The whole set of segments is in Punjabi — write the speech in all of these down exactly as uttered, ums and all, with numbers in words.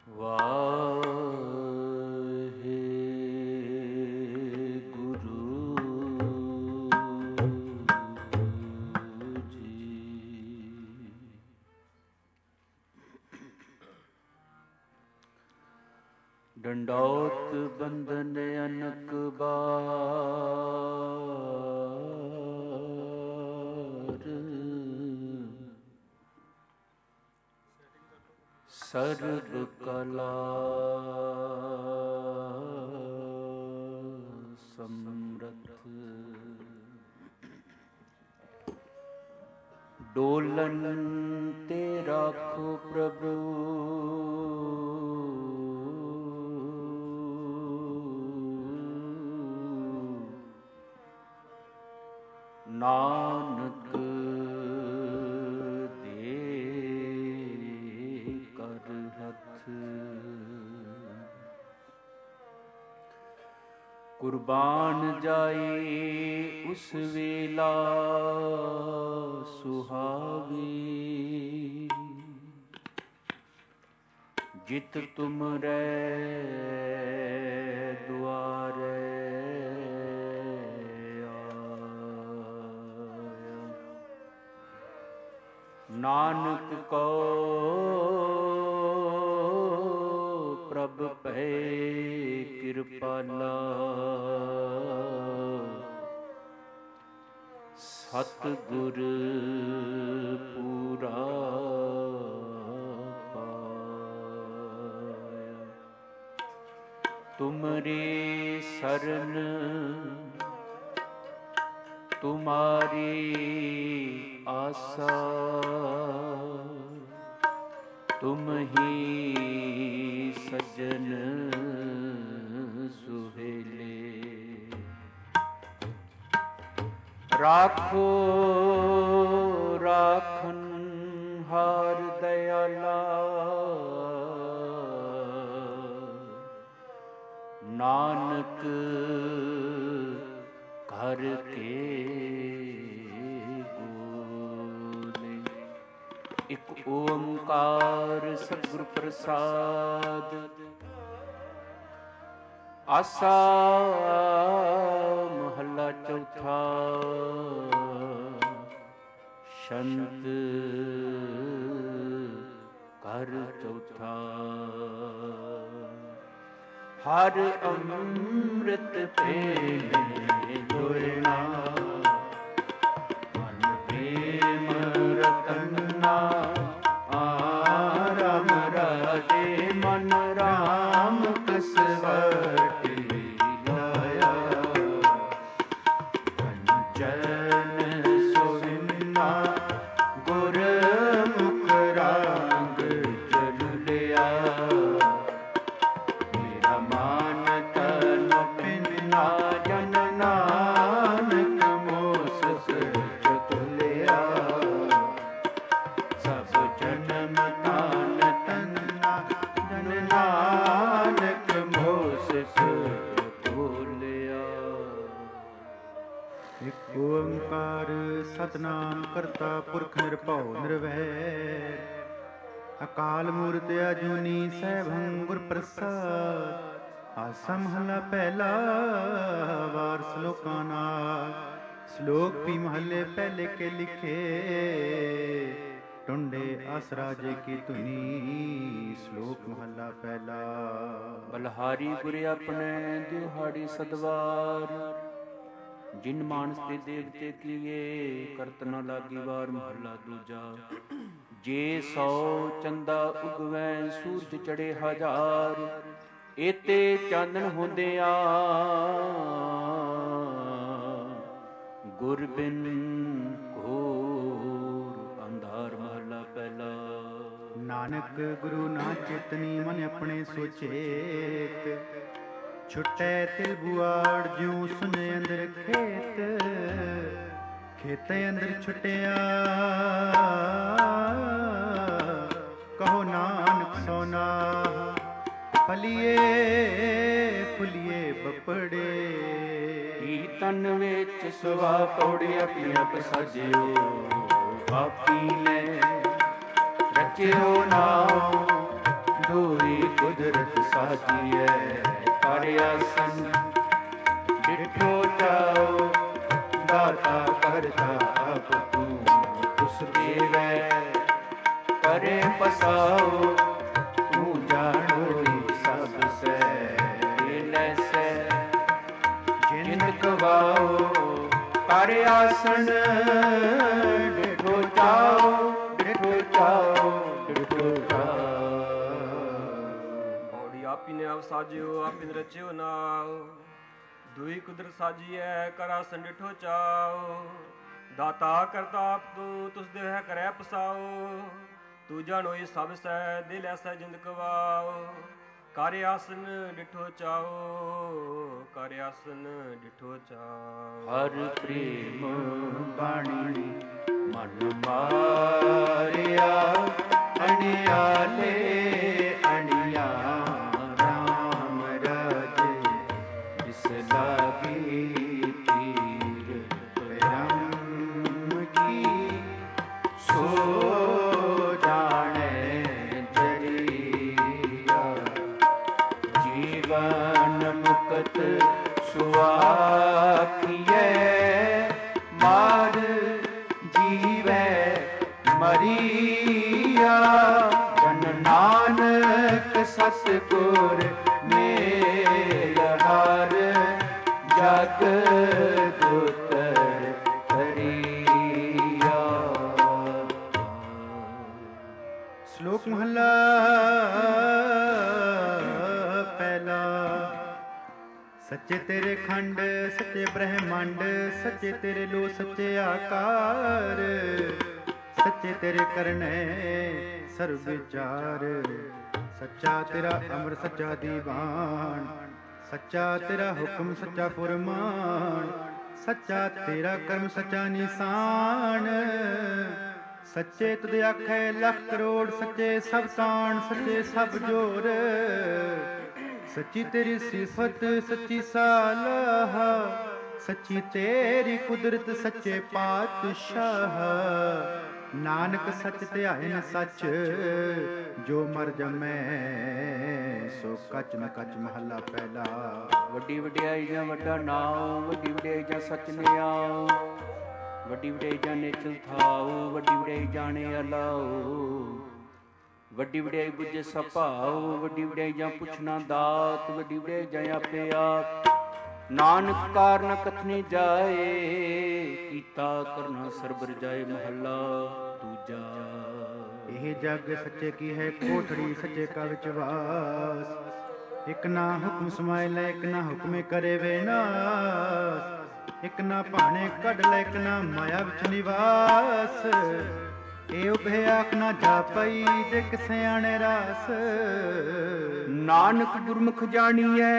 ਡੰਡੌਤ ਬੰਧਨ ਅਨਕ ਬਾਰ, ਸਰਬ ਕਲਾ ਸਮਰਥ, ਡੋਲਨ ਤੇ ਰਾਖੋ ਪ੍ਰਭੂ, ਨਾਨਕ ਦੇ ਕਰ ਹੱਥ, ਕੁਰਬਾਨ ਜਾਏ ਉਸ ਵੇਲਾ ਸੁਹਾਵੀ, ਜਿਤ ਤੁਮਰੇ ਦੁਆਰੇ ਨਾਨਕ ਕੋ ਪ੍ਰਭ ਭੈ ਕਿਰਪਾਲਾ, ਸਤਿਗੁਰ ਪੂਰਾ ਪਾਇਆ। ਤੁਮਰੀ ਸਰਨ ਤੁਮਾਰੀ ਆਸਾ, ਤੁਮ ਹੀ ਸੱਜਣ ਸੁਹੇਲੇ, ਰਾਖੋ ਰਾਖਨ ਹਾਰ ਦਇਆਲਾ, ਨਾਨਕ ਘਰ ਕੇ ਗੋਲੇ। ਇਕ ਓੰਕਾਰ ਸਤਿਗੁਰ ਪ੍ਰਸਾਦ, ਆਸਾ ਮਹੱਲਾ ਚੌਥਾ। ਸ਼ੰਤ ਘਰ ਚੌਥਾ, ਹਰ ਅੰਮ੍ਰਿਤ ਪੀਲੇ ਲੋਇਣਾ, ਮਨ ਪ੍ਰੇਮ ਰਤਨਾ, ਆਰਮ ਰਾਜੇ ਮਨ ਰਾਮ ਕਸਵਟੀ ਲਾਇਆ, ਕੰਚਨ ਸੋਹਿਨਾ ਗੁਰਮੁਖ ਰਾਂਗ ਚਲ ਲਿਆ, ਮੇਰਾ ਮਨ ਤਨ ਪਿੰਨਾ ਜਨ ਨਾਨਕ ਮੋਸ ਸਚ ਲਿਆ, ਸਭ ਜਨਮ ਤਾਨ ਤੰਨਾ ਜਨ ਨਾਨਕ ਮੋਸ ਸਚ ਲਿਆ। ਇਕ ਓੰਕਾਰ ਸਤਿਨਾਮ ਕਰਤਾ ਪੁਰਖ ਨਿਰਭਉ ਨਿਰਵੈਰ, ਅਕਾਲ ਮੂਰਤਿ ਅਜੂਨੀ ਸੈਭੰ ਗੁਰ ਪ੍ਰਸਾਦ। ਆਸਾ ਮਹੱਲਾ ਪਹਿਲਾ, ਵਾਰ ਸਲੋਕਾਂ ਨਾਲ। ਸ਼ਲੋਕ ਵੀ ਮਹੱਲੇ ਪਹਿਲੇ ਕੇ ਲਿਖੇ, ਟੁੰਡੇ ਆਸਰਾ ਜੇ ਕੀ ਧੁਨੀ। ਸ਼ਲੋਕ ਮਹੱਲਾ ਪਹਿਲਾ। ਬਲਹਾਰੀ ਗੁਰ ਆਪਣੇ ਦਿਹਾੜੀ ਸਦਵਾਰ, ਜਿਨ ਮਾਨਸ ਤੇ ਦੇਵਤੇ ਕੀਏ, ਕਰਤ ਨ ਲਾਗੀ ਵਾਰ। ਮਹੱਲਾ ਦੂਜਾ। ਜੇ ਸੌ ਚੰਦਾ ਉਗਵੈ ਸੂਰਜ ਚੜੇ ਹਜ਼ਾਰ, ਏਤੇ ਚਾਨਣ ਹੁੰਦਿਆ ਗੁਰ ਬਿਨ ਘੋਰ ਅੰਧਾਰ। ਮਹੱਲਾ ਪਹਿਲਾ। ਨਾਨਕ ਗੁਰੂ ਨਾ ਚੇਤਨੀ ਮਨ ਆਪਣੇ ਸੋਚੇਤ, ਛੁਟੈ ਤਿਲ ਬੁਆੜ ਜਿਉ ਸੁਨੇ ਅੰਦਰ ਖੇਤ। ਖੇਤੇ ਅੰਦਰ ਛੁਟਿਆ ਕਹੋ ਨਾਨਕ ਸੋਨਾ, ਫਲੀਏ ਫੁਲੀਏ ਬਪੜੇ। ਈ ਤਨ ਵਿੱਚ ਸੁਭਾ ਪੌੜੀ ਆਪਣੀ ਆਪ ਸਾਜਿਓ, ਪਾਪੀ ਲੈ ਰਚਿਓ ਨਾਮ ਦੋਈ ਕੁਦਰਤ ਸਾਜੀਐ ਕਰ ਆਸਨ ਡਿਠੋ ਚਾਓ ਦਾਤਾ ਕਰਤਾ ਆਪ ਤੂੰ ਤੁਸ ਦੇਵੈ ਕਰੇ ਪਸਾਓ ਤੂੰ ਜਾਣੋਈ ਸਭ ਸੈ ਲੈਸੈ ਜਿੰਦ ਕਵਾਓ ਕਰ ਆਸਨ ਡਿਠੋ ਚਾਓ ਡਿਠੋ ਚਾਓ ਡਿਠੋ ਚਾਓ। ਪੌੜੀ ਆਪੀ ਨੇ ਆਪ ਸਾਜਿਓ ਆਪੀ ਨੇ ਰਚਿਓ ਨਾਉ ਦੁਈ ਕੁਦਰਤ ਸਾਜੀਐ ਕਰ ਆਸਨ ਡਿਠੋ ਚਾਓ ਦਾਤਾ ਕਰਤਾ ਆਪ ਤੂੰ ਤੁਸ ਦੇ ਹੈ ਕਰੈ ਪਸਾਓ ਤੂੰ ਜਾਣੋਈ ਸਭ ਸੈ ਦਿਲ ਐਸੈ ਜਿੰਦ ਕਵਾਓ ਕਰ ਆਸਨ ਡਿਠੋ ਚਾਓ ਕਰ ਆਸਨ ਡਿਠੋ ਚਾਓ। ਹਰ ਪ੍ਰੇਮ ਬਾਣੀ ਮਨ ਮਾਰਿਆ ਅਣਿਆਲੇ ਅਣਿਆ ਰਾਮ ਰਾਜੇ ਜਿਸ ਲਾਗੀ ਤੀਰ ਬ੍ਰਹਮ ਕੀ ਸੋ ਜਾਣੇ ਜਰੀਆ ਜੀਵਨ ਮੁਕਤ ਸੁਆਖੀਐ ਮਾਰ ਜੀਵੈ ਮਰੀਆ ਜਨ ਨਾਨਕ ਸਤਿਗੁਰ ਮੇਲ ਹਰ ਜਗ ਦੁਤਰ ਕਰੀਆ। ਸ਼ਲੋਕ ਮਹਲਾ ਪਹਿਲਾ। ਸੱਚੇ ਤੇਰੇ ਖੰਡ ਸੱਚੇ ਬ੍ਰਹਮੰਡ ਸੱਚੇ ਤੇਰੇ ਲੋ ਸੱਚੇ ਆਕਾਰ ਸੱਚੇ ਤੇਰੇ ਕਰਨੇ ਸਰਬ ਵਿਚਾਰ ਸੱਚਾ ਤੇਰਾ ਅਮਰ ਸੱਚਾ ਦੀਵਾਨ ਸੱਚਾ ਤੇਰਾ ਹੁਕਮ ਸੱਚਾ ਫੁਰਮਾਨ ਸੱਚਾ ਤੇਰਾ ਕਰਮ ਸੱਚਾ ਨਿਸ਼ਾਨ ਸੱਚੇ ਤੁਧ ਆਖੇ ਲੱਖ ਕਰੋੜ ਸੱਚੇ ਸਭ ਤਾਣ ਸੱਚੇ ਸਭ ਜੋਰ ਸੱਚੀ ਤੇਰੀ ਸਿਫਤ ਸੱਚੀ ਸਾਲਾਹ ਸੱਚੀ ਤੇਰੀ ਕੁਦਰਤ ਸੱਚੇ ਪਾਤਸ਼ਾਹ ਨਾਨਕ ਸੱਚ ਧਿਆਇਨ ਸੱਚ ਜੋ ਮਰ ਜਮੈ ਸੋ ਕੱਚ ਨ ਕੱਚ ਮਹੱਲਾ ਪਹਿਲਾ। ਵੱਡੀ ਵਡਿਆਈ ਜਾਂ ਵੱਡਾ ਨਾਉ ਵੱਡੀ ਵਡਿਆਈ ਜਾਂ ਸੱਚ ਨਿਆਉ ਵੱਡੀ ਵਡਿਆਈ ਜਾਂ ਨੇਚਲ ਥਾਉ ਵੱਡੀ ਵਡਿਆਈ ਜਾਣੇ ਅਲਾਉ ਵੱਡੀ ਵਡਿਆਈ ਬੁੱਝੇ ਸਭਾਉ ਵੱਡੀ ਵਡਿਆਈ ਜਾਂ ਪੁੱਛਣਾ ਦਾਤ ਵੱਡੀ ਵਡਿਆਈ ਜਾਂ ਆਪੇ ਆਪ ਨਾਨਕ ਕਾਰਨ ਕਥਨੀ ਜਾਏ ਕੀਤਾ ਕਰਨਾ ਸਰਬਰ ਜਾਏ ਮਹੱਲਾ ਦੂਜਾ। ਇਹ ਜਗ ਸੱਚੇ ਕੀ ਹੈ ਕੋਠੜੀ ਸੱਚੇ ਕਾ ਵਿਚਵਾਸ ਇਕ ਨਾ ਹੁਕਮ ਸਮਾਇ ਲੈ ਇਕ ਨਾ ਹੁਕਮੇ ਕਰੇ ਵਿਨਾਸ਼ ਇਕ ਨਾ ਭਾਣੇ ਕੱਢ ਲੈ ਇਕ ਨਾ ਮਾਇਆ ਵਿੱਚ ਨਿਵਾਸ ਇਹ ਉਭੇ ਆਖ ਨਾ ਜਾਪਈ ਦਿਕ ਸਿਆਣੇ ਰਾਸ ਨਾਨਕ ਗੁਰਮੁਖ ਜਾਣੀਐ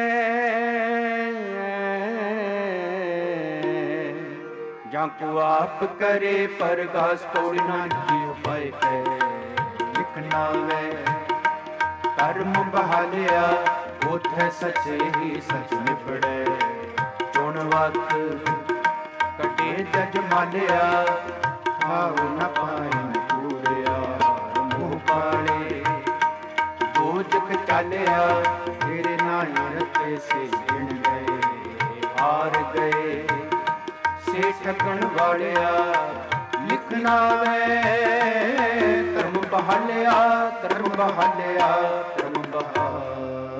ਜਾਂ ਕੋ ਆਪ ਕਰੇ ਪਰਗਾਸ ਪੌੜੀ ਨਾਨਕੀ ਉਪਾਇ ਹੈ ਲਿਖਣਾ ਵੇ ਕਰਮ ਬਹਾਲਿਆ ਉਥੇ ਸੱਚੇ ਹੀ ਸੱਚ ਨਿਪੜੇ ਚੁਣ ਵਕ ਕੱਢੇ ਜਜ ਮਾਲਿਆ ਆਉ ਨਾ ਪਾਇਨ ਕੂੜਿਆ ਮੂੰਹ ਪਾਲੇ ਦੋਜਖ ਚਾਲਿਆ ਤੇਰੇ ਨਾਲ ਰਤੇ ਸੇ ਗਿਣ ਗਏ ਹਾਰ ਗਏ ਸੇ ਠਗਣ ਵਾਲਿਆ ਲਿਖਣਾ ਵੇ ਧਰਮ ਬਹਾਲਿਆ ਧਰਮ ਬਹਾਲਿਆ ਧਰਮ ਬਹਾਲਿਆ।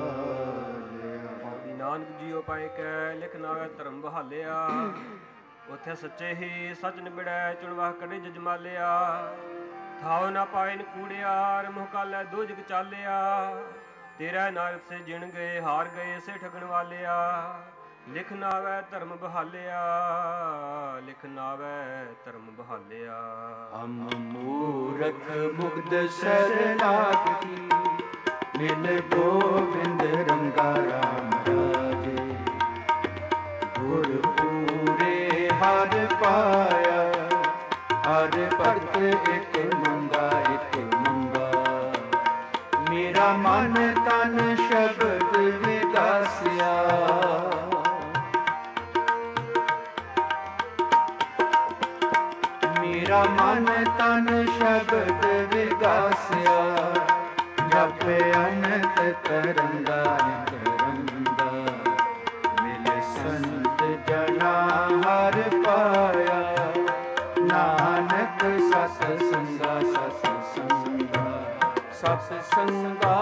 ਨਾਨਕ ਜੀਓ ਪਾਏ ਕੈ ਲਿਖਣਾ ਵੇ ਧਰਮ ਬਹਾਲਿਆ ਉਥੇ ਸੱਚੇ ਹੀ ਸੱਚ ਨਿਬੜੈ ਚੁਣਵਾ ਕੱਢੇ ਜਜਮਾਲਿਆ ਥਾਉ ਨਾ ਪਾਇਨ ਕੂੜਿਆਰ ਮੁਹ ਕਾਲੇ ਦੋਜਗ ਚਾਲਿਆ ਤੇਰਾ ਨਾਨਕ ਸੇ ਜਿਣ ਗਏ ਹਾਰ ਗਏ ਸੇ ਠਗਣ ਵਾਲਿਆ ਲਿਖਣਾ ਵੈ ਧਰਮ ਬਹਾਲਿਆ ਲਿਖਣਾ ਵੈ ਧਰਮ ਬਹਾਲਿਆ। ਹਮ ਮੂਰਖ ਮੁਗਧ ਸਰਨਾਗਤੀ ਮਿਲ ਗੋਬਿੰਦ ਰੰਗਾ ਰਾਮ ਰਾਜੇ ਗੁਰ ਪੂਰੇ ਹਰ ਪਾਇਆ ਹਰ ਭਗਤ ਇੱਕ ਮੰਗਾ ਇੱਕ ਮੰਗਾ ਮੇਰਾ ਮਨ ਤਨ ਸ਼ਬਦ ਵਿਗਾਸਿਆ ਮੇਰਾ ਮਨ ਤਨ ਸ਼ਬਦ ਵਿਗਾਸਿਆ ਜਪੇ ਅਨੰਤ ਤਰੰਗਾ ਤਰੰਗਾ ਮਿਲੇ ਸੰਤ ਜਨਾ ਹਰ ਪਾਇਆ ਨਾਨਕ ਸਤ ਸੰਗਾ ਸਤ ਸੰਗਾ ਸਤ ਸੰਗਾ।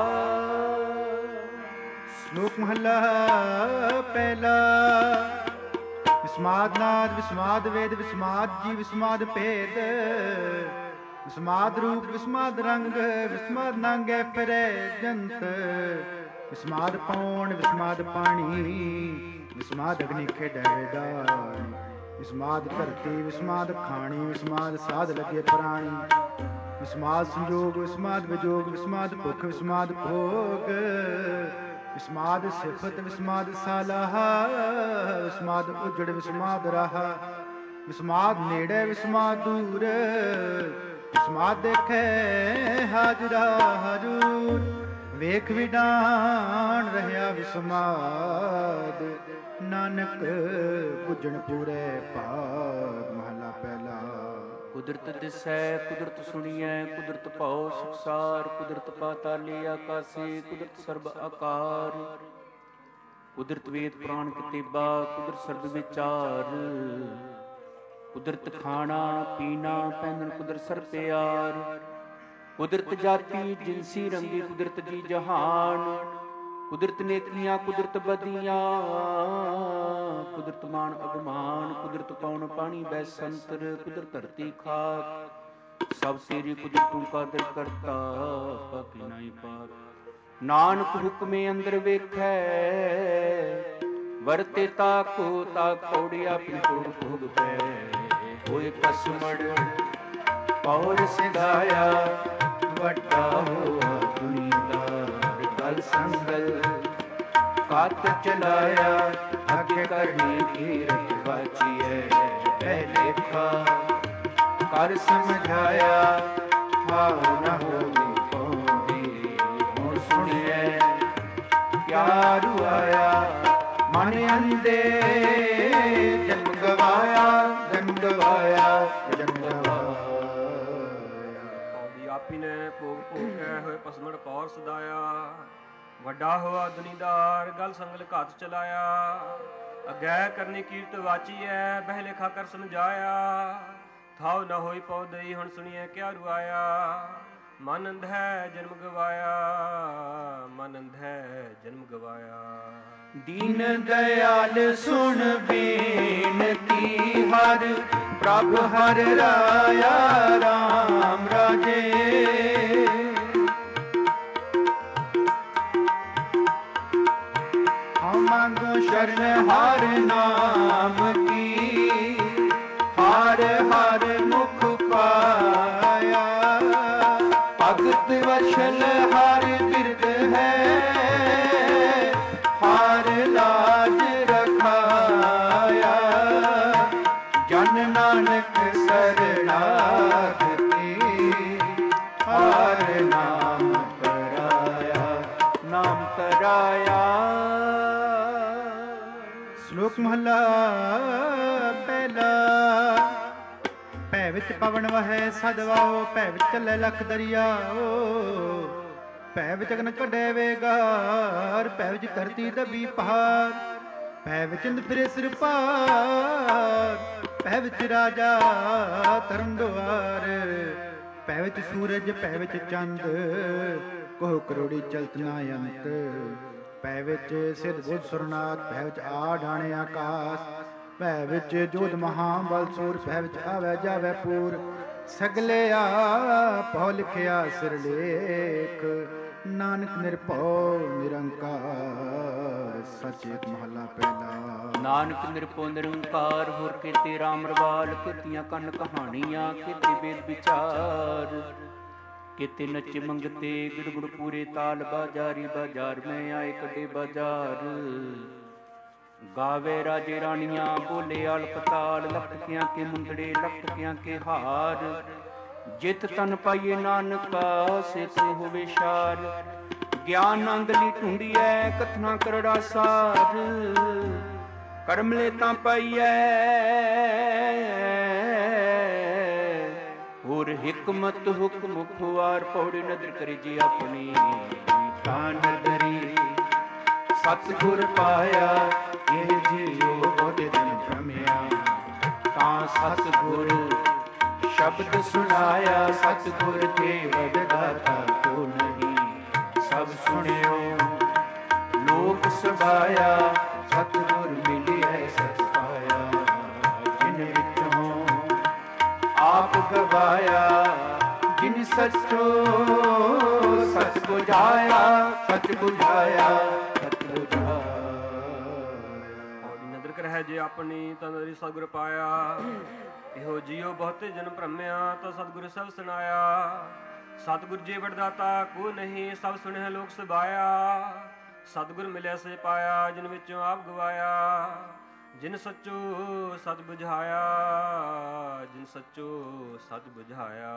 ਸ਼ਲੋਕ ਮਹਲਾ ਪਹਿਲਾ। ਵਿਸਮਾਦ ਨਾਦ ਵਿਸਮਾਦ ਵੇਦ ਵਿਸਮਾਦ ਜੀ ਵਿਸਮਾਦ ਭੇਦ ਵਿਸਮਾਦ ਰੂਪ ਵਿਸਮਾਦ ਰੰਗ ਵਿਸਮਾਦ ਨਾਂਗੇ ਫਿਰੇ ਜੰਤ ਵਿਸਮਾਦ ਪੌਣ ਵਿਸਮਾਦ ਪਾਣੀ ਵਿਸਮਾਦ ਅਗਨੀ ਖੇਡੈ ਵੇਦਾਨ ਵਿਸਮਾਦ ਧਰਤੀ ਵਿਸਮਾਦ ਖਾਣੀ ਵਿਸਮਾਦ ਸਾਧ ਲਗੇ ਪ੍ਰਾਣੀ ਵਿਸਮਾਦ ਸੰਜੋਗ ਵਿਸਮਾਦ ਵਿਜੋਗ ਵਿਸਮਾਦ ਭੁੱਖ ਵਿਸਮਾਦ ਭੋਗ ਵਿਸਮਾਦ ਸਿਫਤ ਵਿਸਮਾਦ ਸਾਲਾਹ ਵਿਸਮਾਦ ਉਜੜ ਵਿਸਮਾਦ ਰਾਹ ਵਿਸਮਾਦ ਨੇੜੇ ਵਿਸਮਾਦ ਦੂਰ ਵਿਸਮਾਦ ਦੇਖੇ ਹਾਜ਼ਰਾ ਹਜੂਰ ਵੇਖ ਵਿਡਾਣ ਰਹਿਆ ਵਿਸਮਾਦ ਨਾਨਕ ਬੁੱਝਣ ਪੂਰੇ ਭਾਗ। ਮਹਲਾ ਪਹਿਲਾ। ਕੁਦਰਤ ਦਿਸੈ ਕੁਦਰਤ ਸੁਣੀਐ ਕੁਦਰਤ ਭਾਉ ਸੰਸਾਰ ਕੁਦਰਤ ਪਾਤਾਲੇ ਆਕਾਸੇ ਕੁਦਰਤ ਸਰਬ ਆਕਾਰ ਕੁਦਰਤ ਵੇਦ ਪੁਰਾਣ ਕਿਤੇਬਾ ਕੁਦਰਤ ਸਰਬ ਵਿਚਾਰ ਕੁਦਰਤ ਖਾਣਾ ਪੀਣਾ ਪਹਿਨਣ ਕੁਦਰਤ ਸਰ ਪਿਆਰ ਕੁਦਰਤ ਜਾਤੀ ਜਿਨਸੀ ਰੰਗੀ ਕੁਦਰਤ ਜੀ ਜਹਾਨ ਕੁਦਰਤ ਨੇਕੀਆਂ ਕੁਦਰਤ ਬਦੀਆਂ ਕੁਦਰਤ ਮਾਨ ਅਗਮਾਨ ਕੁਦਰਤ ਪੌਣ ਪਾਣੀ ਬੈ ਸੰਤਰ ਕੁਦਰਤ ਧਰਤੀ ਖਾਕ ਸਭ ਤੇਰੀ ਕੁਦਰਤ ਤੂੰ ਕਾਦਰ ਕਰਤਾ ਬਾਕੀ ਨਹੀਂ ਪਾਕ ਨਾਨਕ ਹੁਕਮੇ ਅੰਦਰ ਵੇਖੈ ਵਰਤੇ ਤਾ ਕੋ ਤਾ ਕੌੜੀ ਆਪਣੀ ਕੋੜ ਭੋਗ ਪੈ ਹੋਏ ਕਸਮੜ ਪੌਰ ਸਿਧਾਇਆ ਵੱਡਾ ਹੋਆ ਦੁਨੀਦਾਰ ਗਲ ਸੰਗਲ ਕਾਤ ਚਲਾਇਆ ਅੱਗੇ ਕਰਨੀ ਕੀਰਤ ਬਾਚੀਐ ਪਹਿਲੇ ਖਾ ਕਰ ਸਮਝਾਇਆ ਹਾਉ ਨਾ ਹੋਵੀ ਪਉਦੀ ਹੁਣ ਸੁਣੀਐ ਕਿਆ ਰੁਆਇਆ ਮਨ ਅੰਦੇ ਜਨਮ ਗਵਾਇਆ ਜਨਮ ਗਵਾਇਆ ਜਨਮ ਗਵਾਇਆ। ਆਪੀ ਨੇ ਭੋਗ ਭੋਗ ਕੇ ਹੋਏ ਪਸਮੜ ਪੌਰ ਸਦਾਇਆ ਵੱਡਾ ਹੋਆ ਦੁਨੀਦਾਰ ਗਲ ਸੰਗਲ ਘਾਤ ਚਲਾਇਆ ਅਗੈ ਕਰਨੀ ਕੀਰਤ ਵਾਚੀਐ ਬਹਿ ਲੇਖਾ ਕਰ ਸਮਝਾਇਆ ਥਾਉ ਨਾ ਹੋਈ ਪਉਦਈ ਹੁਣ ਸੁਣੀਐ ਕਿਆ ਰੁਆਇਆ ਮਨ ਅੰਧੈ ਜਨਮ ਗਵਾਇਆ ਮਨ ਅੰਧੈ ਜਨਮ ਗਵਾਇਆ। ਦੀਨ ਦਇਆਲ ਸੁਣ ਬੇਨਤੀ ਹਰ ਪ੍ਰਭ ਹਰ ਰਾਇਆ ਰਾਮ ਰਾਜੇ ਹਮ ਮੰਗੋ ਸ਼ਰਨ ਹਰ ਨਾਮ ਕੀ ਹਰ ਹਰ ਮੁਖ ਪਾਇਆ ਭਗਤ ਵਛਲ ਹਰ ਬਿਰਦ ਹੈ ਹਰ ਲਾਜ ਰਖਾਇਆ ਜਨ ਨਾਨਕ ਸਰਣਾਗਤੀ ਹਰ ਨਾਮ ਕਰਾਇਆ ਨਾਮ ਕਰਾਇਆ। ਸ਼ਲੋਕ ਮਹਲਾ ਪਹਿਲਾ। ਭੈ ਵਿੱਚ ਪਵਨ ਵਹੈ ਸਦਵਾਓ ਭੈ ਵਿੱਚ ਚੱਲੇ ਲਖ ਦਰਿਆਓ ਭੈ ਵਿੱਚ ਅਗਨ ਕੱਢੇ ਵੇਗਾਰ ਭੈ ਵਿੱਚ ਧਰਤੀ ਦਬੀ ਪਹਾੜ ਭੈ ਵਿੱਚ ਇੰਦ ਫਿਰੇ ਸਿਰ ਪਾਰ ਭੈ ਵਿੱਚ ਰਾਜਾ ਧਰਮ ਦੁਆਰ ਭੈ ਵਿੱਚ ਸੂਰਜ ਭੈ ਵਿੱਚ ਚੰਦ ਕੋਹ ਕਰੋੜੀ ਚਲਤ ਨਾ ਅੰਤ ਭੈ ਵਿੱਚ ਸਿਧ ਬੁੱਧ ਸੁਰਨਾਥ ਭੈ ਵਿੱਚ ਆ ਡਾਣੇ ਆਕਾਸ਼ ਭੈ ਵਿੱਚ ਜੋਧ ਮਹਾਬਲ ਸੂਰ ਭੈ ਵਿੱਚ ਆਵੈ ਜਾਵੈ ਪੂਰ ਸਗਲੇ ਆਪੋ ਲਿਖਿਆ ਸਿਰਲੇਖ ਨਾਨਕ ਨਿਰਭਉ ਨਿਰੰਕਾਰ ਸਚੇਤ ਮਹਲਾ ਪਹਿਲਾ। ਨਾਨਕ ਨਿਰਭਉ ਨਿਰੰਕਾਰ ਹੋਰ ਕੀਤੇ ਰਾਮ ਰਵਾਲ ਕੀਤੀਆਂ ਕੰਨ ਕਹਾਣੀਆਂ ਕੀਤੇ ਵੇਦ ਵਿਚਾਰ ਕੀਤੇ ਨੱਚੇ ਮੰਗਤੇ ਗਿੜਗੁੜ ਪੂਰੇ ਤਾਲ ਬਾਜਾਰੀ ਬਾਜ਼ਾਰ ਮੈਂ ਆਏ ਕੱਢੇ ਬਾਜ਼ਾਰ ਗਾਵੇ ਰਾਜੇ ਰਾਣੀਆਂ ਬੋਲੇ ਅਲਪਤਾਲ ਲਖਕਿਆਂ ਕੇ ਮੁੰਦੜੇ ਲਖਕਿਆਂ ਕੇ ਹਾਰ ਜਿਤ ਤਨ ਪਾਈਏ ਨਾਨਕਾ ਸੇ ਤਨ ਹੋਵੇ ਸ਼ਾਰ ਗਿਆਨ ਅੰਗਲੀ ਢੂੰਡੀਐ ਕਥਨਾ ਕਰੜਾ ਸਾਰ ਕਰਮ ਲੈ ਤਾਂ ਪਾਈਐ ਹੋਰ ਹਿਕਮਤ ਹੁਕਮ ਖੁਆਰ ਪੌੜੀ ਨਦਰ ਕਰੇ ਜੀ ਆਪਣੀ ਤਾਂ ਨਦਰੀ ਸਤਿਗੁਰ ਪਾਇਆ ਇਹ ਜੀਉ ਬਹੁਤ ਦਿਨ ਭ੍ਰਮਿਆ। ਤਾਂ ਸਤਿਗੁਰ ਸ਼ਬਦ ਸੁਣਾਇਆ ਸਤਿਗੁਰ ਕੇ ਵਡਦਾਤਾ ਕੋ ਨਹੀਂ। ਸਭ ਸੁਣਿਓ ਲੋਕ ਸਭਾਇਆ ਸਤਿਗੁਰ ਮਿਲਿਆ ਸਚ ਪਾਇਆ। ਜਿਨ ਵਿੱਚੋਂ ਆਪ ਗਵਾਇਆ ਜਿਨ ਸਚੋ ਸਚ ਬੁਝਾਇਆ ਸਚ ਬੁਝਾਇਆ ਸਚ ਬੁਝਾਇਆ। ਨਦਰ ਕਰਹਿ ਜੇ ਆਪਣੀ ਤਾਂ ਨਦਰੀ ਸਤਿਗੁਰ ਪਾਇਆ। ਇਹੋ ਜੀਉ ਬਹੁਤੇ ਜਨ ਭ੍ਰਮਿਆ ਤਾਂ ਸਤਿਗੁਰ ਸਭ ਸੁਣਾਇਆ। ਸਤਿਗੁਰ ਜੀ ਵਡਦਾਤਾ ਕੋ ਨਹੀਂ ਸਭ ਸੁਣਿਆ ਲੋਕ ਸਭਾਇਆ। ਸਤਿਗੁਰ ਮਿਲਿਆ ਸੇ ਪਾਇਆ ਜਿਨ ਵਿੱਚੋਂ ਆਪ ਗਵਾਇਆ। ਜਿਨ ਸੱਚੋ ਸਤ ਬੁਝਾਇਆ ਜਿਨ ਸੱਚੋ ਸਤ ਬੁਝਾਇਆ।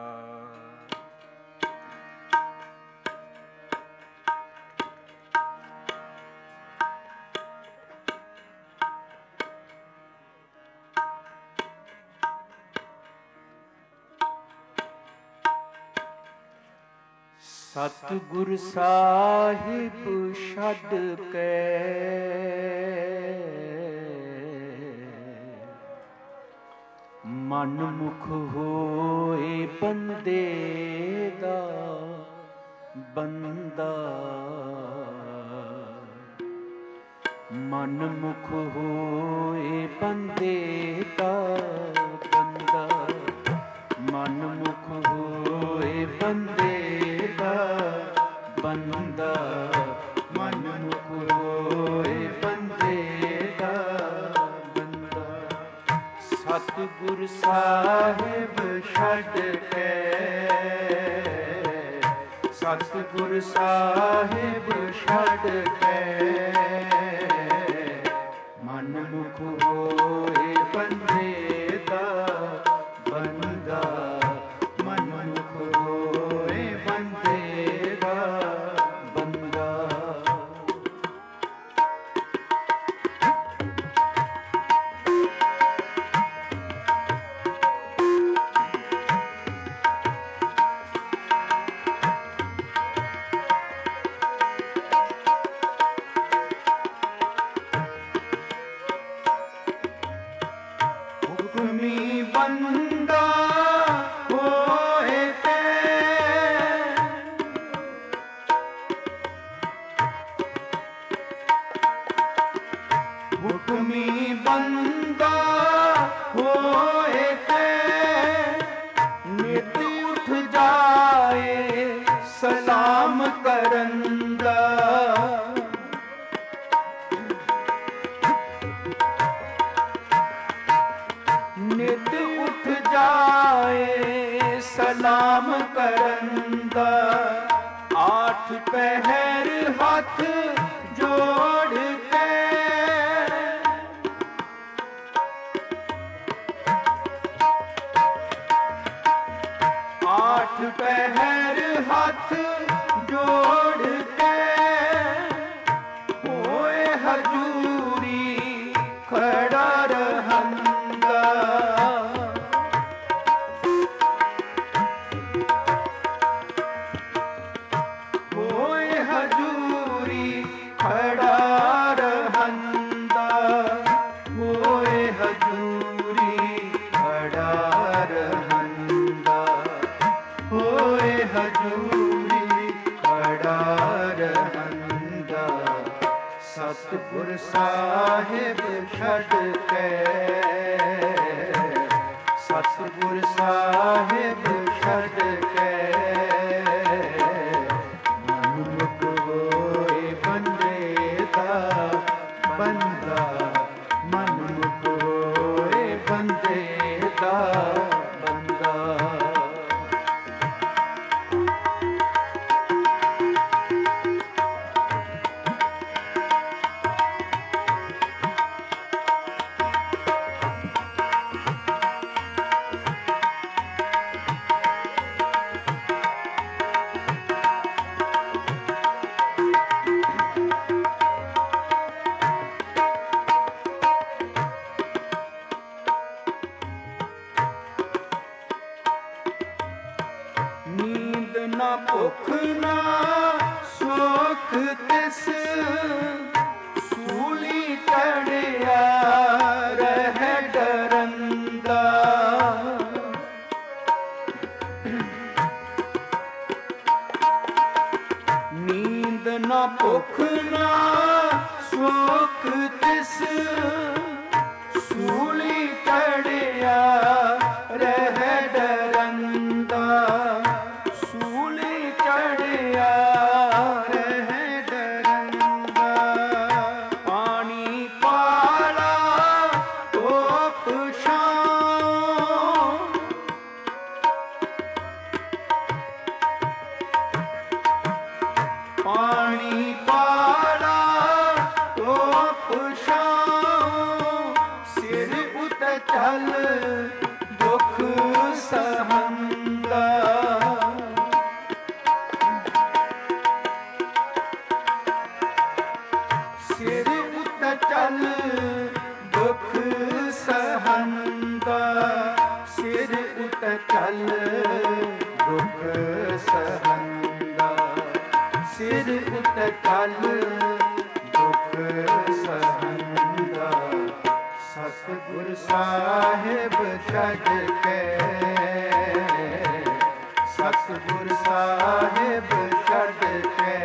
ਸਤਿਗੁਰ ਸਾਹਿਬ ਛੱਡ ਕੇ ਮਨ ਮੁਖ ਹੋਏ ਬੰਦੇ ਦਾ ਬੰਦਾ। ਮਨ ਮੁਖ ਹੋਏ ਬੰਦੇ ਦਾ ਬੰਦਾ। ਮਨ ਮੁਖ ਹੋਏ ਬੰਦੇ ਦਾ ਬੰਦਾ। ਮਨ ਮੁਖ ਹੋਏ ਬੰਦੇ ਦਾ ਬੰਦਾ। ਸਤਿਗੁਰ ਸਾਹਿਬ ਛੱਡ ਕੇ ਸਤਿਗੁਰ ਸਾਹਿਬ ਛੱਡ ਕੇ ਮਨ ਮੁਖ ਹੋਏ ਬੰਦੇ ਦਾ ਬੰਦਾ। ਮਨ ਮੁਖ ਹੋਏ ਬੰਦੇ ਦਾ ਬੰਦਾ। ਹੁਕਮੀ ਬੰਦਾ ਹੋਏ ਤੇ ਹੁਕਮੀ ਬੰਦਾ ਹੋਏ ਤੇ ਨਿਤ ਉੱਠ ਜਾਏ ਸਲਾਮ ਕਰਨ ਦਾ। ਨਿਤ ਉੱਠ ਜਾਏ ਸਲਾਮ ਕਰਨ ਦਾ। ਆਠ ਪਹਿਰ ਹੱਥ ਜੋੜ ਕੇ ਆਠ ਪਹਿਰ ਹੱਥ ਜੋੜ ਕੇ ਹੋਏ ਹਜੂਰੀ ਖੜਾ ਰਹੰਦਾ। ਹੋਏ ਹਜੂਰੀ ਖੜਾ ਰਹੰਦਾ। ਹੋਏ ਹਜੂਰੀ ਖੜਾ ਰਹੰਦਾ। ਹੋਏ ਹਜੂਰੀ ਖੜਾ ਰਹੰਦਾ। ਸਤਿਗੁਰ ਸਾਹਿਬ ਛੱਡ ਕੇ ਸਤਿਗੁਰ ਸਾਹਿਬ ਛੱਡ ਕੇ ਮਨ ਮੁਖ ਹੋਏ ਬੰਦੇ ਦਾ ਬੰਦਾ। ਮਨ ਮੁਖ ਹੋਏ ਬੰਦੇ ਦਾ ਬੰਦਾ। ਨਾ ਭੁੱਖ ਨਾ ਸੁਖ ਤਿਸ ਸੂਲੀ ਚੜਿਆ ਰਹਿ ਡਰੰਦਾ ਸੂਲੀ ਚੜਿਆ ਰਹਿ ਡਰੰਦਾ ਪਾਣੀ ਪਾਲਾ ਧੁੱਪ ਛਾਂ ਪਾਣੀ ਪਾਲਾ ਧੁੱਪ ਛਾਂ ਸਿਰ ਉਤੇ ਚੱਲ ਦੁੱਖ ਸਹੰਦਾ ਸਿਰ ਉਤੇ ਚੱਲ ਦੁੱਖ ਸਹੰਦਾ ਸਿਰ ਉਤੇ ਚੱਲ ਦੁੱਖ ਸਹੰਦਾ ਸਿਰ ਉਤੇ ਚੱਲ ਦੁੱਖ ਸਹੰਦਾ ਸਤਿਗੁਰ ਸਾਹਿਬ ਛੱਡ ਕੇ ਸਤਿਗੁਰ ਸਾਹਿਬ ਛੱਡ ਕੇ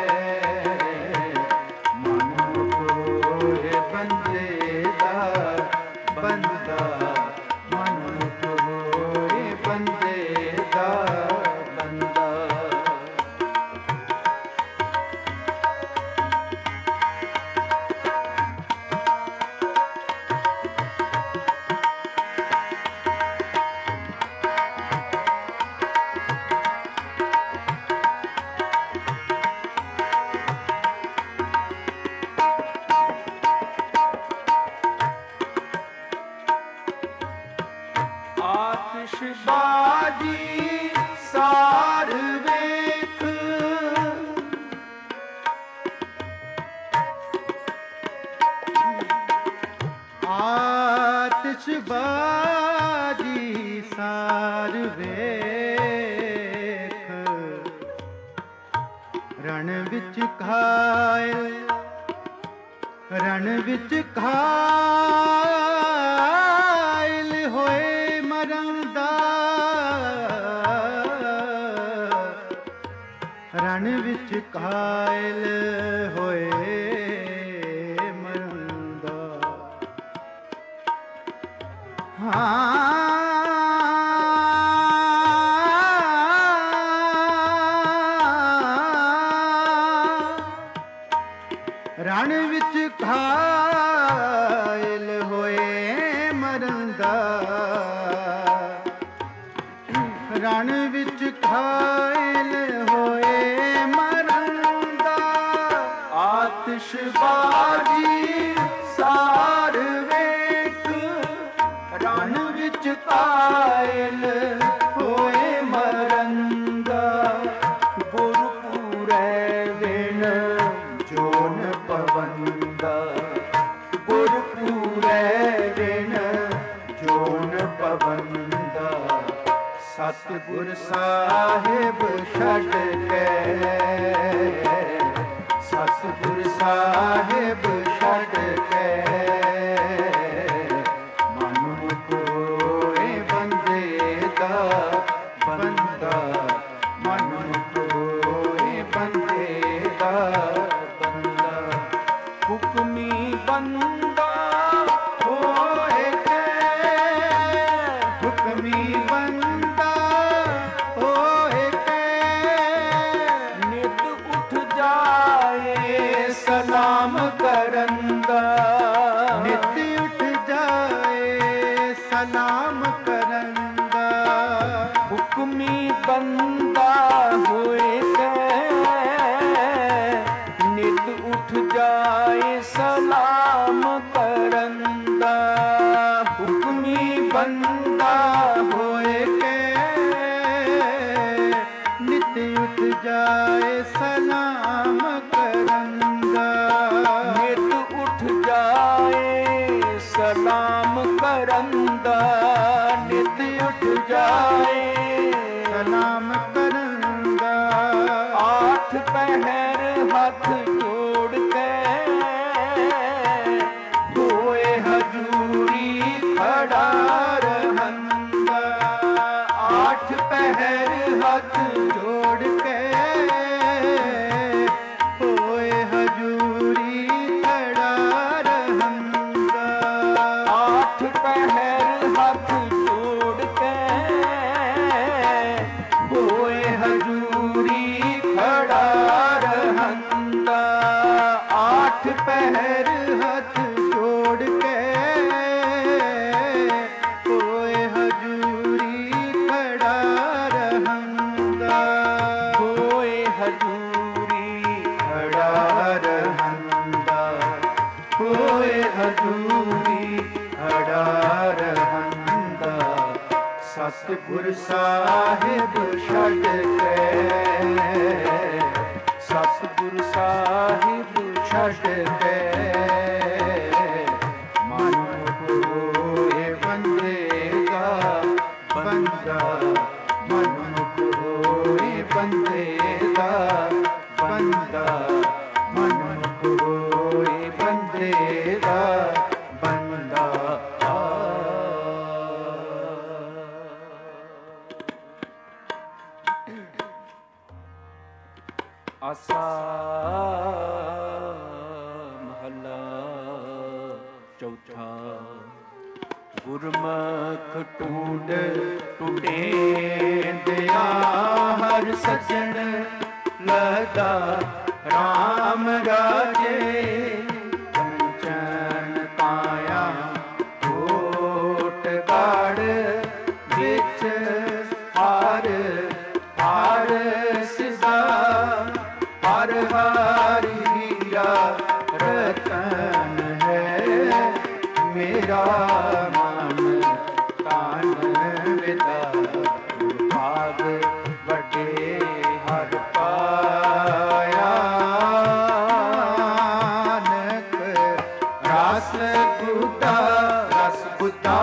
ਮਨ ਕੋਏ ਬੰਦੇ ਦਾ ਬੰਦਾ ਮਨ ਕੋਏ ਬੰਦੇ ਦਾ ਬੰਦਾ ਆਤਿਸ਼ਬਾਜ਼ੀ ਸਾਰ ਵੇਖ ਆਤਿਸ਼ਬਾਜ਼ੀ ਸਾਰ ਵੇਖ ਰਣ ਵਿੱਚ ਖਾਇਲ ਰਣ ਵਿੱਚ ਖਾਇਲ ਹੋਏ ਮਰਨ ਦਾ ਰਣ ਵਿੱਚ ਘਾਇਲ ਹੋਏ ਮਰਨ ਦਾ ਹਾਂ ਰਣ ਵਿੱਚ ਘਾਇਲ ਹੋਏ ਮਰਨ ਦਾ ਰਣ ਵਿੱਚ ਘਾਇਲ ਹੋਏ ਮਰਨ ਦਾ ਆਤਿਸ਼ਬਾਜ਼ੀ ਸਾਰ ਵੇਖ ਰਣ ਵਿੱਚ ਘਾਇਲ ਹੋਏ ਮਰਨ ਦਾ ਗੁਰਪੂਰੈ ਵਿਣ ਜੋਨ ਪਵੰਦਾ ਗੁਰਪੂਰੈ ਵਿਣ ਜੋਨ ਪਵੰਦਾ ਸਤਿਗੁਰ ਸਾਹਿਬ ਛੱਡ ਕੇ ਸਤਿਗੁਰ ਸਾਹਿਬ ਛੱਡ ਕੇ ਮਨ ਕੋਏ ਬੰਦੇ ਦਾ ਬੰਦਾ ਮਨ ਕੋਏ ਬੰਦੇ ਦਾ ਬੰਦਾ ਹੁਕਮੀ ਬੰਦਾ ਹੋਏ ਕੇ ਹੁਕਮੀ ਬੰਦਾ ਹੋਏ ਕੇ ਨਿਤ ਉੱਠ ਜਾਏ ਸਲਾਮ ਕਰਨ ਦਾ ਨਿਤ ਉੱਠ ਜਾਏ ਸਲਾਮ ਕਰਨ ਦਾ ਹੁਕਮੀ ਬੰਦਾ ਹੋਏ ਕੇ ਨਿਤ ਉੱਠ ਜਾਏ ਸਲਾਮ ਕਰਨ ਦਾ ਹੁਕਮੀ ਬੰਦਾ ਹੋਏ ਕੇ ਨਿਤ ਉੱਠ ਜਾਏ ਸਲਾਮ ਕਰਨ ਦਾ ਨਿਤ ਉੱਠ ਜਾਏ ਸਲਾਮ ਕਰਨ ਦਾ ਨਿਤ ਉੱਠ ਜਾਏ ਸਲਾਮ ਕਰਨ ਦਾ ਆਠ ਪਹਿਰ ਹੱਥ ਜੋੜ ਕੇ ਹੋਏ ਹਜੂਰੀ ਖੜਾ ਰਹੰਦਾ ਆਠ ਪਹਿਰ ਹੱਥ ਜੋੜ ਕੇ ਸਤਿਗੁਰ ਸਾਹਿਬ ਛੱਡ ਕੇ, ਸਤਿਗੁਰ ਸਾਹਿਬ ਛੱਡ ਕੇ, ਮਨ ਹੋਏ ਬੰਦੇ ਦਾ ਬੰਦਾ, ਮਨ ਹੋਏ ਬੰਦੇ ਦਾ ਬੰਦਾ, ਮਨ ਹੋਏ ਬੰਦੇ ਦਾ ਬੰਦਾ। ਆਸਾ ਮਹੱਲਾ ਚੌਥਾ। ਗੁਰਮੁਖ ਟੂੰਡ ਟੁੱਟੇ ਦਿਆ ਹਰ ਸੱਜਣ ਲਦਾ ਰਾਮ ਰਾਜੇ, ਕੰਚਨ ਕਾਇਆ ਕੋਟ ਗੜ ਵਿੱਚ ਹਰ ਹਰ ਸਿਦਾ, ਹਰ ਹਰ ਹੀਰਾ ਰਤਨ ਹੈ ਮੇਰਾ ਮਨ ਤਨ ਵਿਦਾ, ਭਾਗ ਵੱਡੇ ਹਰ ਪਾਇਆ, ਨਾਨਕ ਰਸ ਗੁਦਾ ਰਸ ਗੁਦਾ।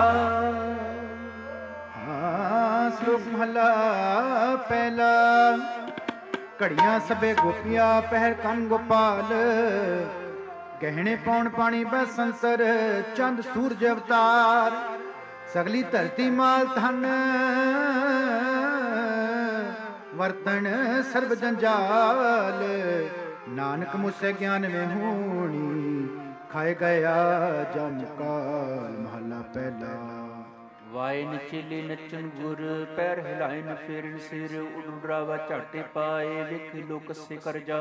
ਹਾਂ ਸ਼ਲੋਕ ਮਹਲਾ ਪਹਿਲਾ। ਘੜੀਆਂ ਸਭੇ ਗੋਪੀਆਂ ਪਹਿਰ ਕੰਨ ਗੋਪਾਲ, ਗਹਿਣੇ ਪਾਉਣ ਪਾਣੀ ਬਸੰਤਰ, ਚੰਦ ਸੂਰਜ ਅਵਤਾਰ, ਸਗਲੀ ਧਰਤੀ ਮਾਲ ਧਨ, ਵਰਤਨ ਸਰਬ ਜੰਜਾਲ, ਨਾਨਕ ਮੁਸੇ ਗਿਆਨ ਮੈਂ ਹੋਣੀ, ਖਾਏ ਗਿਆ ਜਮ ਕਾਲ। ਮਹਲਾ ਪਹਿਲਾ। ਵਾਏ ਨਚੇਲੇ ਨੱਚਣ ਗੁਰ, ਪੈਰ ਹਿਲਾਇਨ ਫੇਰਨ ਸਿਰ, ਉਡਰਾਵਾ ਝਾਟੇ ਪਾਏ, ਵੇਖੇ ਲੋਕ ਸੇ ਕਰ ਜਾ।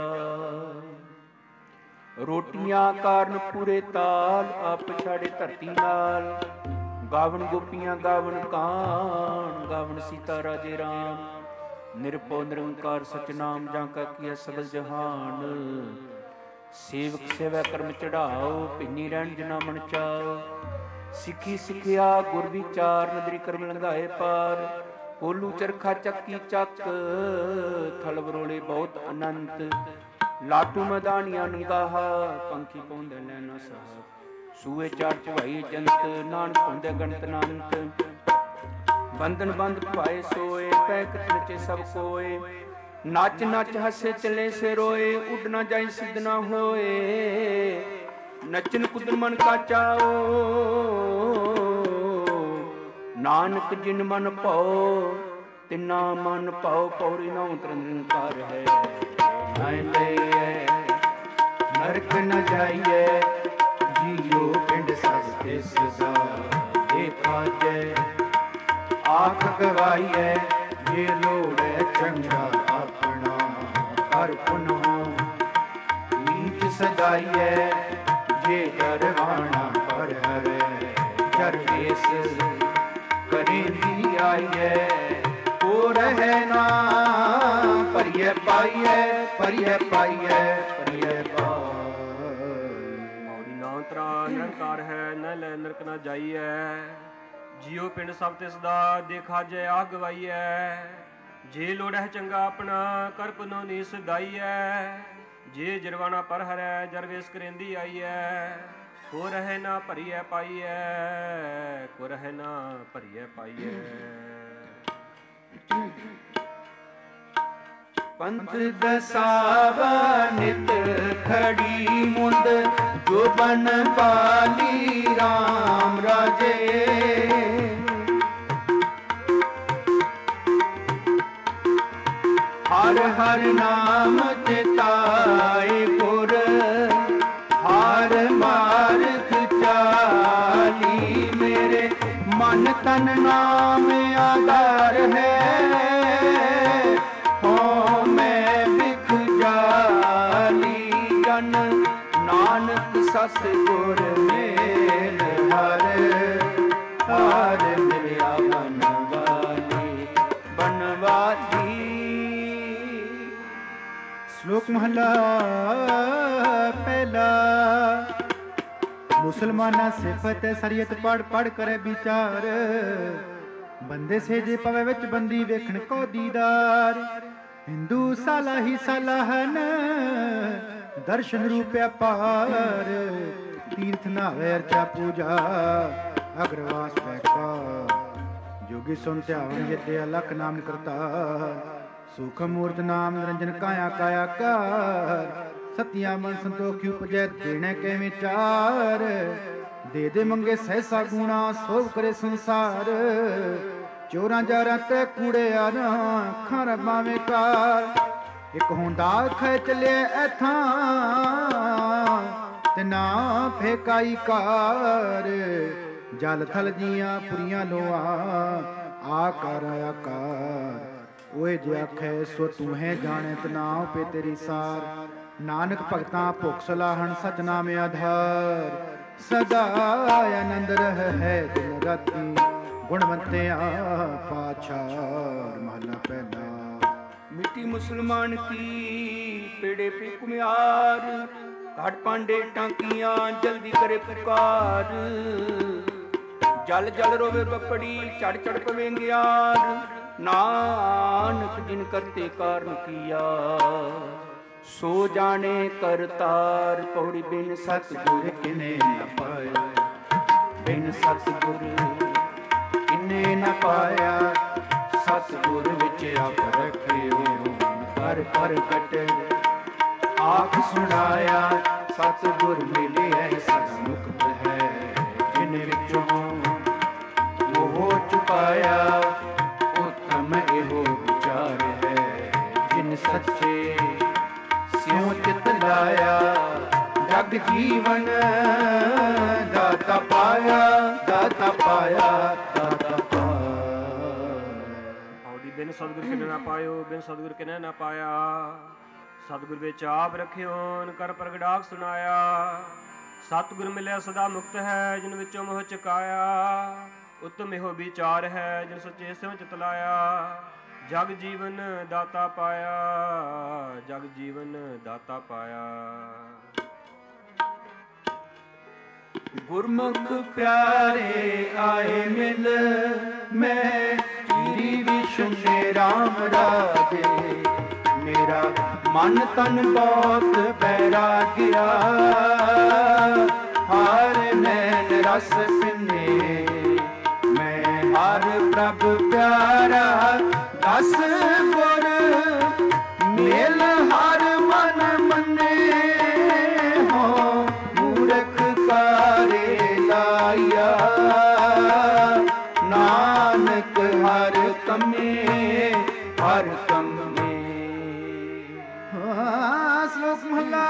ਰੋਟੀਆਂ ਕਾਰਨ ਪੂਰੇ ਤਾਲ, ਆਪ ਛਾੜੇ ਧਰਤੀ ਨਾਲ, ਗਾਵਣ ਗੋਪੀਆਂ ਗਾਵਣ ਕਾਣ, ਗਾਵਣ ਸੀਤਾ ਰਾਜੇ ਰਾਮ, ਨਿਰਭਉ ਨਿਰੰਕਾਰ ਸਚਨਾਮ, ਜਾਂ ਕਾ ਕੀਆ ਸਗਲ ਜਹਾਨ। ਸੇਵਕ ਸੇਵਾ ਕਰਮ ਚੜਾਓ, ਭਿੰਨੀ ਰਹਿਣ ਜਨਾ ਮਨ ਚਾਓ, ਸਿੱਖੀ ਸਿੱਖਿਆ ਗੁਰ ਵਿਚਾਰ, ਨਦਰੀ ਕਰਮ ਲੰਘਾਏ ਪਾਰ, ਕੋਲੂ ਚਰਖਾ ਚੱਕੀ ਚੱਕ, ਥਲ ਵਰੋਲੇ ਬਹੁਤ ਅਨੰਤ, ਲਾਟੂ ਮੈਦਾਨੀਆਂ ਨੰਗਾਹਾ, ਪੰਖੀ ਪਾਉਂਦੇ ਲੈਣਾ ਸਾਹ, ਸੂਏ ਚਾਰ ਚਵਾਈ ਜੰਤ, ਨਾਨਕ ਪਾਉਂਦੇ ਗਣਤ ਨਾਨਕ, ਬੰਧਨ ਬੰਦ ਭਾਏ ਸੋਏ, ਪੈ ਨਚੇ ਸਭ ਕੋਏ, ਨੱਚ ਨੱਚ ਹੱਸੇ ਚਲੇ ਸੇ ਰੋਏ, ਉੱਡ ਨਾ ਜਾਈ ਸਿੱਧ ਨਾ ਹੋਏ, ਨੱਚਨ ਕੁਦਨ ਮਨ ਕਾ ਚਾਓ, ਨਾਨਕ ਜਿਨ ਮਨ ਭਾਉ ਤਿਨਾ ਮਨ ਭਾਉ, ਪੌੜੀ ਨਾ ਉਤਰਨ ਨਿਰੰਕਾਰ ਹੈ। ਨਾਇ ਲਈਏ ਨਰਕ ਨ ਜਾਈਏ, ਜੀਓ ਪਿੰਡ ਸਭ ਤਿਸ ਦਾ ਦੇਖਾ ਜੈ, ਆਖ ਗਵਾਈਏ ਜੇ ਲੋੜੈ ਚੰਗਾ ਆਪਣਾ, ਕਰ ਪੁਨਹੁ ਨੀਚ ਸਜਾਈਏ, ਜੇ ਦਰਵਾਣਾ ਪਰ ਹਰੇ, ਜਰ ਵੇਸ ਕਰੀਦੀ ਆਈਏ, ਹੋ ਰਹਿ ਨਾ ਭਰੀਏ ਪਾਈਏ, ਭਰੀਏ ਪਾਈਏ, ਭਰੀਏ ਪਾਈਏ। ਨਾਮ ਤਰਾ ਨਿਰੰਕਾਰ ਹੈ, ਨ ਲੈ ਨਰਕ ਨਾ ਜਾਈਐ, ਜੀਉ ਪਿੰਡ ਸਭ ਤਿਸ ਦਾ ਦੇਖਾ ਜੈ, ਆ ਗਵਾਈਐ, ਜੇ ਲੋੜੈ ਚੰਗਾ ਆਪਣਾ, ਕਰ ਪੁਨੋ ਨੀ ਸਦਾਈਐ, ਜੇ ਜਰਵਾਣਾ ਪਰ ਹਰੈ, ਜਰਵੇਸ ਕਰੇਂਦੀ ਆਈਐ, ਕੋ ਰਹਿ ਨਾ ਭਰੀਐ ਪਾਈਐ, ਕੋ ਰਹਿ ਨਾ ਭਰੀਐ ਪਾਈਐ। ਪੰਥ ਦਸਾਵਾ ਨਿਤ ਖੜੀ ਮੁੰਦ, ਜੋ ਬਨ ਪਾਲੀ ਰਾਮ ਰਾਜੇ, ਹਰ ਹਰ ਨਾਮ ਚਿਤਾਏ ਗੁਰ, ਹਾਰ ਮਾਰਗ ਚਾਲੀ, ਮੇਰੇ ਮਨ ਤਨ ਨਾਮ ਆਧਾਰ ਹੈ, ਹੋ ਮੈਂ ਵਿਖ ਜਾਲੀ, ਜਨ ਨਾਨਕ ਸਤਿਗੁਰ ਮੇਲ ਹਰ, ਹਰ ਮਿਲਿਆ ਬਨਵਾਲੀ ਬਨਵਾਲੀ। ਸ਼ਲੋਕ ਮਹਲਾ ਪਹਿਲਾ। ਮੁਸਲਮਾਨਾਂ ਸਿਫਤ ਸਰੀਅਤ ਪੜ ਪੜ ਕਰੇ ਵਿਚਾਰ, ਬੰਦੇ ਸੇਜੇ ਪਵੇ ਵਿੱਚ ਬੰਦੀ ਵੇਖਣ ਕੋ ਦੀਦਾਰ। ਹਿੰਦੂ ਸਾਲਾ ਹੀ ਸਾਲਾ ਹਨ ਦਰਸ਼ਨ ਰੂਪਿਆ ਪਾਰ। ਤੀਰਥ ਨਾਵੇ ਅਰਚਾ ਪੂਜਾ ਅਗਰਵਾਸ ਪੈਕਾ। ਜੋਗੀ ਸੁਨ ਧਿਆਵਨ ਜਿਤੇ ਅਲਖ ਨਾਮ ਕਰਤਾ। ਸੁਖ ਮੂਰਤ ਨਾਮ ਨਿਰੰਜਨ ਕਾਇਆ ਕਾਇਆ ਕਰ। ਸਤਿਆ ਮਨ ਸੰਤੋਖੀ ਉਪਜੈ ਦੇਣੇ ਕਿਵੇਂ ਚਾਰ। ਦੇ ਦੇ ਮੰਗੇ ਸਹਿਸਾ ਗੁਣਾ ਸੋਭ ਕਰੇ ਸੰਸਾਰ। ਚੋਰਾਂ ਜਾਰਾਂ ਤੇ ਕੂੜਿਆਰਾਂ ਖਰ ਬਾਵੇਂ ਕਾਰ। ਇੱਕ ਹੁੰਦਾ ਖੈ ਚਲੇ ਐਥਾਂ ਤੇ ਨਾ ਫੇਕਾਈ ਕਾਰ। ਜਲ ਥਲ ਜੀਆਂ ਪੁਰੀਆਂ ਲੋਆ ਆਕਾਰ ਆਕਾਰ। ਓਏ ਜੇ ਆਖੈ ਸੋ ਤੂੰ ਹੈ ਜਾਣੇ ਤੇ ਨਾ ਪੇ ਤੇਰੀ ਸਾਰ। ਨਾਨਕ ਭਗਤਾਂ ਭੁਖ ਸਲਾਹਣ ਸਚ ਨਾਮ ਆਧਾਰ। ਸਦਾ ਆਨੰਦ ਰਹਿ ਹੈ ਦਿਨ ਰਾਤੀ ਗੁਣਵੰਤਿਆ ਪਾਛਾਰ। ਮਹਲਾ ਪਹਿਲਾ। ਮਿੱਟੀ ਮੁਸਲਮਾਨ ਕੀ ਪੇੜੇ ਪੇ ਕੁਮਿਆਰ। ਘਾਟ ਪਾਂਡੇ ਟਾਂਕੀਆਂ ਜਲਦੀ ਕਰੇ ਪੁਕਾਰ। ਜਲ ਜਲ ਰੋਵੇ ਬੱਪੜੀ ਚੜ ਚੜ ਪਵੇ ਗਿਆਰ। ਨਾਨਕ ਜਿਨ ਕਰਤੇ ਕਾਰਨ ਕੀਆ ਸੋ ਜਾਣੇ ਕਰਤਾਰ। ਪੌੜੀ ਬਿਨ ਸਤਿਗੁਰ ਕਿਨੇ ਨ ਪਾਇਆ। ਬਿਨ ਸਤਿਗੁਰ ਕਿਨੇ ਨ ਪਾਇਆ। ਸਤਿਗੁਰ ਵਿੱਚ ਆਪ ਰੱਖਿਓ ਕਰ ਪ੍ਰਗਟ ਆਖ ਸੁਣਾਇਆ। ਸਤਿਗੁਰ ਮਿਲਿਆ ਸਦਾ ਮੁਕਤ ਹੈ। ਜਿਨ ਵਿੱਚੋਂ ਮੋਹ ਚੁਕਾਇਆ ਉਤਮ ਇਹੋ ਵਿਚਾਰ ਹੈ। ਜਿਨ ਸੱਚੇ ਸਿਉ ਚਿਤ ਲਾਇਆ ਜਗ ਜੀਵਨ ਦਾਤਾ ਪਾਇਆ। ਦਾਤਾ ਪਾਇਆ ਦਾਤਾ ਪਾਇਆ। ਆਉਦੀ ਬਿਨ ਸਤਿਗੁਰ ਕਿਨੇ ਨਾ ਪਾਇਓ। ਬਿਨ ਸਤਿਗੁਰ ਕਿਨੇ ਨਾ ਪਾਇਆ। ਸਤਿਗੁਰ ਵਿੱਚ ਆਪ ਰਖਿਓਨ ਕਰ ਪ੍ਰਗਟਾਕ ਸੁਣਾਇਆ। ਸਤਿਗੁਰ ਮਿਲਿਆ ਸਦਾ ਮੁਕਤ ਹੈ। ਜਿਨ ਵਿੱਚੋਂ ਮੋਹ ਚੁਕਾਇਆ ਉਤਮ ਇਹੋ ਵਿਚਾਰ ਹੈ। ਜਿਨ ਸੱਚੇ ਸਿਉ ਚਿਤ ਲਾਇਆ ਜਗ ਜੀਵਨ ਦਾਤਾ ਪਾਇਆ। ਜਗ ਜੀਵਨ ਦਾਤਾ ਪਾਇਆ। ਗੁਰਮੁਖ ਪਿਆਰੇ ਆਏ ਮਿਲ ਮੈਂ ਚੀਰੀ ਵਿਸ਼ੁਨੇ ਰਾਮ ਰਾਜੇ। ਮੇਰਾ ਮਨ ਤਨ ਬਹੁਤ ਬੈਰਾਗਿਆ। ਹਰ ਨੈਣ ਰਸ ਪਿੰਨੇ ਮੈਂ ਹਰ ਪ੍ਰਭ ਪਿਆਰਾ। ਦਸ ਗੁਰ ਮੇਲ ਹਰ ਮਨ ਮੰਨੇ ਹੋ। ਮੂਰਖ ਕਾਰੇ ਲਾਇਆ ਨਾਨਕ ਹਰ ਕੰਮੇ ਹਰ ਕੰਮੇ। ਸ਼ਲੋਕ ਮਹਲਾ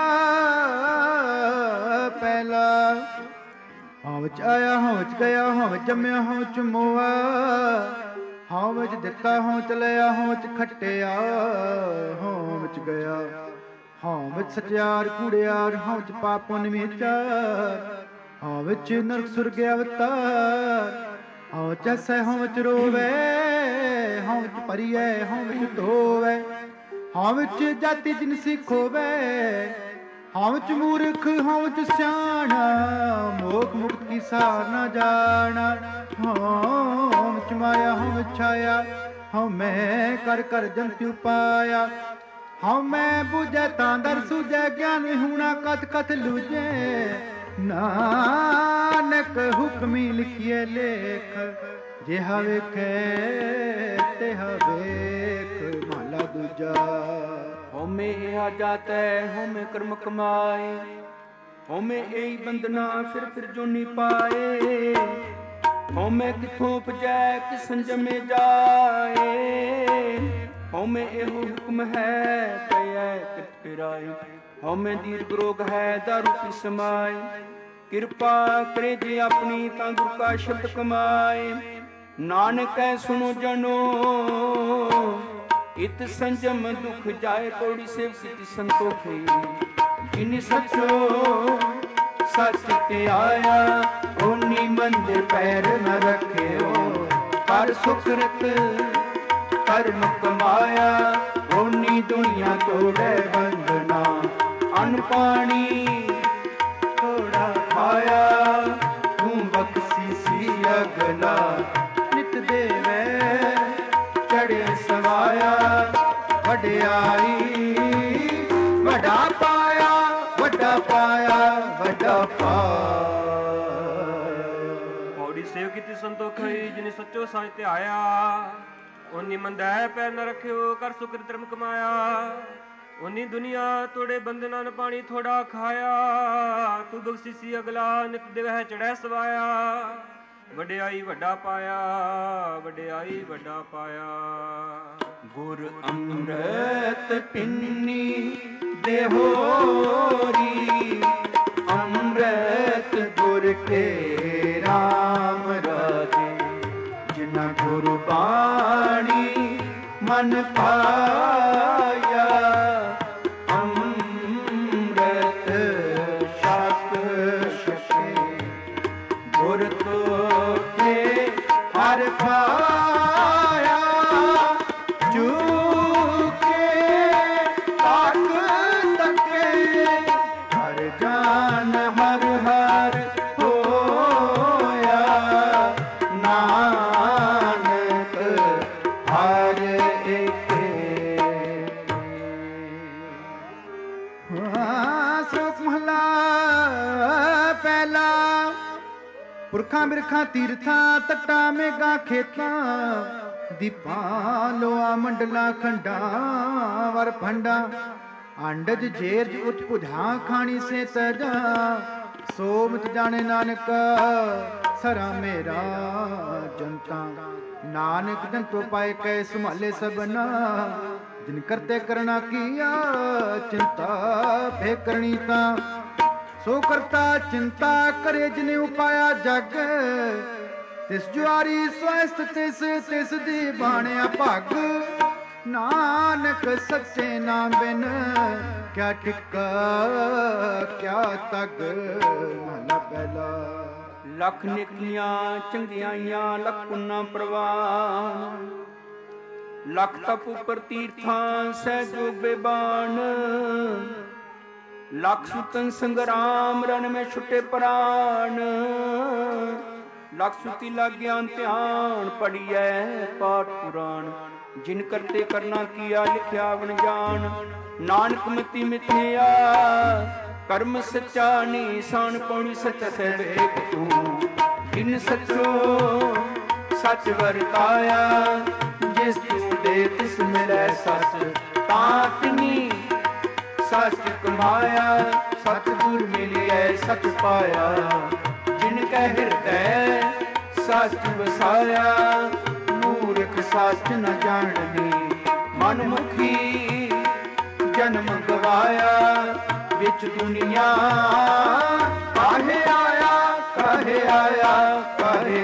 ਪਹਿਲਾ। ਹਾਂ ਵਿੱਚ ਆਇਆ ਹਾਂ ਵਿੱਚ ਗਿਆ ਹਾਂ ਵਿੱਚ ਜੰਮਿਆ ਹਾਂ ਵਿੱਚ ਮੋਆ। ਹਾਂ ਵਿੱਚ ਦਿੱਤਾ ਹਾਂ ਵਿੱਚ ਲਿਆ ਹਾਂ ਵਿੱਚ ਖੱਟਿਆ। ਹਾਂ ਵਿੱਚ ਗਿਆ ਹਾਂ ਵਿੱਚ ਸਚਿਆਰ ਕੂੜਿਆਰ। ਹਾਂ ਵਿੱਚ ਪਾਪ ਪੁੰਨ ਵਿਚਾਰ। ਹਾਂ ਵਿੱਚ ਨਰਕ ਸੁਰਗ ਅਵਤਾਰ। ਹਾਂ ਵਿੱਚ ਹੱਸੈ ਹਾਂ ਵਿੱਚ ਰੋਵੇ। ਹਾਂ ਵਿੱਚ ਭਰੀਐ ਹਾਂ ਵਿੱਚ ਧੋਵੈ। ਹਾਂ ਵਿੱਚ ਜਾਤੀ ਜਿਨਸੀ ਖੋਵੇ। ਹਾਂ ਵਿੱਚ ਮੂਰਖ ਹਾਂ ਵਿੱਚ ਸਿਆਣਾ। ਮੋਖ ਮੁਕਤੀ ਸਾਰ ਨਾ ਜਾਣਾ। ਹਾਂ ਵਿੱਚ ਮਾਇਆ ਹਾਂ ਵਿੱਚ ਛਾਇਆ। ਹਾਂ ਮੈਂ ਕਰ ਕਰ ਜੰਤਿ ਉਪਾਇਆ। ਹਾਂ ਮੈਂ ਬੁਝੈ ਤਾਂ ਦਰ ਸੁਝੈ ਗਿਆਨ ਵਿਹੂਣਾ ਕਥ ਕਥ ਲੂਝੈ। ਨਾਨਕ ਹੁਕਮੀ ਲਿਖੀਏ ਲੇਖ। ਜਿਹਾ ਵੇਖੈ ਤਿਹਾ ਵੇਖ। ਮਹਲਾ ਦੂਜਾ। ਹਉਮੈ ਆ ਜਾਤੈ ਹਉਮੈ ਕਰਮ ਕਮਾਏ। ਹਉਮੈ ਇਹੀ ਬੰਦਨਾ ਫਿਰ ਫਿਰ ਜੋਨੀ ਪਾਏ। ਹਉਮੈ ਕਿਥੋਂ ਉਪਜੈ ਕਿਸ ਸੰਜਮੇ ਜਾਏ। ਹਉਮੈ ਇਹੋ ਹੁਕਮ ਹੈ ਪਇਐ ਕਿਤ ਫਿਰਾਏ। ਹਉਮੈ ਦੀਰਘ ਰੋਗ ਹੈ ਦਾਰੂ ਪੀ ਸਮਾਏ। ਕਿਰਪਾ ਕਰੇ ਜੇ ਆਪਣੀ ਤਾਂ ਗੁਰ ਕਾ ਸ਼ਬਦ ਕਮਾਏ। ਨਾਨਕੈ ਸੁਣੋ ਜਨੋ ਇਤ ਸੰਜਮ ਦੁਖ ਜਾਏ। ਪੌੜੀ ਸੇਵ ਕੀਤੀ ਸੰਤੋਖੇ ਜਿਨ ਸਚੋ ਸਚ ਤੇ ਆਇਆ। ਓਨੀ ਮੰਦਰ ਪੈਰ ਨ ਰੱਖਿਓ ਪਰ ਸੁਕ੍ਰਿਤ ਕਰਮ ਕਮਾਇਆ। ਓਨੀ ਦੁਨੀਆ ਤੋੜੈ ਬੰਧਨਾ ਅਨ ਪਾਣੀ ਥੋੜਾ ਖਾਇਆ। ਤੂੰ ਬਖਸ਼ੀ ਸੀ ਅਗਲਾ ਨਿਤ ਦੇਵੈ ਪਾਇਆ ਵੱਡਾ ਪਾਇਆ। ਪੌੜੀ ਸੇਵ ਕੀਤੀ ਸੰਤੋਖ ਹੋਈ ਜਿਨੇ ਸੱਚੋ ਸਾਜ ਤੇ ਆਇਆ। ਉਨੀ ਮੰਦਾ ਪੈਰ ਨ ਰੱਖਿਓ ਕਰ ਸੁਕਰ ਧਰਮ ਕਮਾਇਆ। ਉਨੀ ਦੁਨੀਆ ਤੋੜੇ ਬੰਦਨਾਂ ਨ ਪਾਣੀ ਥੋੜਾ ਖਾਇਆ। ਤੂੰ ਬਖਸ਼ੀਸੀ ਅਗਲਾ ਨਿਤ ਦਿਵਹਿ ਚੜ੍ਹੈ ਸਵਾਇਆ। ਵਡਿਆਈ ਵੱਡਾ ਪਾਇਆ ਵਡਿਆਈ ਵੱਡਾ ਪਾਇਆ। ਗੁਰ ਅੰਮ੍ਰਿਤ ਪਿੰਨੀ ਦੇਹੋਰੀ ਅੰਮ੍ਰਿਤ ਗੁਰ ਕੇ ਰਾਮ ਰਾਜੇ। ਜਿਨਾ ਗੁਰੂ ਬਾਣੀ ਮਨ ਪਾਇਆ ਅੰਮ੍ਰਿਤ ਛਕ ਛਕੇ। ਗੁਰ ਤੋਥੇ ਹਰ ਪਾਇਆ ਚੂਕੇ ਤੱਕ ਤੱਕੇ। ਹਰ ਜਾਨ ਹਰ ਹਰ ਹੋਇਆ ਨਾਨਕ ਹਰ ਏਕੇ। ਸ਼ਲੋਕ ਮਹਲਾ ਪਹਿਲਾ। ਪੁਰਖਾਂ ਬਿਰਖਾਂ ਤੀਰਥਾਂ ਤੱਟਾਂ ਮੇਘਾਂ ਖੇਤਾਂ। ਦੀਪਾਂ ਲੋਆ ਮੰਡਲਾਂ ਖੰਡਾਂ ਵਰ ਫੰਡਾਂ। ਅੰਡਜ ਜੇਰਜ ਉਚ ਭੁਜਾਂ ਖਾਣੀ ਸੇ ਤਜਾ। ਸੋ ਮਿਤ ਜਾਣੇ ਨਾਨਕ ਸਰਾ ਮੇਰਾ ਜਨਤਾ। ਨਾਨਕ ਜੰਤੋ ਪਾਏ ਕੈ ਸੰਭਾਲੇ ਸਭਨਾ। ਜਿਨ ਕਰਤੇ ਕਰਣਾ ਕੀਆ ਚਿੰਤਾ ਭੇ ਕਰਣੀ ਤਾਂ। ਸੋ ਕਰਤਾ ਚਿੰਤਾ ਕਰੇ ਜਿਨੇ ਉਪਾਇਆ ਜਗ। ਤਿਸ ਜੁਆਰੀ ਸਵਸਤ ਤਿਸ ਤਿਸ ਦੀ ਬਾਣਿਆ ਭਗ। ਨਾਨਕ ਸੱਚੇ ਨਾਮ ਬਿਨ ਕਿਆ ਟਿਕਾ ਕਿਆ ਤਗ। ਮਹਲਾ ਪਹਿਲਾ। ਲੱਖ ਨੇਕੀਆਂ ਚੰਗਿਆਈਆਂ ਲੱਖ ਪੁੰਨਾ ਪ੍ਰਵਾਨ। ਲੱਖ ਤਪ ਉਪਰ ਤੀਰਥਾਂ ਸਹਿ ਜੋਗ ਬੇਬਾਨ। ਲੱਖ ਸੁਤਨ ਸੰਗਰਾਮ ਰਨ ਮੈਂ ਛੁਟੇ ਪ੍ਰਾਨ। ਲੱਖ ਸੁਤੀ ਲਾਗਿਆਨ ਧਿਆਨ ਪੜੀਐ ਪਾਠ ਪੁਰਾਣ। ਜਿਨ ਕਰਤੇ ਕਰਨਾ ਕੀਆ ਲਿਖਿਆ ਵਣ ਜਾਣ। ਨਾਨਕ ਮਤੀ ਮਿਥਿਆ ਕਰਮ ਸੱਚਾ ਨੀਸਾਨ। ਪੌੜੀ ਸੱਚ ਸਹਿ ਤੂੰ ਜਿਨ ਸੱਚੋ ਸੱਚ ਵਰਤਾਇਆ। ਜਿਸ ਤੂੰ ਦੇ ਤਿਸ ਮਿਲੈ ਸੱਚ ਤਾਂ ਤਿਨੀ ਸੱਚ ਕਮਾਇਆ। ਸਤਿਗੁਰ ਮਿਲਿਐ ਸੱਚ ਪਾਇਆ। ਜਿਨ ਕੈ ਹਿਰਦੈ ਸੱਚ ਵਸਾਇਆ। ਮੂਰਖ ਸੱਚ ਨ ਜਾਣਨੀ ਮਨ ਮੁਖੀ ਜਨਮ ਗਵਾਇਆ। ਵਿੱਚ ਦੁਨੀਆ ਕਾਹੇ ਆਇਆ ਕਾਹੇ ਆਇਆ ਕਾਹੇ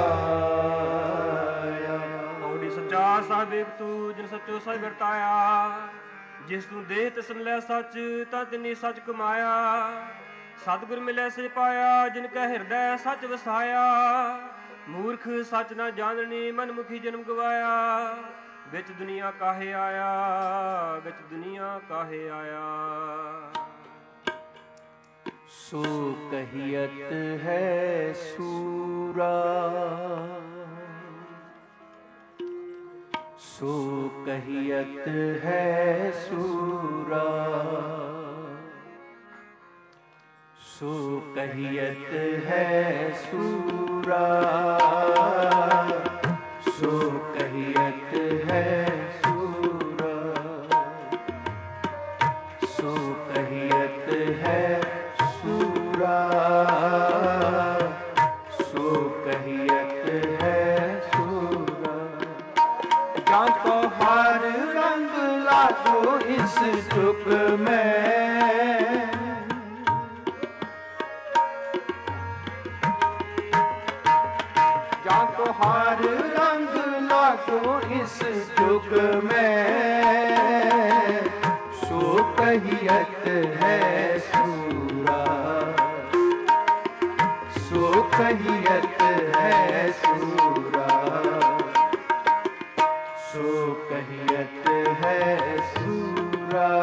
ਆਇਆ। ਪੌੜੀ ਸੱਚਾ ਸਾਹਿਬ ਤੂੰ ਜਿਨ ਸੱਚੋ ਸੱਚ ਵਰਤਾਇਆ। ਜਿਸ ਤੂੰ ਦੇ ਤਿਸ ਮਿਲੈ ਸੱਚ ਤਾਂ ਤਿਨੀ ਸੱਚ ਕਮਾਇਆ। ਸਤਿਗੁਰ ਮਿਲੈ ਸੇ ਪਾਇਆ। ਜਿਨ ਕੈ ਹਿਰਦੈ ਸੱਚ ਵਸਾਇਆ। ਮੂਰਖ ਸੱਚ ਨਾ ਜਾਣਨੀ ਮਨ ਮੁਖੀ ਜਨਮ ਗਵਾਇਆ। ਵਿੱਚ ਦੁਨੀਆ ਕਾਹੇ ਆਇਆ ਵਿੱਚ ਦੁਨੀਆ ਕਾਹੇ ਆਇਆ। ਸੋ ਕਹੀਅਤ ਹੈ ਸੂਰਾ ਸੋ ਕਹੀਅਤ ਹੈ ਸੂਰਾ। ਸੋ ਕਹੀਅਤ ਹੈ ਸੂਰਾ। ਸੋ ਕਹੀਅਤ ਹੈ ਸੂਰਾ। ਸੋ ਕਹੀਅਤ ਹੈ ਸੂਰਾ। ਸੋ ਕਹੀਅਤ ਹੈ ਸੂਰਾ। ਜਾਂ ਕੋ ਹਰ ਰੰਗ ਲਾਗੋ ਇਸ ਜੁਗ ਮੈਂ। ਜਾਂ ਕੋ ਹਰ ਰੰਗ ਲਾਗੋ ਇਸ ਜੁਗ ਮੈਂ। ਸੋ ਕਹੀਅਤ ਹੈ ਸੂਰਾ। ਸੋ ਕਹੀਅਤ ਹੈ ਸੂਰਾ। ਸੋ ਕਹੀਅਤ ਹੈ ਸੂਰਾ।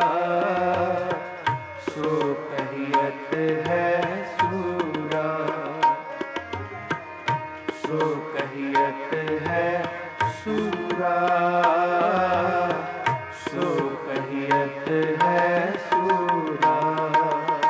ਸੋ ਕਹੀਅਤ ਹੈ ਸੂਰਾ। ਸੋ ਕਹੀਅਤ ਹੈ ਸੂਰਾ। ਸੋ ਕਹੀਅਤ ਹੈ ਸੂਰਾ।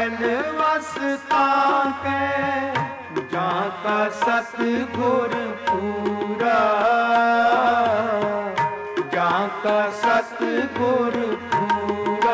सकल वसता कै जाका सतगुर पूरा, जाका सतगुर पूरा।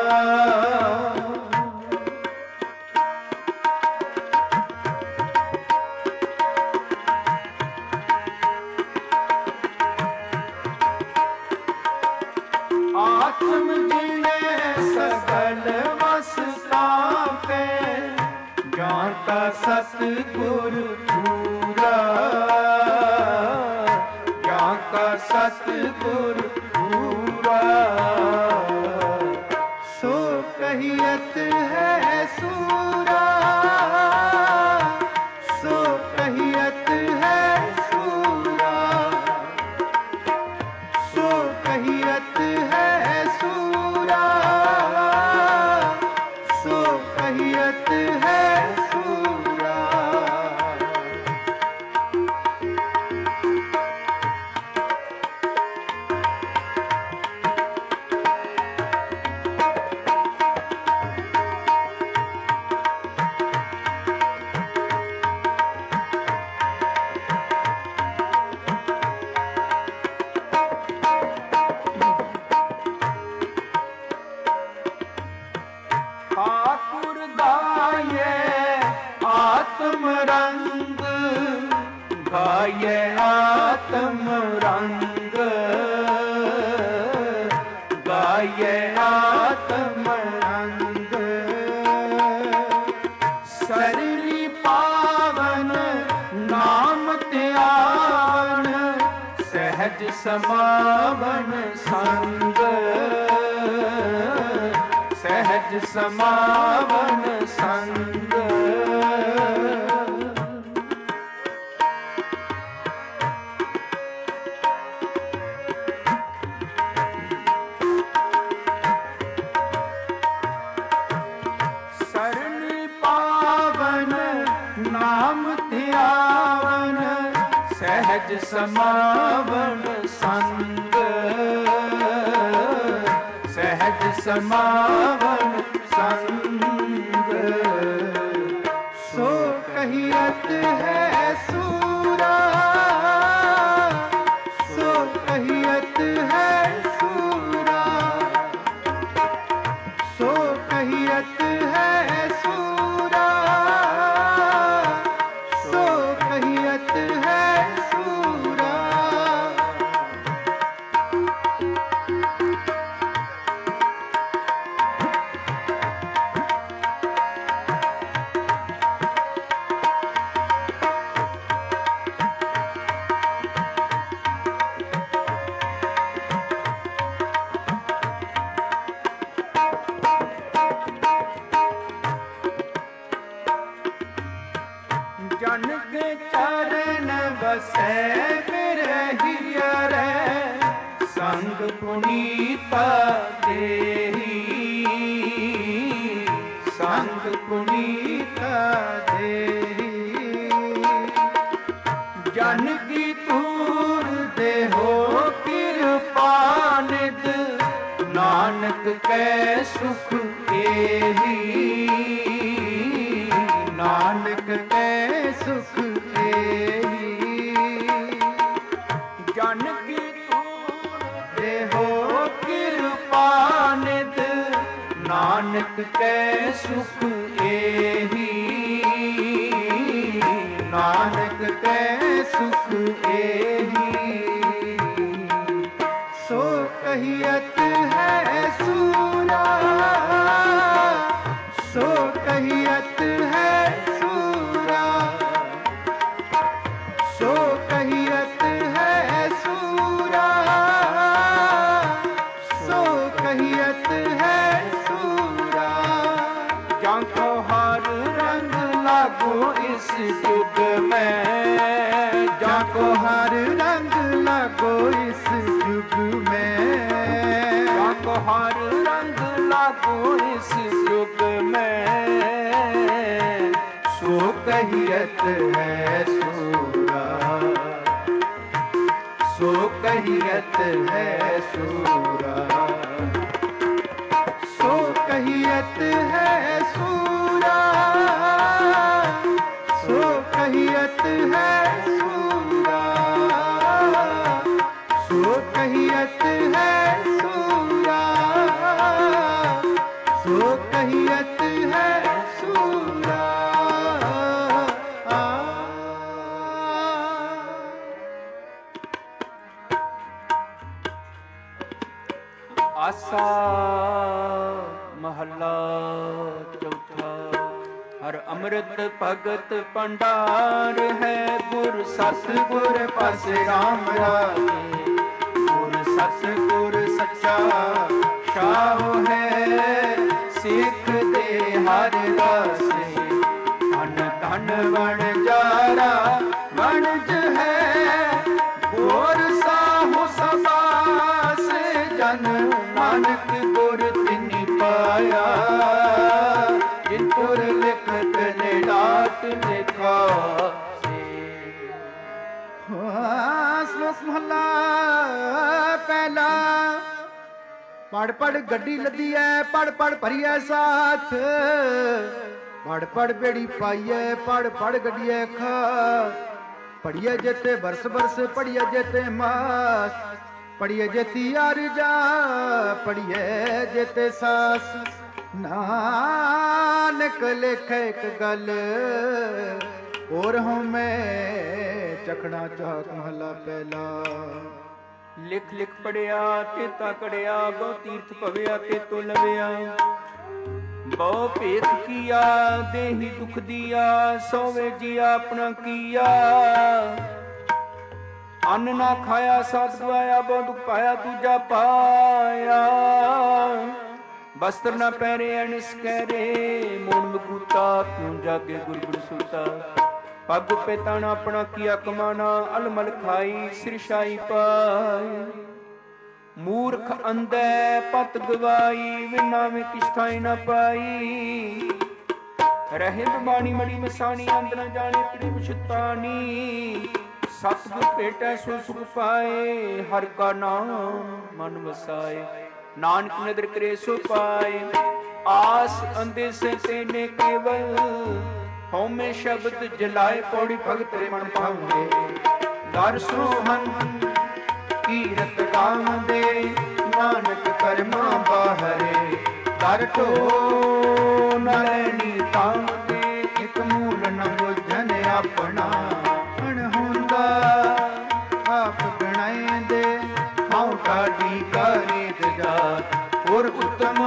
आत्म जिने सकल वसता पे जाता सतगुर पूरा, जाता सतगुर पूरा। सो कहियत है सूरा, सो कहियत है सूरा, सो कहियत है सूरा, सो कहियत है सूरा। ठाकुर गाये आत्म रंग, गाये आत्म रंग, गाये आत्म रंग। सरली पावन नाम त्यावन, सहज समावन संग, सहज समावन संग। सरल पावन नाम ध्यावन, सहज समावन संग, सहज समावन संग। सो कहियत है सूरा, सो कहियत है सूरा, सो कहियत है सूरा, सो कहियत है सूरा। जन के चरण बसै बिरहिया रे, संग पुनीता देही, संग पुनीता देही। जन की तूर देहो कृपा निध, नानक कै सुख एही, नानक कै सुख एही। जन की तूर देहो कृपा निध, नानक कै सुख एही, नानक कै सुख एही। सो कहियत है सूरा, सो कहियत है सूरा, सो कहियत है सूरा, सो कहियत है सूरा। जाको हर रंग लागो इस युग में, जाको हर रंग लागो इस युग में, जाको हर रंग लागो इस युग में। सो कहियत है सूरा, सो कहियत है सूरा, सो कहियत है सूरा। ਹਰ ਅੰਮ੍ਰਿਤ ਭਗਤ ਭੰਡਾਰ ਹੈ, ਗੁਰ ਸਤਿਗੁਰ ਪਾਸੇ ਰਾਮ ਰਾਜੇ। ਗੁਰ ਸਤਿਗੁਰ ਸੱਚਾ ਸ਼ਾਹ ਹੈ, ਸਿੱਖ ਦੇ ਹਰ ਰਾਸੇ। ਧਨ ਧਨ ਵਣਜਾਰਾ ਵਣਜ ਹੈ, ਗੁਰ ਸਾਹੁ ਸਬਾਸ ਜਨ ਨਾਨਕ ਗੁਰ ਤਿਨਿ ਪਾਇਆ। ਜਿਨ ਤੁਰ ਲਿਖਤ ਨੇ ਡਾਟ ਲਿਖਾ। ਸਲੋਕ ਮਹੱਲਾ ਪਹਿਲਾ। ਪੜ ਪੜ ਗੱਡੀ ਲੱਦੀ ਐ, ਪੜ ਪੜ ਭਰੀਐ ਸਾਥ। ਪੜ ਪੜ ਬੇੜੀ ਪਾਈਐ, ਪੜ ਪੜ ਗੱਡੀਐ ਖਾ। ਪੜੀਐ ਜੇਤੇ ਬਰਸ ਬਰਸ, ਪੜੀਐ ਜੇਤੇ ਮਾਸ। ਪੜੀਐ ਜੇਤੀ ਅਰਜਾ, ਪੜੀਐ ਜੇਤੇ ਸਾਸ। ਨਾਨਕ ਲਿਖੇ ਇੱਕ ਗੱਲ, ਹੋਰ ਹਉ ਮੈਂ ਚਖਣਾ ਚਾਕ। ਮਹੱਲਾ ਪਹਿਲਾ। ਲਿਖ ਲਿਖ ਪੜਿਆ ਤੇ ਤਕੜਿਆ, ਬਹੁ ਤੀਰਥ ਭਵਿਆ ਤੇ ਤੋ ਲਵਿਆ। ਬਹੁ ਭੇਤ ਕੀਆ ਦੇਹੀ ਦੁਖ ਦੀਆ, ਸੋਵੇ ਜੀ ਆਪਣਾ ਕੀਆ। ਅੰਨ ਨਾ ਖਾਇਆ ਸਾਧ ਗਵਾਇਆ, ਬਹੁ ਦੁਖ ਪਾਇਆ ਦੂਜਾ ਪਾਇਆ। ਬਸਤਰ ਨਾ ਪਹਿਰੇ ਅਣਸ ਕਹਿਰੇ, ਮੂਣ ਮਕੂਤਾ ਕਿਉਂ ਜਾਗੇ ਗੁਰ ਗੁਰ ਸੁਤਾ। ਪੱਗ ਪੇਤਣ ਆਪਣਾ ਕੀਆ ਕਮਾਨਾ, ਅਲਮਲ ਖਾਈ ਸਿਰਸ਼ਾਈ ਪਾਈ। ਮੂਰਖ ਅੰਧੈ ਪਤ ਗਵਾਈ, ਵਿਨਾ ਵਿੱਚ ਕਿਛ ਥਾਈ ਨਾ ਪਾਈ। ਰਹੇ ਬਾਣੀ ਮੜੀ ਮਸਾਣੀ, ਅੰਧ ਨ ਜਾਣੇ ਪੜੀ ਪਛਤਾਨੀ। ਸਤਿਗੁਰ ਭੇਟੈ ਸੋ ਸੁਖ ਪਾਏ, ਹਰਿ ਕਾ ਨਾਮ ਮਨ ਵਸਾਏ। ਨਾਨਕ ਨਦਰ ਕਰੇ ਸੋ ਪਾਏ, ਆਸ ਅੰਧੇ ਸੇ ਤੇਨੇ ਕੇਵਲ। ਹਉਮੈ ਸ਼ਬਦ ਜਲਾਏ, ਪੌੜੀ ਭਗਤ ਰੇ ਮਨ ਭਾਉਂਦੇ। ਦਰ ਸੋਹਨ ਕੀਰਤ ਗਾਵੰਦੇ, ਨਾਨਕ ਕਰਮਾ ਬਾਹਰੇ। ਦਰ ਢੋ ਨੈਣੀ ਤਾਮਦੇ, ਇਕ ਮੂਲ ਨ ਬੁਝਨ ਆਪਣਾ। ਅਣਹੋਂਦਾ ਆਪ ਗਣਾਏਂਦੇ, ਹਉ ਕਾਢੀ ਕਰੇ ਜਾਤ। ਹੋਰ ਉਤਮ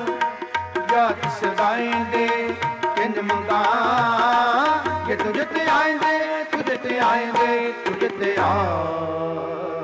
ਜਾਤ ਸਦਾਏਂਦੇ, ਕਿੰਜ ਮੰਗਾ ਜੇ ਤੁਝ ਤੇ ਆਏਂਦੇ। ਤੁਝ ਤੇ ਆਏਂਦੇ, ਤੁਝ ਤੇ ਆਏ।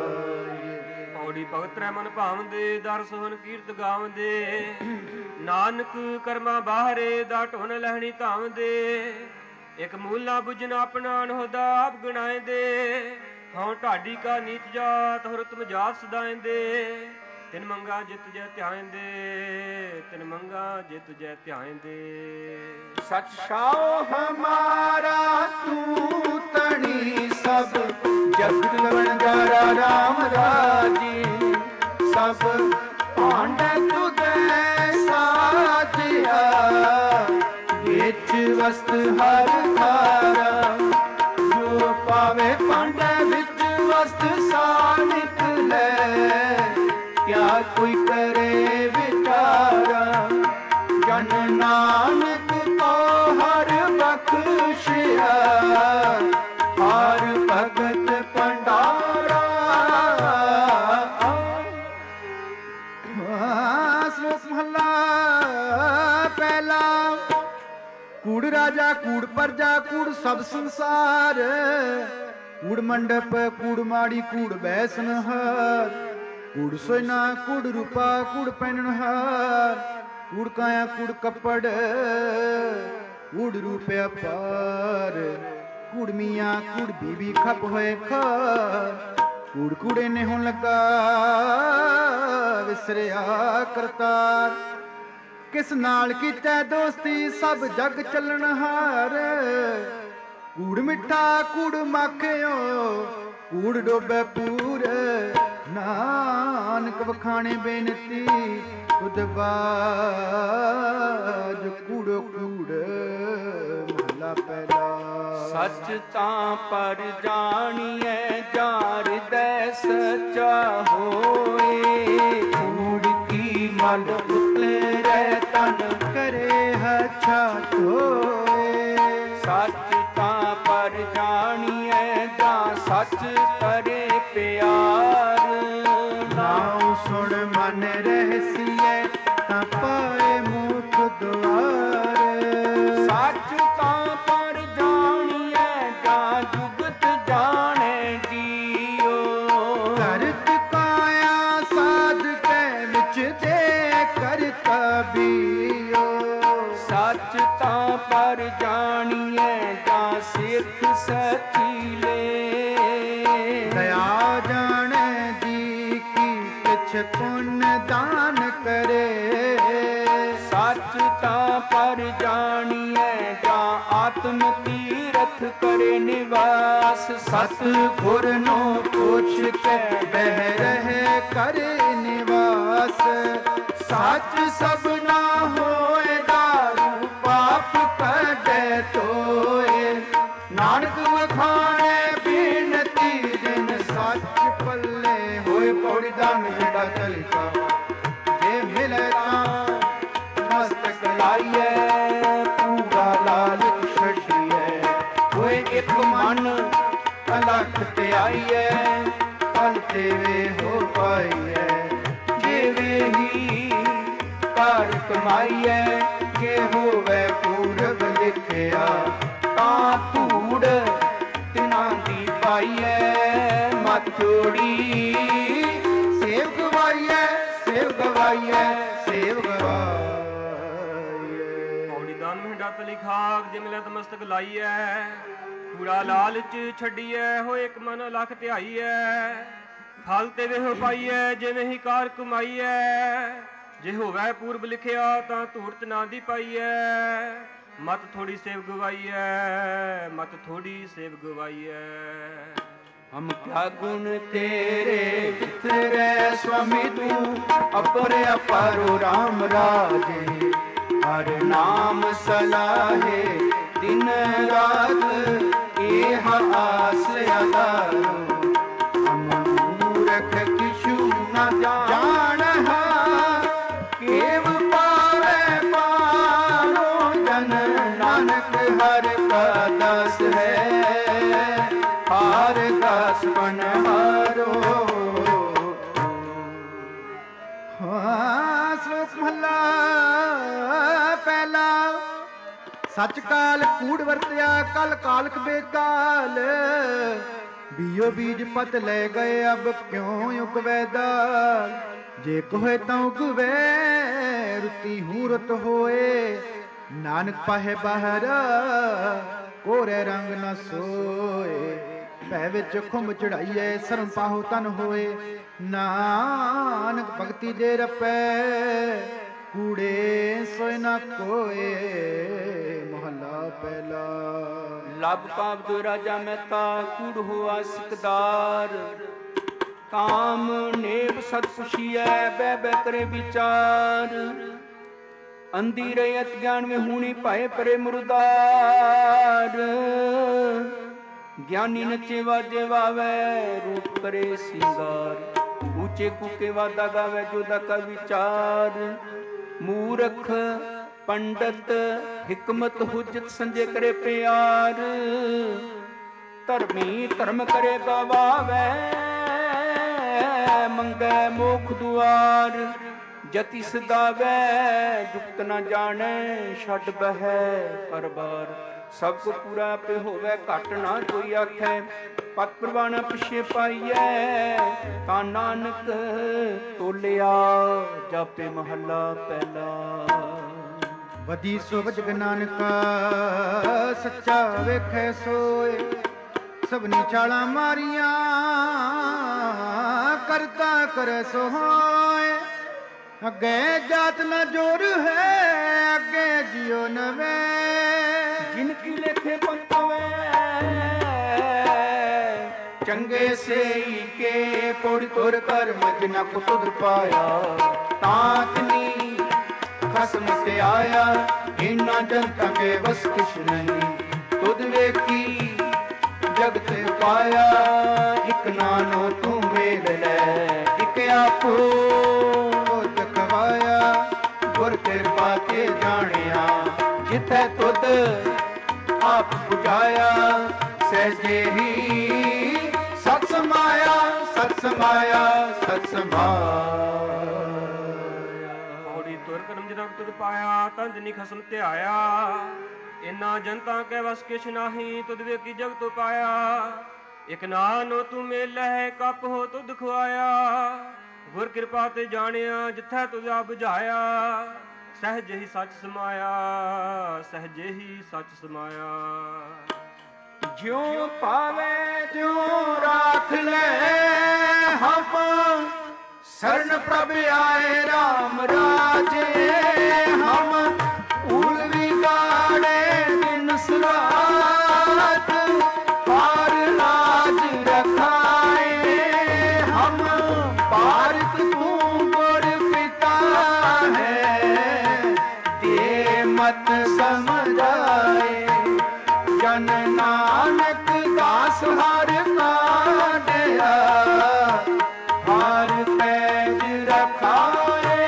ਪੌੜੀ ਭਗਤ ਰਹਿ ਮਨ ਭਾਵੰਦੇ, ਦਰ ਸੋਹਨ ਕੀਰਤ ਗਾਵੰਦੇ। ਨਾਨਕ ਕਰਮਾ ਬਾਹਰੇ, ਦਾ ਢੋਨ ਲਹਿਣੀ ਧਾਵੰਦੇ। ਇਕ ਮੂਲਾ ਬੁਝਨ ਆਪਣਾ, ਅਣਹੋਦਾ ਆਪ ਗਣਾਏਂਦੇ। ਹਉ ਢਾਡੀ ਕਾ ਨੀਚ ਜਾਤ, ਹੋਰ ਤੁਮ ਜਾਤ ਸਦਾਏਂਦੇ। ਤਿਨ ਮੰਗਾ ਜਿਤ ਜੈ ਧਿਆਏਂਦੇ, ਤਿਨ ਮੰਗਾ ਜਿਤ ਜੈ ਧਿਆਏਂਦੇ। ਸਚ ਸ਼ਾਹ ਹਮਾਰਾ ਤੂੰ ਤਣੀ, ਸਭ ਜਗਤ ਵਣਜਾਰਾ ਰਾਮ ਰਾਜੀ। ਸਭ ਭਾਂਡੇ ਤੁਧੈ ਸਾਜਿਆ, ਵਿੱਚ ਵਸਤ ਹਰ ਥਾਰਾ। ਜੋ ਪਾਵੇ ਭਾਂਡੇ ਵਿੱਚ ਵਸਤ ਸਾ ਨਿਕਲੈ, ਕਿਆ ਕੋਈ ਕਰੇ ਵਿਚਾਰਾ। ਜਨ ਨਾਨਕ ਕੋ ਹਰ ਬਖਸ਼ਿਆ, ਹਰ ਭਗਤ ਭੰਡਾਰਾ। ਸਲੋਕ ਮਹੱਲਾ ਪਹਿਲਾ। ਕੂੜ ਰਾਜਾ ਕੂੜ ਪਰਜਾ, ਕੂੜ ਸਭ ਸੰਸਾਰ। ਕੂੜ ਮੰਡਪ ਕੂੜ ਮਾੜੀ, ਕੂੜ ਬੈਸਨ ਹਾਰ। ਕੂੜ ਸੋਇਨਾ ਕੂੜ ਰੂਪਾ, ਕੂੜ ਪਹਿਨਣ ਹਾਰ। ਕੂੜ ਕਾਇਆ ਕੂੜ ਕੱਪੜ, ਕੂੜ ਰੂਪਿਆ ਪਾਰ। ਕੂੜ ਮੀਆਂ ਕੂੜ ਬੀਬੀ ਖਪ ਹੋਏ ਖਾਰ। ਕੂੜ ਕੂੜੇ ਨੇ ਹੁਣ ਲੱਗਾ ਵਿਸਰਿਆ ਕਰਤਾਰ। ਕਿਸ ਨਾਲ ਕੀਤਾ ਦੋਸਤੀ, ਸਭ ਜਗ ਚੱਲਣ ਹਾਰ। ਕੂੜ ਮਿੱਠਾ ਕੂੜ ਮਾਖਿਓ, ਕੂੜ ਡੋਬੇ ਪੂਰ। ਨਾਨਕ ਵਖਾਣੇ ਬੇਨਤੀ, ਤੁਧ ਬਾਜ ਕੂੜੋ ਕੂੜ। ਮਹਲਾ ਪਹਿਲਾ। ਸੱਚ ਤਾਂ ਪਰ ਜਾਣੀਐ, ਜਾਰ ਦੈ ਸੱਚਾ ਹੋਏ। ਕੂੜ ਕੀ ਮਲ ਉਤਰੈ, ਤਨ ਕਰੇ ਹਛਾ ਧੋਏ। ਸੱਚ ਤਾਂ ਪਰ ਜਾਣੀਐ, ਜਾਂ ਸੱਚ ਕਰੇ ਪਿਆਰ। ਨਾਉ ਸੁਣ ਮਨ ਰਹਿਸੀਐ, ਤਾਂ ਪਾਏ ਮੁਖ ਦੁਆਰ। ਸੱਚ ਸੱਚ ਤਾਂ ਪਰ ਜਾਣੀਐ ਤਾਂ ਸਿੱਖ ਸਚੀਲੇ। ਦਇਆ ਜਾਣੈ ਜੀ ਕੀ ਕਿਛ ਪੁੰਨ ਦਾਨ ਕਰੇ। ਸੱਚ ਤਾਂ ਪਰ ਜਾਣੀਐ ਜਾਂ ਆਤਮ ਤੀਰਥ ਕਰੇ ਨਿਵਾਸ। ਸਤ ਗੁਰ ਨੂੰ ਪੁੱਛ ਕੇ ਬਹਿ ਰਹਿ ਕਰੇ ਨਿਵਾਸ। ਸੱਚ ਸਭਨਾ ਹੋਏ ਦਾਰੂ ਪਾਪ ਕੱਢੈ ਧੋਏ। ਨਾਨਕ ਵਖਾਣੈ ਬੇਨਤੀ ਜਿਨ ਸੱਚ ਪੱਲੇ ਹੋਏ। ਪੌੜੀ ਦਾਨ ਜਿਹੜਾ ਚਲਿਕਾ ਜੇ ਮਿਲੇ ਤਾਂ ਮਸਤਕ ਲਾਈਐ। ਪੂਰਾ ਲਾਲਚ ਛੱਡੀਐ ਹੋਏ ਇੱਕ ਮਨ ਅਲਖ ਤੇ ਆਈਐ। ਫਲ ਤੇਵੇ ਹੋ ਪਾਈਐ ਜਿਵੇਂ ਹੀ ਕਾਰ ਕਮਾਈਐ। ਜੇ ਹੋਵੇ ਪੂਰਬ ਲਿਖਿਆ ਤਾਂ ਧੂੜ ਤਿਨਾਂ ਦੀ ਪਾਈਐ। ਮਤ ਜੋੜੀ ਸੇਵ ਗਵਾਈਐ ਸੇਵ ਗਵਾਈਐ ਸੇਵ ਗਵਾਈਐ। ਪੌੜੀ ਦਾਨ ਮਹਿੰਡਾ ਤਲੀ ਖਾਕ ਜੇ ਮਿਲੇ ਤਾਂ ਮਸਤਕ ਲਾਈਐ। ਕੂੜਾ ਲਾਲਚ ਛੱਡੀਐ ਹੋਏ ਇੱਕ ਮਨ ਲੱਖ ਧਿਆਈਐ। ਫਲ ਤੇ ਵੇਹ ਪਾਈਐ ਜਿਵੇਂ ਹੀ ਕਾਰ ਕਮਾਈਐ। ਜੇ ਹੋਵੇ ਪੂਰਬ ਲਿਖਿਆ ਤਾਂ ਧੂੜਤ ਨਾ ਦੀ ਪਾਈਐ। ਮਤ ਥੋੜੀ ਸੇਵ ਗਵਾਈਐ ਮਤ ਥੋੜੀ ਸੇਵ ਗਵਾਈਐ। ਹਮ ਕਿਆ ਗੁਣ ਤੇਰੇ ਵਿਤਰੈ ਸੁਆਮੀ ਤੂੰ ਅਪਰ ਅਪਾਰੋ ਰਾਮ ਰਾਜੇ। ਹਰ ਨਾਮ ਸਲਾਹੇ ਦਿਨ ਰਾਤ ਇਹ ਆਸ ਅਦਾਰੋ। ਹਮ ਮੂਰਖ ਕਿਛੂ ਨਾ ਜਾਣਹਾ ਕੇਵ ਪਾਵੇ ਪਾਰੋ ਜਨ। ਨਾਨਕ ਹਰ ਕਾ ਦਾਸ ਹੈ ਹਾਰ ਦਾਸ ਬਨ ਹਾਰੋ। ਹਾਂ ਸ਼ਲੋਕ ਮਹਲਾ ਪਹਿਲਾ। ਸੱਚ ਕਾਲ ਕੂੜ ਵਰਤਿਆ ਕਲ ਕਾਲਕ ਬੇਕਾਲ। ਬੀਓ ਬੀਜ ਪਤ ਲੈ ਗਏ ਅਬ ਕਿਉਂ ਉਗਵੈ ਦਾਲ। ਜੇ ਕੋਹੇ ਤਾਂ ਉਗਵੈ ਰੁੱਤੀ ਹੂੰ ਰੁੱਤ ਹੋਏ। ਨਾਨਕ ਪਾਹੇ ਬਾਹਰ ਕੋਰੇ ਰੰਗ ਨ ਸੋਏ। ਭੈ ਵਿੱਚ ਖੁੰਭ ਚੜਾਈਐ ਸਰਮ ਪਾਹੋ ਤਨ ਹੋਏ। ਨਾਨਕ ਭਗਤੀ ਦੇ ਰਪੈ ਕੂੜੇ ਸੋਇ ਨਾ ਕੋਏ। ਮਹਲਾ ਪਹਿਲਾ। ਲਬ ਪਾਵ ਰਾਜਾ ਮਹਿਤਾ ਕੂੜ ਹੋਆ ਸਿਕਦਾਰ। ਕਾਮ ਨੇਵ ਸਤ ਪੁਛੀਐ ਬਹਿ ਬਹਿ ਕਰੇ ਵਿਚਾਰ। ਅੰਧੀ ਰਹਿ ਅਤ ਗਿਆਨ ਵਿੱਚ ਹੂਣੀ ਭਾਏ ਪਰੇ ਮੁਰਦਾਰ। ਗਿਆਨੀ ਨੱਚੇ ਵਾਜੇ ਵਾਵੈ ਰੂਪ ਕਰੇ ਸਿੰਗਾਰ। ਉੱਚੇ ਕੂਕੇ ਵਾਦਾ ਗਾਵੇ ਜੋਦਾ ਕਾ ਵਿਚਾਰ। ਮੂਰਖ ਪੰਡਤ ਹਿਕਮਤ ਹੁਜਤ ਸੰਜੇ ਕਰੇ ਪਿਆਰ। ਧਰਮੀ ਧਰਮ ਕਰੇ ਗਵਾਵੇ ਮੰਗੈ ਮੋਖ ਦੁਆਰ। ਜਤੀ ਸਦਾਵੈ ਜੁਗਤ ਨ ਜਾਣੈ ਛੱਡ ਬਹਿ ਕਰਬਾਰ। ਸਭ ਕੋ ਪੂਰਾ ਆਪੇ ਹੋਵੇ ਘਟ ਨਾ ਕੋਈ ਆਖੈ। ਪਤ ਪ੍ਰਵਾਣਾ ਪਿਛੇ ਪਾਈਐ ਤਾਂ ਨਾਨਕ ਤੋਲਿਆ ਜਾਪੇ ਮਹੱਲਾ ਪਹਿਲਾ। ਵਧੀ ਸੁਭਜ ਨਾਨਕਾ ਸੱਚਾ ਵੇਖੈ ਸੋਏ। ਸਭਨੀ ਚਾਲਾਂ ਮਾਰੀਆਂ ਕਰਤਾ ਕਰੇ ਸੋ ਹੋਏ। ਅੱਗੇ ਜਾਤ ਨ ਜੋਰ ਹੈ ਅੱਗੇ ਜਿਉ ਨਵੇ। ਜਿਨ ਕੀ ਲੇਖੇ ਪੰਤਵੇ ਚੰਗੇ ਸੇਈ ਕੇ ਪੌੜੀ ਤੁਰ ਕਰ ਮਜਨਾ ਕੋ ਤੁਧ ਪਾਇਆ। ਤਾਤਨੀ ਖਸਮ ਤੇ ਆਇਆ ਇਨਾ ਜਨਤਾ ਕੇ ਵਸ ਕਿਛ ਨਹੀਂ। ਤੁਧ ਵੇਖੀ ਜਗਤ ਪਾਇਆ ਇਕ ਨਾਨੋ ਤੂੰ ਮੇਲ ਲੈ। ਇਕ ਆਪੋ ਤਕਵਾਇਆ ਗੁਰ ਕਿਰਪਾ ਤੇ ਜਾਣਿਆ। ਜਿਥੈ ਤੁਧ ਆਪ ਪੁਜਾਇਆ ਸਹਿਜੇ ਹੀ ਸਤ ਸਮਾਇਆ ਸਤ ਸਮਾਇਆ ਸਤ ਸਮਾਇਆ। ਪੌੜੀ ਤੁਰ ਕਰਮ ਜਨਮ ਤੁਧ ਪਾਇਆ ਤੰਜ ਨੀ ਖਸਮ ਧਿਆਇਆ। ਇਨਾ ਜਨਤਾ ਕੈ ਵਸ ਕਿਛ ਨਾਹੀ ਤੁਧ ਵੇਖੀ ਜਗਤ ਪਾਇਆ। ਇਕ ਨਾਨੋ ਤੂੰ ਮੇਲੈ ਕਪ ਹੋ ਤੁਧ ਖੁਆਇਆ। ਗੁਰ ਕਿਰਪਾ ਤੇ ਜਾਣਿਆ ਜਿਥੈ ਤੁਧ ਆ ਬੁਝਾਇਆ। ਸਹਿਜੇ ਹੀ ਸੱਚ ਸਮਾਇਆ, ਸਹਿਜੇ ਹੀ ਸੱਚ ਸਮਾਇਆ। ਜਿਉ ਪਾਵੇ ਤਿਉ ਰਾਖ ਲੈ ਹਮ, ਸਰਨ ਪ੍ਰਭ ਆਏ ਰਾਮ ਰਾਜੇ ਹਮ। ਊਲ ਵਿਗਾੜੇ ਦਿਨ ਸੁਰਾਤ, ਪਾਰ ਲਾਜ ਰਖਾਏ ਹਮ। ਭਾਰਤ ਤੂੰ ਗੁਰ ਪਿਤਾ ਹੈ, ਤੇ ਮਤ ਸਮਝਾਏ। ਜਨ ਨਾਨਕ ਦਾਸ ਹਰ ਕਾਢਿਆ, ਹਰ ਪੈਜ ਰਖਾਏ।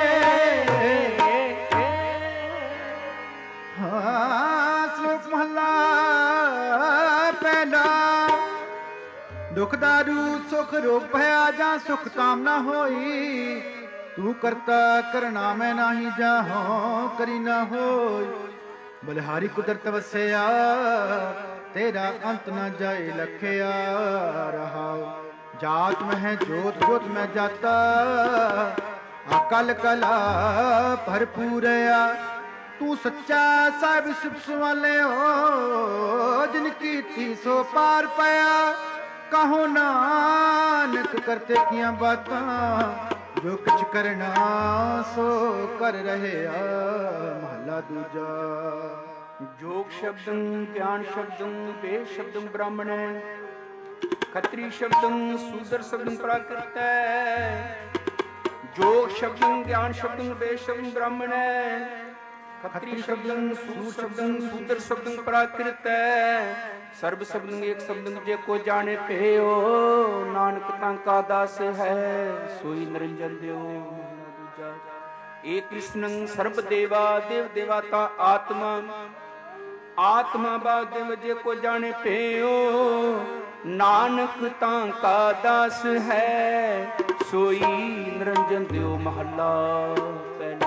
ਹਾਂ ਸ਼ਲੋਕ ਮਹਲਾ ਪਹਿਲਾ। ਦੁਖ ਦਾਰੂ ਸੁਖ ਰੋਗ ਭਇਆ, ਜਾਂ ਸੁਖ ਕਾਮਨਾ ਹੋਈ। ਤੂੰ ਕਰਤਾ ਕਰਨਾ ਮੈਂ ਨਾਹੀ, ਜਾਹੋ ਕਰੀ ਨਾ ਹੋਈ। ਬਲਿਹਾਰੀ ਕੁਦਰਤ ਵਸਿਆ, ਤੇਰਾ ਅੰਤ ਨਾ ਜਾਏ ਲਖਿਆ। ਰਹਾਉ ਜਾਤ ਮਹਿ ਜੋਤ, ਜੋਤ ਮੈਂ ਜਾਤਾ। ਅਕਲ ਕਲਾ ਭਰਪੂਰਿਆ, ਤੂੰ ਸੱਚਾ ਸਾਹਿਬ ਸਿਫਤ ਸਵਾਲਿਓ। ਜਿਨ ਕੀਤੀ ਸੋ ਪਾਰ ਪਿਆ, ਕਹੋ ਨਾਨਕ ਕਰਤੇ ਕੀਆਂ ਬਾਤਾਂ। ਜੋ ਕੁਛ ਕਰਨਾ ਸੋ ਕਰ ਰਹਿਆ। ਮਹਲਾ ਦੂਜਾ। ਜੋਗ ਸ਼ਬਦੰ ਗਿਆਨ ਸ਼ਬਦੰ ਵੇਦ ਸ਼ਬਦੰ ਬ੍ਰਾਹਮਣੈ। ਖੱਤਰੀ ਸ਼ਬਦੰ ਸੂਦਰ ਸ਼ਬਦੰ ਪ੍ਰਾਕ੍ਰਿਤੈ। ਜੋਗ ਸ਼ਬਦੰ ਗਿਆਨ ਸ਼ਬਦੰ ਵੇਦ ਸ਼ਬਦੰ ਬ੍ਰਾਹਮਣੈ। ਖੱਤਰੀ ਸ਼ਬਦੰ ਸੂਰ ਸ਼ਬਦੰ ਸੂਦਰ ਸ਼ਬਦੰ ਪ੍ਰਾਕ੍ਰਿਤੈ। ਸਰਬ ਸ਼ਬਦੰ ਏਕ ਸ਼ਬਦੰ ਜੇ ਕੋ ਜਾਣੇ ਭਇਓ। ਨਾਨਕ ਤਾਂ ਕਾ ਦਾਸ ਹੈ, ਸੋਈ ਨਿਰੰਜਨ ਦਿਓ। ਦੂਜਾ। ਏਕ ਕ੍ਰਿਸ਼ਨੰ ਸਰਬ ਦੇਵਾ ਦੇਵ ਦੇਵਾਤਾ ਆਤਮਾ। ਆਤਮਾ ਬਾਦਿਵ ਜੇ ਕੋ ਜਾਣੇ ਭਇਓ। ਨਾਨਕ ਤਾਂ ਕਾ ਦਾਸ ਹੈ, ਸੋਈ ਨਿਰੰਜਨ ਦਿਓ। ਮਹੱਲਾ ਪਹਿਲਾ।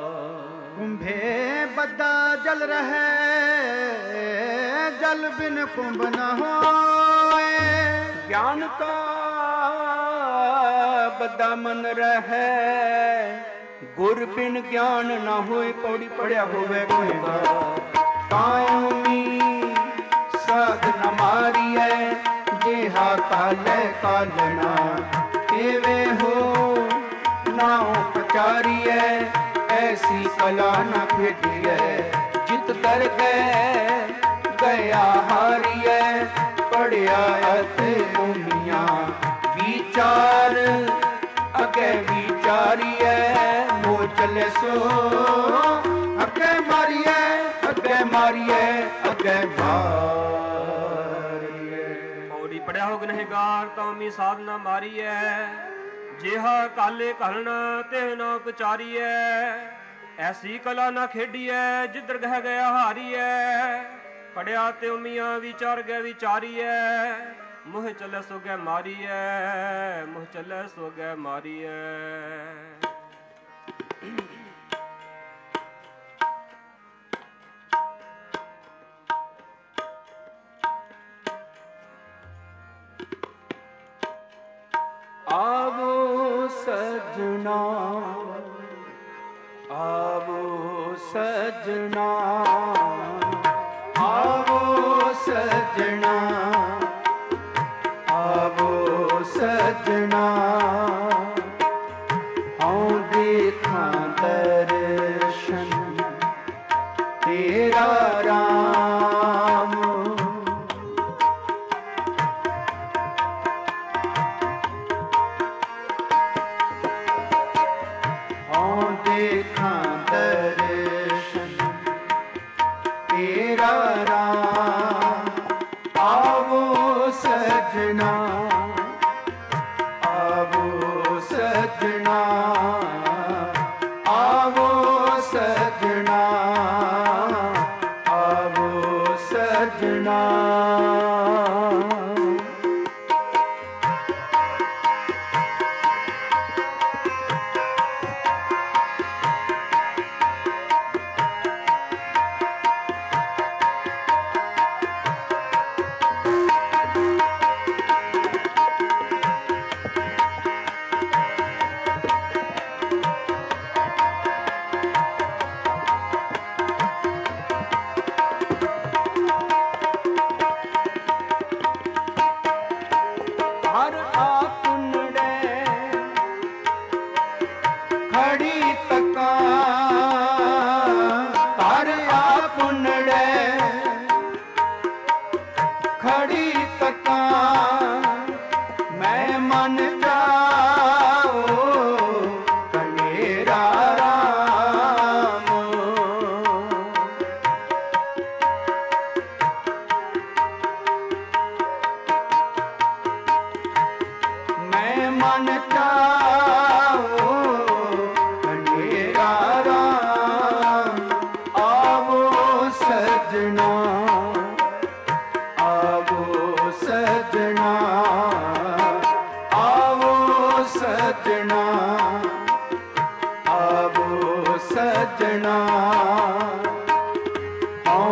ਕੁੰਭੇ ਬੱਦਾ ਜਲ ਰਹਿ, ਜਲ ਬਿਨ ਕੁੰਭ ਨ ਹੋਏ। ਗਿਆਨ ਕਾ ਬੱਦਾ ਮਨ ਰਹਿ, ਗੁਰ ਬਿਨ ਗਿਆਨ ਨਾ ਹੋਏ। ਪੌੜੀ ਪੜਿਆ ਹੋਵੇ ਕੋਈ ਦਾ, ਕਾਇਮੀ ਸਾਧ ਨ ਮਾਰੀਐ। ਜਿਹਾ ਕਾਲੇ ਕਾਲਣਾ ਤੇਵੇ ਹੋ, ਨਾਉ ਪਚਾਰੀਐ। ਐਸੀ ਕਲਾ ਨ ਖੇਡੀਐ, ਜਿਤ ਦਰ ਗਏ ਗਿਆ ਹਾਰੀਐ। ਪੜਿਆ ਅਤੇ ਉਮੀਆਂ ਵਿਚਾਰ, ਅਗੇ ਵਿਚਾਰੀਐ। ਮੋਹ ਚਲੇ ਸੋ ਅੱਗੇ ਮਾਰੀਐ, ਅੱਗੇ ਮਾਰੀਐ, ਅੱਗੇ ਮਾਰੀਐ। ਪੌੜੀ ਪੜਿਆ ਹੋ ਗਨਹਿਗਾਰ, ਤਾਮੀ ਸਾਧਨਾ ਮਾਰੀਐ। ਜਿਹਾ ਕਾਲੇ ਘਲਣਾ ਤੇ ਨਾ ਪਚਾਰੀਐ। ਐਸੀ ਕਲਾ ਨਾ ਖੇਡੀਐ, ਜਿੱਧਰ ਗਹਿ ਗਿਆ ਹਾਰੀਐ। ਪੜਿਆ ਤੇ ਉਮੀਆਂ ਵਿਚਾਰ ਗਏ ਵਿਚਾਰੀਐ। ਮੁਹ ਚੱਲੇ ਸੋ ਗੈ ਮਾਰੀਐ, ਮੁਹ ਚੱਲੇ ਸੋ ਗੈ ਮਾਰੀਐ। ਆਵੋ ਸਜਣਾ, ਆਵੋ ਸਜਣਾ, ਆਵੋ ਸਜਣਾ, ਆਵੋ ਸਜਣਾ। ਆਉ ਦੇਖਾਂ ਦਰਸ਼ਨ ਤੇਰਾ ਰਾਮ। ਆਉ ਦੇਖਾਂ ਦਰਸ਼ਨ ਤੇਰਾ ਰਾਮ। ਆਵੋ ਸਜਣਾ, ਆਵੋ ਸਜਣਾ, ਆਵੋ ਸਜਣਾ, ਆਵੋ ਸਜਣਾ।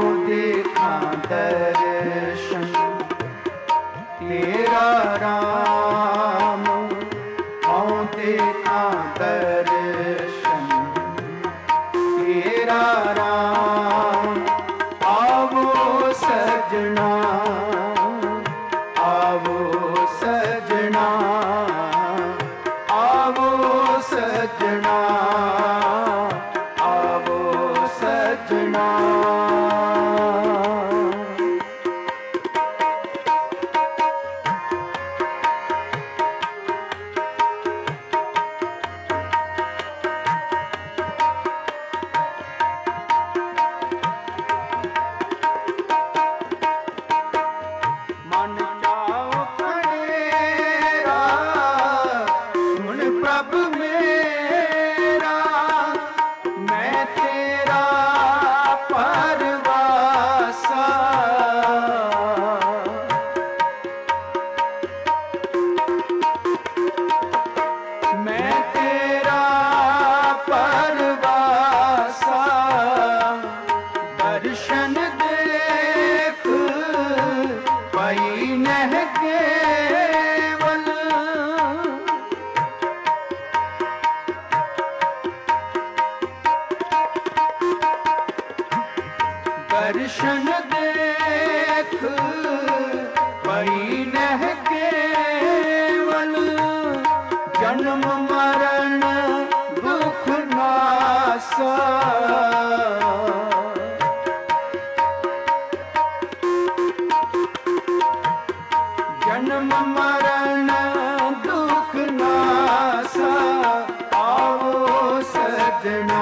ਹਉ ਦੇਖਾਂ ਦਰਸ਼ਨ ਤੇਰਾ ਰਾਮ, ਹਉ ਦੇਖਾਂ ਦਰਸ਼ਨ ਤੇਰਾ ਰਾਮ। ਆਵੋ ਸਜਣਾ, ਆਵੋ ਸਜਣਾ, ਆਵੋ ਸਜਣਾ, ਆਵੋ ਸਜਣਾ। ਦਰਸ਼ਨ ਦੇਖ ਪਈ ਨਹਿ ਕੇਵਲ, ਜਨਮ ਮਰਨ ਦੁਖ ਨਾਸਾ। ਜਨਮ ਮਰਨ ਦੁਖ ਨਾਸਾ। ਆਵੋ ਸਜਣਾ,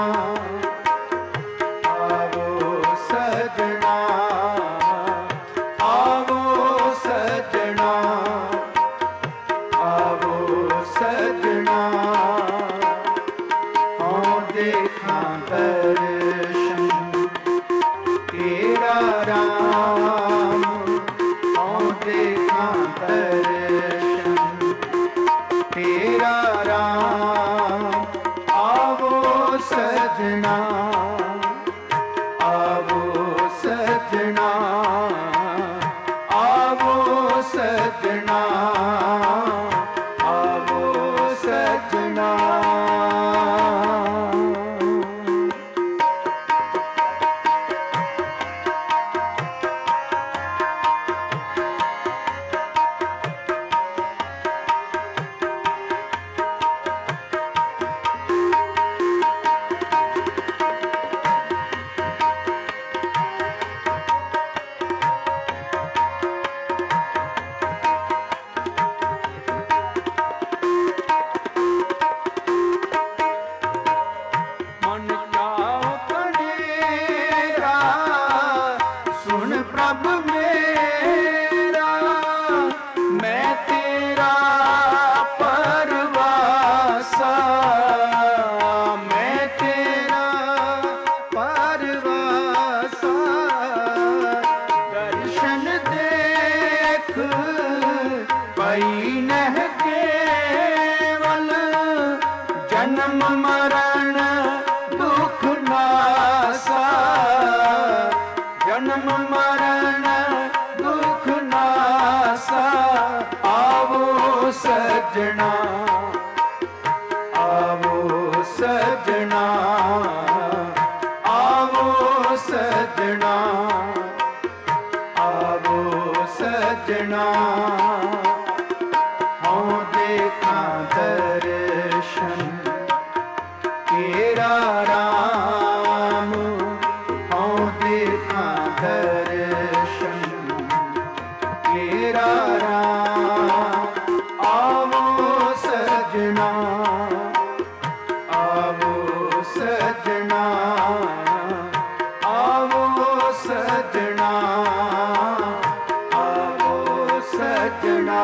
ਸਜਣਾ, ਆਵੋ ਸਜਣਾ, ਆਵੋ ਸਜਣਾ। ਹਉ ਦੇਖਾਂ ਦਰਸ਼ਨ ਤੇਰਾ ਰਾਮ, ਹਉ ਦੇਖਾਂ ਦਰਸ਼ਨ ਤੇਰਾ ਰਾਮ। ਆਵੋ ਸਜਣਾ, ਆਵੋ ਸਜਣਾ, ਆਵੋ ਸਜਣਾ, ਆਵੋ ਸਜਣਾ। ਜਨਮ ਮਰਨ ਦੁਖ ਨਾਸਾ, ਜਨਮ ਮਰਨ ਦੁਖ ਨਾਸਾ। ਆਵੋ ਸਜਣਾ, ਆਵੋ ਸਜਣਾ, ਆਵੋ ਸਜਣਾ, ਆਵੋ ਸਜਣਾ। ਹਉ ਦੇਖਾਂ ਦਰਸ਼ਨ ਤੇਰਾ ਰਾਮ, ਹਉ ਦੇਖਾਂ ਦਰਸ਼ਨ ਤੇਰਾ ਰਾਮ। ਆਵੋ ਸਜਣਾ, ਆਵੋ ਸਜਣਾ, ਆਵੋ ਸਜਣਾ, ਆਵੋ ਸਜਣਾ।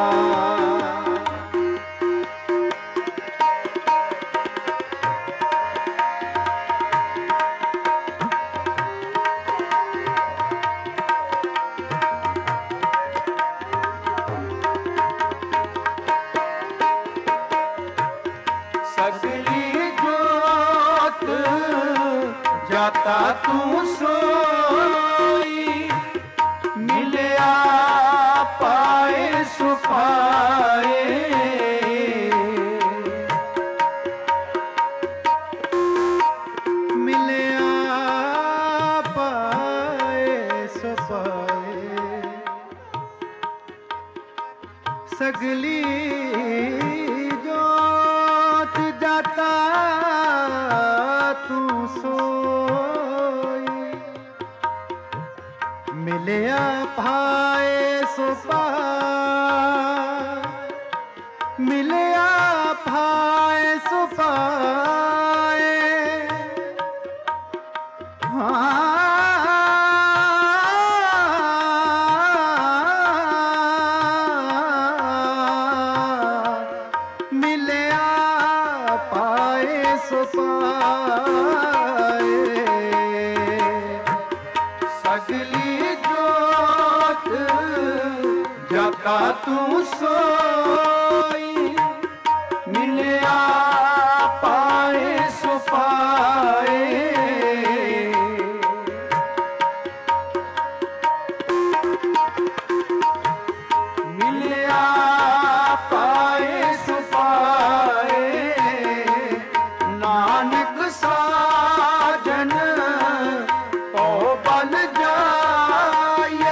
ਸਗਲੀ ਜੋਤ ਜਾਤਾ ਤੂੰ ਸੋ ਪਾਏ। ਸਗਲੀ ਜੋਤ ਜਾਤਾ ਤੂੰ ਸੋਈ, ਮਿਲਿਆ ਭਾਏ ਸੋ ਪਾਏ, ਮਿਲਿਆ ਭਾਏ ਸੋ ਪਾਏ। ਮਿਲਿਆ ਪਾਏ ਸੋ ਪਾਏ। ਸਗਲੀ ਜੋਤ ਜਾਤਾ ਤੂੰ ਸੋਈ, ਮਿਲਿਆ ਪਾਏ ਸੋ ਪਾਏ। ਮਿਲਿਆ ਪਾਏ ਸੋ ਪਾਏ। ਨਾਨਕ ਸਾਜਨ ਓ ਬਲ ਜਾਈਏ।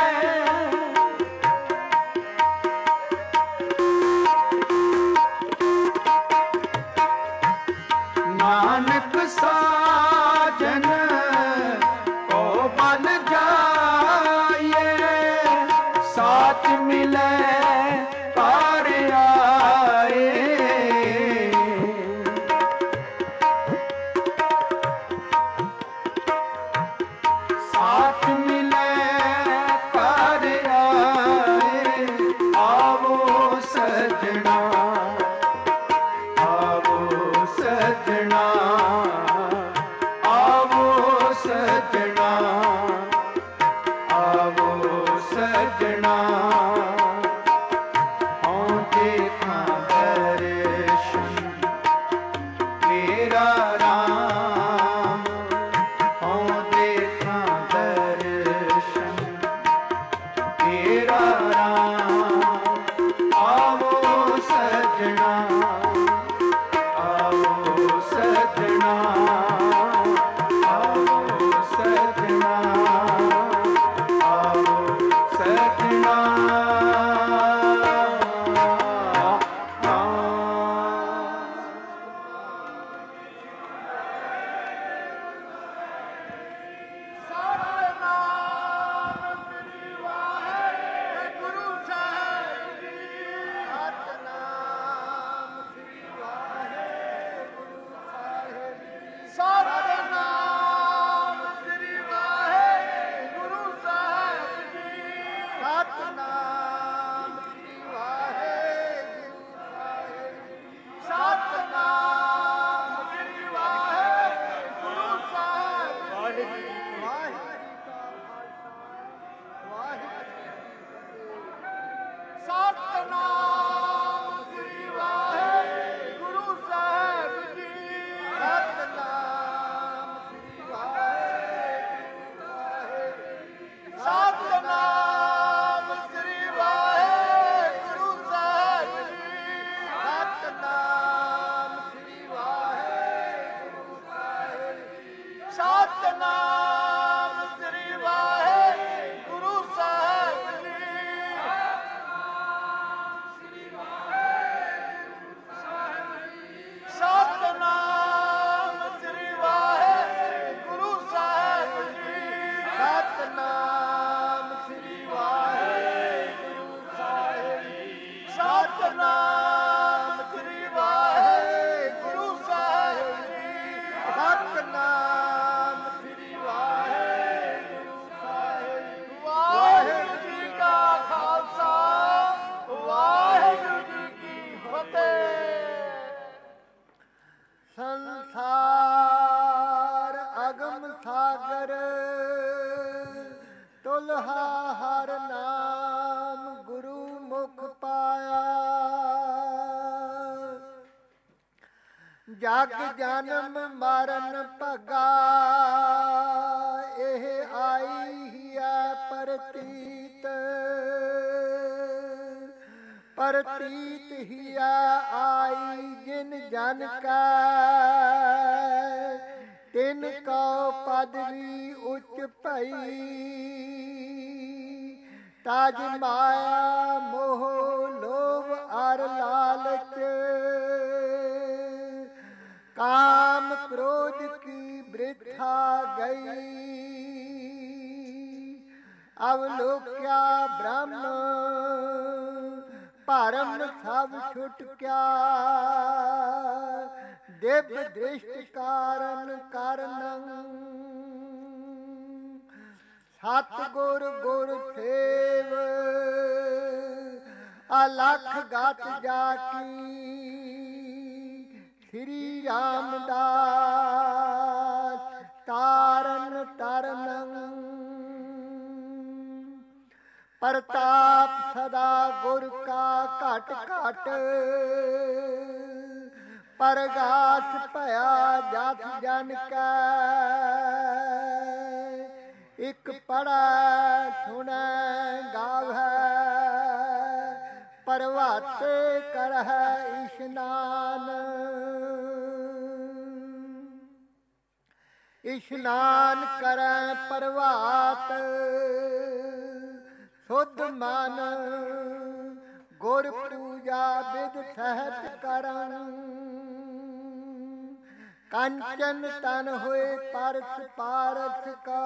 ਨਾਨਕ ਸਾਜਨ ਓ ਬਲ ਜਾਈਏ। ਸਾਥ ਮਿਲੇ ਪਾਰ ਆਏ। ਸਾਥ ਮਿਲੇ ਪਾਰ ਆਏ। ਆਵੋ ਸਜਣਾ, ਆਵੋ ਸਜਣਾ, ਆਵੋ ਸਜਣਾ, ਆਵੋ ਸਜਣਾ। ਹਉ ਦੇਖਾਂ ਦਰਸ਼ਨ ਤੇਰਾ ਰਾਮ, ਹਉ ਦੇਖਾਂ ਦਰਸ਼ਨ ਤੇਰਾ ਰਾਮ। ਆਵੋ ਸਜਣਾ, ਆਵੋ ਸਜਣਾ, ਆਵੋ ਸਜਣਾ, ਆਵੋ ਸਜਣਾ। ਜਗ ਜਨਮ ਮਰਨ ਭਗਾ ਇਹ ਆਈ ਹਿਆ ਪ੍ਰਤੀਤ ਪ੍ਰਤੀਤ ਹਿਆ ਆਈ ਜਿਨ ਜਨ ਕਾ ਤਿਨ ਕਉ ਪਦਵੀ ਉੱਚ ਭਈ ਤਾਜ ਮਾਇਆ ਮੋਹ ਲੋਭ ਅਰ ਲਾਲਚ, ਕਾਮ ਕ੍ਰੋਧ ਕੀ ਬ੍ਰਿਥਾ ਗਈ। ਅਵਲੋਕਿਆ ਬ੍ਰਹਮ ਭਰਮ ਸਭ ਛੁਟਕਿਆ, ਦਿਵ ਦ੍ਰਿਸ਼ਟ ਕਾਰਨ ਕਰਨੰ। ਸਤ ਗੁਰ ਗੁਰ ਸੇਵ ਅਲਖ ਗਤ ਜਾਕੀ, ਸ੍ਰੀ ਰਾਮਦਾਸ ਤਾਰਨ ਤਰਨੰ। ਪ੍ਰਤਾਪ ਸਦਾ ਗੁਰ ਕਾ ਘਟ ਘਟ, ਪਰਗਾਸ ਭਇਆ ਜਸ ਜਨ ਕੈ। ਇਕ ਪੜ੍ਹੈ ਸੁਣੈ ਗਾਵੈ, ਪ੍ਰਭਾਤੇ ਕਰਹਿ ਇਸ਼ਨਾਨ। ਇਸ਼ਨਾਨ ਕਰੈ ਪ੍ਰਭਾਤ ਸੁਧ ਮਨ, ਗੁਰ ਪੂਜਾ ਵਿਧ ਸਹਿਤ ਕਰੰ। ਕੰਚਨ ਤਨ ਹੋਏ ਪਰਸ ਪਾਰਸ ਕਾ,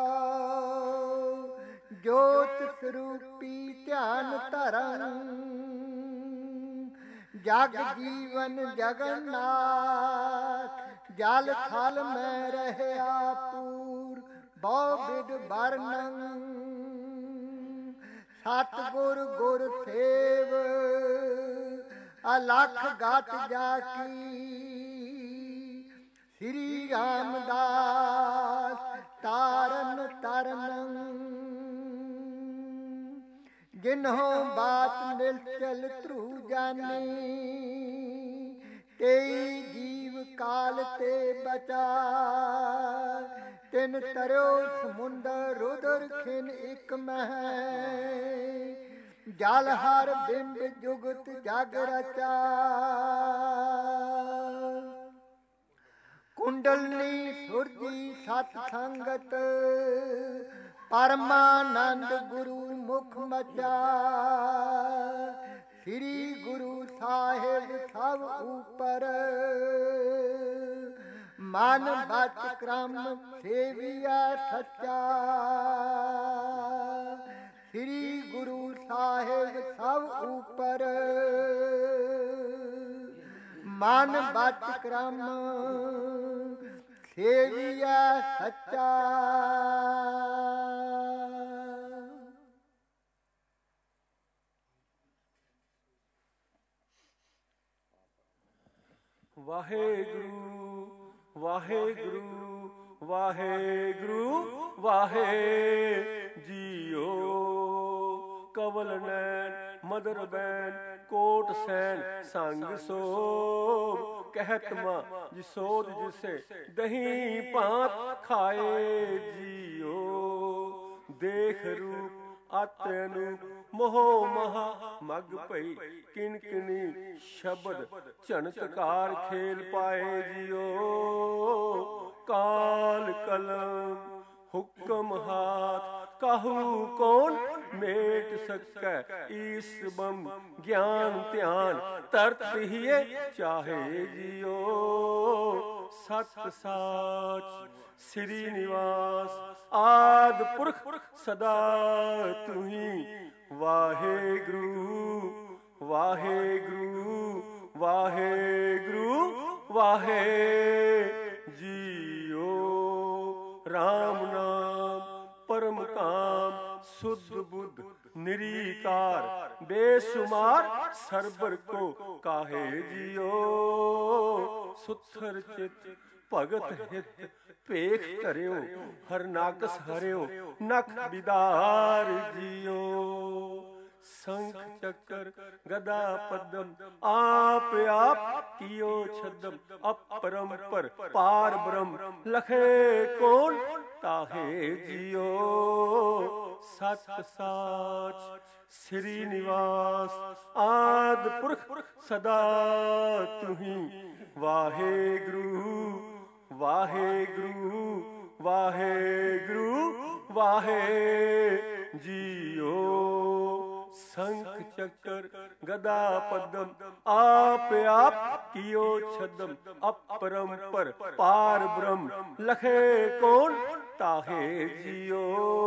ਜੋਤ ਸਰੂਪੀ ਧਿਆਨ ਧਰੰ। ਜਗ ਜੀਵਨ ਜਗਨਨਾਥ, ਜਲ ਥਲ ਮੈਂ ਰਹਿਆ ਪੂਰ ਬਹੁ ਬਿਦ ਵਰਨੰ। ਸਤਿਗੁਰ ਗੁਰ ਸੇਵ ਅਲਖ ਗਤ ਜਾਕੀ, ਸ੍ਰੀ ਰਾਮਦਾਸ ਤਾਰਨ ਤਰਨੰ। ਜਿਨਹੁ ਬਾਤ ਨਿਲਚਲ ਧਰੂ ਜਾਨੀ, ਤੇਈ ਜੀਵ ਕਾਲ ਤੇ ਬਚਾ। ਤਿਨ ਤਰਿਓ ਸਮੁੰਦਰ ਰੁਦਰ ਖਿਨ ਇਕ ਮਹਿ, ਜਲ ਹਰ ਬਿੰਬ ਜੁਗਤ ਜਗ ਰਚਾ। ਕੁੰਡਲਨੀ ਸੁਰਜੀ ਸਤ ਸੰਗਤ, ਪਰਮਾਨੰਦ ਗੁਰੂ ਮੁਖ ਮਚਾ। ਸ੍ਰੀ ਗੁਰੂ ਸਾਹਿਬ ਸਭ ਉਪਰ, ਮਨ ਬਚ ਕਰਮ ਸੇਵੀਆ ਸੱਚਾ। ਸ੍ਰੀ ਗੁਰੂ ਸਾਹਿਬ ਸਭ ਉਪਰ, ਮਨ ਬਚ ਕਰਮ ਸੇਵੀਆ ਸੱਚਾ। ਵਾਹਿਗੁਰੂ ਵਾਹਿਗੁਰੂ ਵਾਹਿਗੁਰੂ ਵਾਹੇ ਜੀਓ। ਕਵਲ ਨੈਣ ਮਦਰ ਬੈਨ ਕੋਟ ਸੈਨ ਸੰਗ ਸੋਭ। ਕਹਿਤ ਮਾਂ ਜਿਸੋਦ ਜਿਸੇ ਦਹੀਂ ਭਾਤ ਖਾਏ ਜੀਓ। ਦੇਖ ਰੂਪ ਅਤ ਅਨੂਪ ਮੋਹ ਮਹਾ ਮਗ ਪਈ। ਕਿਨ ਕਿਨੀ ਸ਼ਬਦ ਝਣਤਕਾਰ ਖੇਲ ਪਾਏ ਜੀਓ। ਕਾਲ ਕਲਮ ਹੁਕਮ ਹਾਥ ਕਾਹੂ ਕੌਣ ਮੇਟ ਸਕੈ। ਈਸ ਬਮ ਗਿਆਨ ਧਿਆਨ ਤਰਤ ਹੀਏ ਚਾਹੇ ਜੀਓ। ਸਤ ਸਾਚ ਸ੍ਰੀ ਨਿਵਾਸ ਆਦ ਪੁਰਖ ਸਦਾ ਤੁਹੀ। ਵਾਹਿਗੁਰੂ ਵਾਹਿਗੁਰੂ ਵਾਹਿਗੁਰੂ ਵਾਹੇ ਜੀਓ। ਰਾਮ ਨਾਮ ਪਰਮ ਕਾਮ ਸੁਧ ਬੁੱਧ ਨਿਰੀਕਾਰ। ਬੇਸੁਮਾਰ ਸਰਬਰ ਕੋ ਕਾਹੇ ਜੀਓ। ਸੁਥਰ ਚਿਤ ਭਗਤ ਹਿਤ ਭੇਖ ਧਰਿਓ। ਹਰ ਨਾਕਸ ਹਰਿਓ ਨਖ ਬਿਦਾਰ ਜੀਓ। ਸੰਖ ਚੱਕਰ ਗਦਾ ਪਦਮ ਆਪ ਆਪ ਕੀਓ ਛਦਮ। ਅਪਰੰਪਰ ਪਾਰ ਬ੍ਰਹਮ ਲਖੇ ਕੌਣ ਤਾਹੇ ਜੀਓ। ਸਤ ਸਾਚ ਸ੍ਰੀ ਨਿਵਾਸ ਆਦ ਪੁਰਖ ਸਦਾ ਤੁਹੀ। ਵਾਹਿਗੁਰੂ ਵਾਹਿਗੁਰੂ ਵਾਹਿਗੁਰੂ ਵਾਹੇ ਜੀਓ। ਚੱਕਰ ਗਦਾ ਪਦਮ ਆਪ ਆਪ ਕੀਓ ਛਦਮ ਅਪਰੰਪਰ ਪਾਰ ਬ੍ਰਹਮ ਲਖੇ ਕੌਣ ਤਾਹੇ ਜੀਓ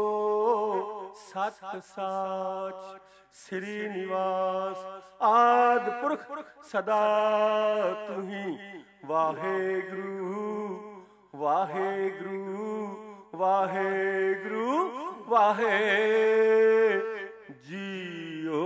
ਸਤ ਸਾਚ ਸ੍ਰੀ ਨਿਵਾਸ ਆਦ ਪੁਰਖ ਸਦਾ ਤੁਹੀ ਵਾਹਿਗੁਰੂ ਵਾਹਿਗੁਰੂ ਵਾਹਿਗੁਰੂ ਵਾਹਿ ਜੀਓ।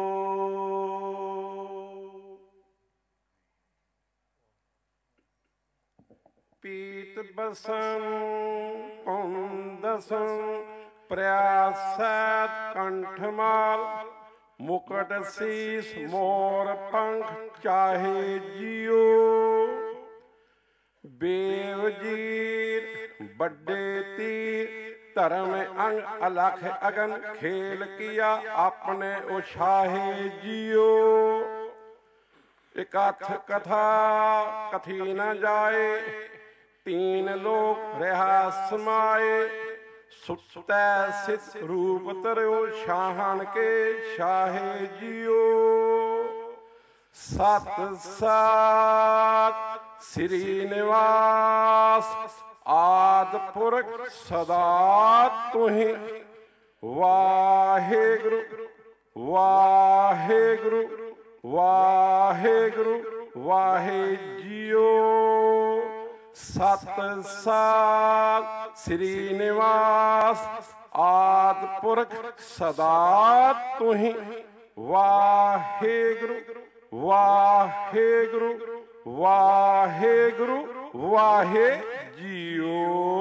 ਪੀਤ ਬਸੰ ਪਉ ਦਸੰ ਪ੍ਰਿਆਸੈਤ ਕੰਠਮਾਲ ਮੁਕਟ ਸੀਸ ਮੋਰ ਪੰਖ ਚਾਹੇ ਜੀਓ। ਬੇਵ ਜੀਰ ਵੱਡੇ ਤੀਰ ਧਰਮ ਅੰਗ ਅਲਖ ਅਗਨ ਖੇਲ ਕੀਆ ਆਪਣੇ ਉਛਾਹੇ ਜੀਓ। ਇਕੱਠ ਕਥਾ ਕਥੀ ਨ ਜਾਏ ਤੀਨ ਲੋਕ ਰਹਾ ਸਮਾਏ। ਸੁਤੈ ਸਿਤ ਰੂਪ ਤਰਿਓ ਸ਼ਾਹਣ ਕੇ ਸ਼ਾਹੇ ਜੀਓ। ਸਤ ਸਾਤ ਸ੍ਰੀ ਨਿਵਾਸ ਆਦ ਪੁਰਖ ਸਦਾ ਤੁਹੀ ਵਾਹਿਗੁਰੂ ਵਾਹਿਗੁਰੂ ਵਾਹਿਗੁਰੂ ਵਾਹਿ ਜੀਓ। ਸਤ ਸਾਤ ਸ੍ਰੀ ਨਿਵਾਸ ਆਦ ਪੁਰਖ ਸਦਾ ਤੁਹੀ ਵਾਹਿਗੁਰੂ ਵਾਹਿਗੁਰੂ ਵਾਹਿਗੁਰੂ ਵਾਹਿ ਜੀਓ।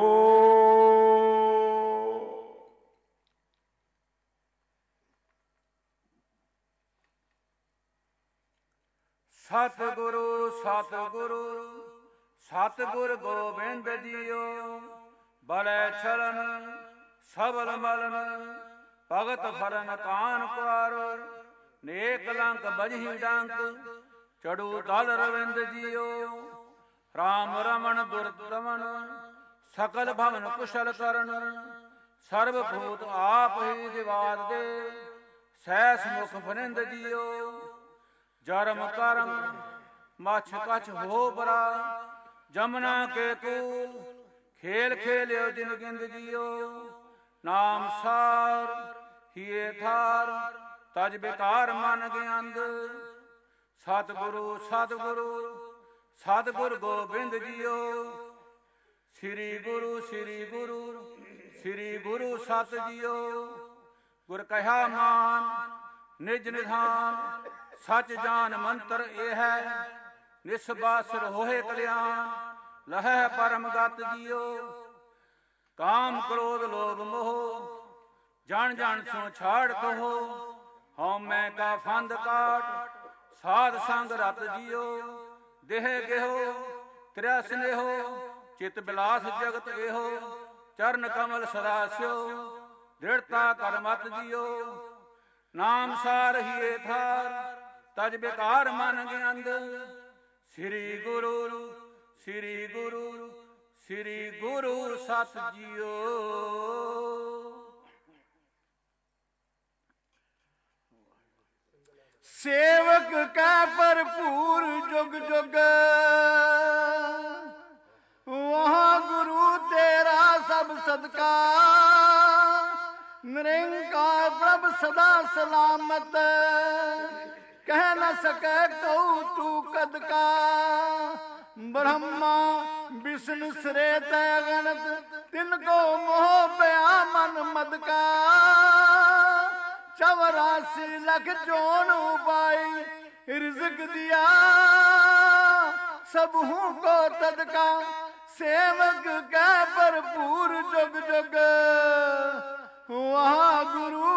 ਸਤਿਗੁਰੂ ਸਤਿਗੁਰੂ ਸਤਿਗੁਰ ਗੋਬਿੰਦ ਜੀਓ। ਬਲੇ ਛਲਨ ਸਬਲ ਮਲਨ ਭਗਤ ਫਰਨ ਕਾਨ ਕੁਆਰ। ਨੇਕ ਲੰਕ ਬਜਹੀ ਡੰਕ ਚੜੂ ਦਲ ਰਵਿੰਦ ਜੀਓ। ਰਾਮ ਰਮਨ ਦੁਰਦਮਨ ਸਕਲ ਭਵਨ ਕੁਸ਼ਲ ਕਰਨ। ਸਰਬ ਭੂਤ ਆਪ ਹੀ ਦਿਵਾਦ ਦੇ ਸੈਸ ਮੁਖ ਫਰਿੰਦ ਜੀਓ। ਜਰਮ ਕਰਮ ਮਛ ਕਛ ਹੋ ਬਰਾ ਜਮਨਾ ਕੇ ਕੂਲ ਖੇਲ ਖੇਲਿਓ ਜਿਨ ਗਿੰਦ ਜੀਓ। ਨਾਮ ਸਾਰ ਹੀਏ ਥਾਰ ਤਜ ਬਿਕਾਰ ਮਨ ਗਿਆੰਦ। ਸਤਿਗੁਰੂ ਸਤਿਗੁਰੂ ਸਤਿਗੁਰ ਗੋਬਿੰਦ ਜੀਓ। ਸ੍ਰੀ ਗੁਰੂ ਸ੍ਰੀ ਗੁਰੂ ਸ੍ਰੀ ਗੁਰੂ ਸਤ ਜੀਓ। ਗੁਰ ਕਹਿਆ ਮਾਨ ਨਿਜ ਨਿਧਾਨ ਸਚ ਜਾਨ ਮੰਤਰ ਇਹ ਹੈ। ਨਿਸਬਾਸਰ ਹੋਏ ਕਲਿਆਣ ਲਹੈ ਪਰਮ ਗਤ ਜੀਓ। ਕਾਮ ਕ੍ਰੋਧ ਲੋਭ ਮੋਹ ਜਾਣ ਜਾਣ ਸੋ ਛਾੜ ਕਹੋ। ਹਉਮੈ ਕਾ ਫੰਦ ਕਾਟ ਸਾਧ ਸੰਗ ਰਤ ਜੀਓ। ਦੇਹ ਗੇਹੋ ਤ੍ਰਿਆ ਸਨੇਹੋ ਚਿਤ ਬਿਲਾਸ ਜਗਤ ਇਹੋ। ਚਰਨ ਕਮਲ ਸਦਾ ਸਿਓ ਦ੍ਰਿੜਤਾ ਕਰ ਮਤ ਜੀਓ। ਨਾਮ ਸਾਰ ਹੀਏ ਥਾਰ ਤਜ ਬਿਕਾਰ ਮਨ ਗਿਆੰਦ। ਸ੍ਰੀ ਗੁਰੂ ਸ੍ਰੀ ਗੁਰੂ ਸ੍ਰੀ ਗੁਰੂ ਸਤ ਜੀਓ। ਸੇਵਕ ਕਾ ਭਰਪੂਰ ਜੁਗ ਜੁਗ ਵਹਾਂ ਗੁਰੂ ਤੇਰਾ ਸਭ ਸਦਕਾ। ਨਿਰੰਕਾਰ ਪ੍ਰਭ ਸਦਾ ਸਲਾਮਤ ਕਹਿ ਨ ਸਕੈ ਕਉ ਤੂ ਕਦ ਕਾ। ਬ੍ਰਹਮਾ ਵਿਸ਼ਨੂੰ ਸ੍ਰੇ ਤੈ ਗਣਤ ਤਿਨ ਕੋ ਮੋਹ ਪਿਆ ਮਨ ਮਦ ਕਾ। ਚੌਰਾਸੀ ਲੱਖ ਜੋਨ ਉਪਾਈ ਰਿਜ਼ਕ ਦਿਆ ਸਭ ਹੂੰ ਕੋ ਤਦਕਾ। ਸੇਵਕ ਕੈ ਭਰਪੂਰ ਜੁਗ ਜੁਗ ਵਾਹ ਗੁਰੂ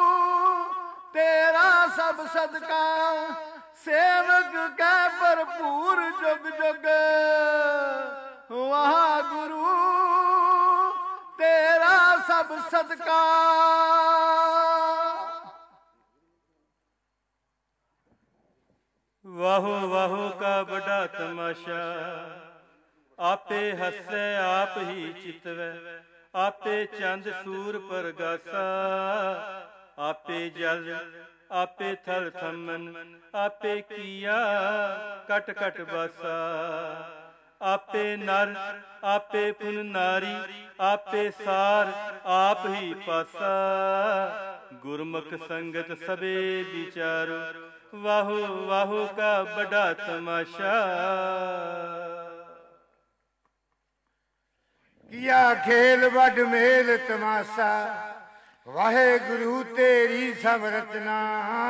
ਤੇਰਾ ਸਭ ਸਦਕਾ। ਸੇਵਕ ਕੈ ਭਰਪੂਰ ਜੁਗ ਜੁਗ ਵਾਹ ਗੁਰੂ ਤੇਰਾ ਸਭ ਸਦਕਾ। ਵਾਹੋ ਵਾਹੋ ਕਾ ਬੜਾ ਤਮਾਸ਼ਾ ਆਪੇ ਹੱਸੈ ਆਪ ਹੀ ਚਿਤਵੈ। ਆਪੇ ਚੰਦ ਸੂਰ ਪਰਗਾਸਾ ਆਪੇ ਜਲ ਆਪੇ ਥਲ ਥਮਨ, ਆਪੇ ਕੀਆ ਕਟ ਕਟ ਬਾਸਾ। ਆਪੇ ਨਰ ਆਪੇ ਪੁਨ ਨਾਰੀ, ਆਪੇ ਸਾਰ ਆਪ ਹੀ ਪਾਸਾ। ਗੁਰਮੁਖ ਸੰਗਤ ਸਭੇ ਵਿਚਾਰੋ, ਵਾਹੋ ਵਾਹੋ ਕਾ ਬੜਾ ਤਮਾਸ਼ਾ। ਕੀਆ ਖੇਲ ਵੱਡ ਮੇਲ ਤਮਾਸ਼ਾ, ਵਾਹਿਗੁਰੂ ਤੇਰੀ ਸਭ ਰਚਨਾ।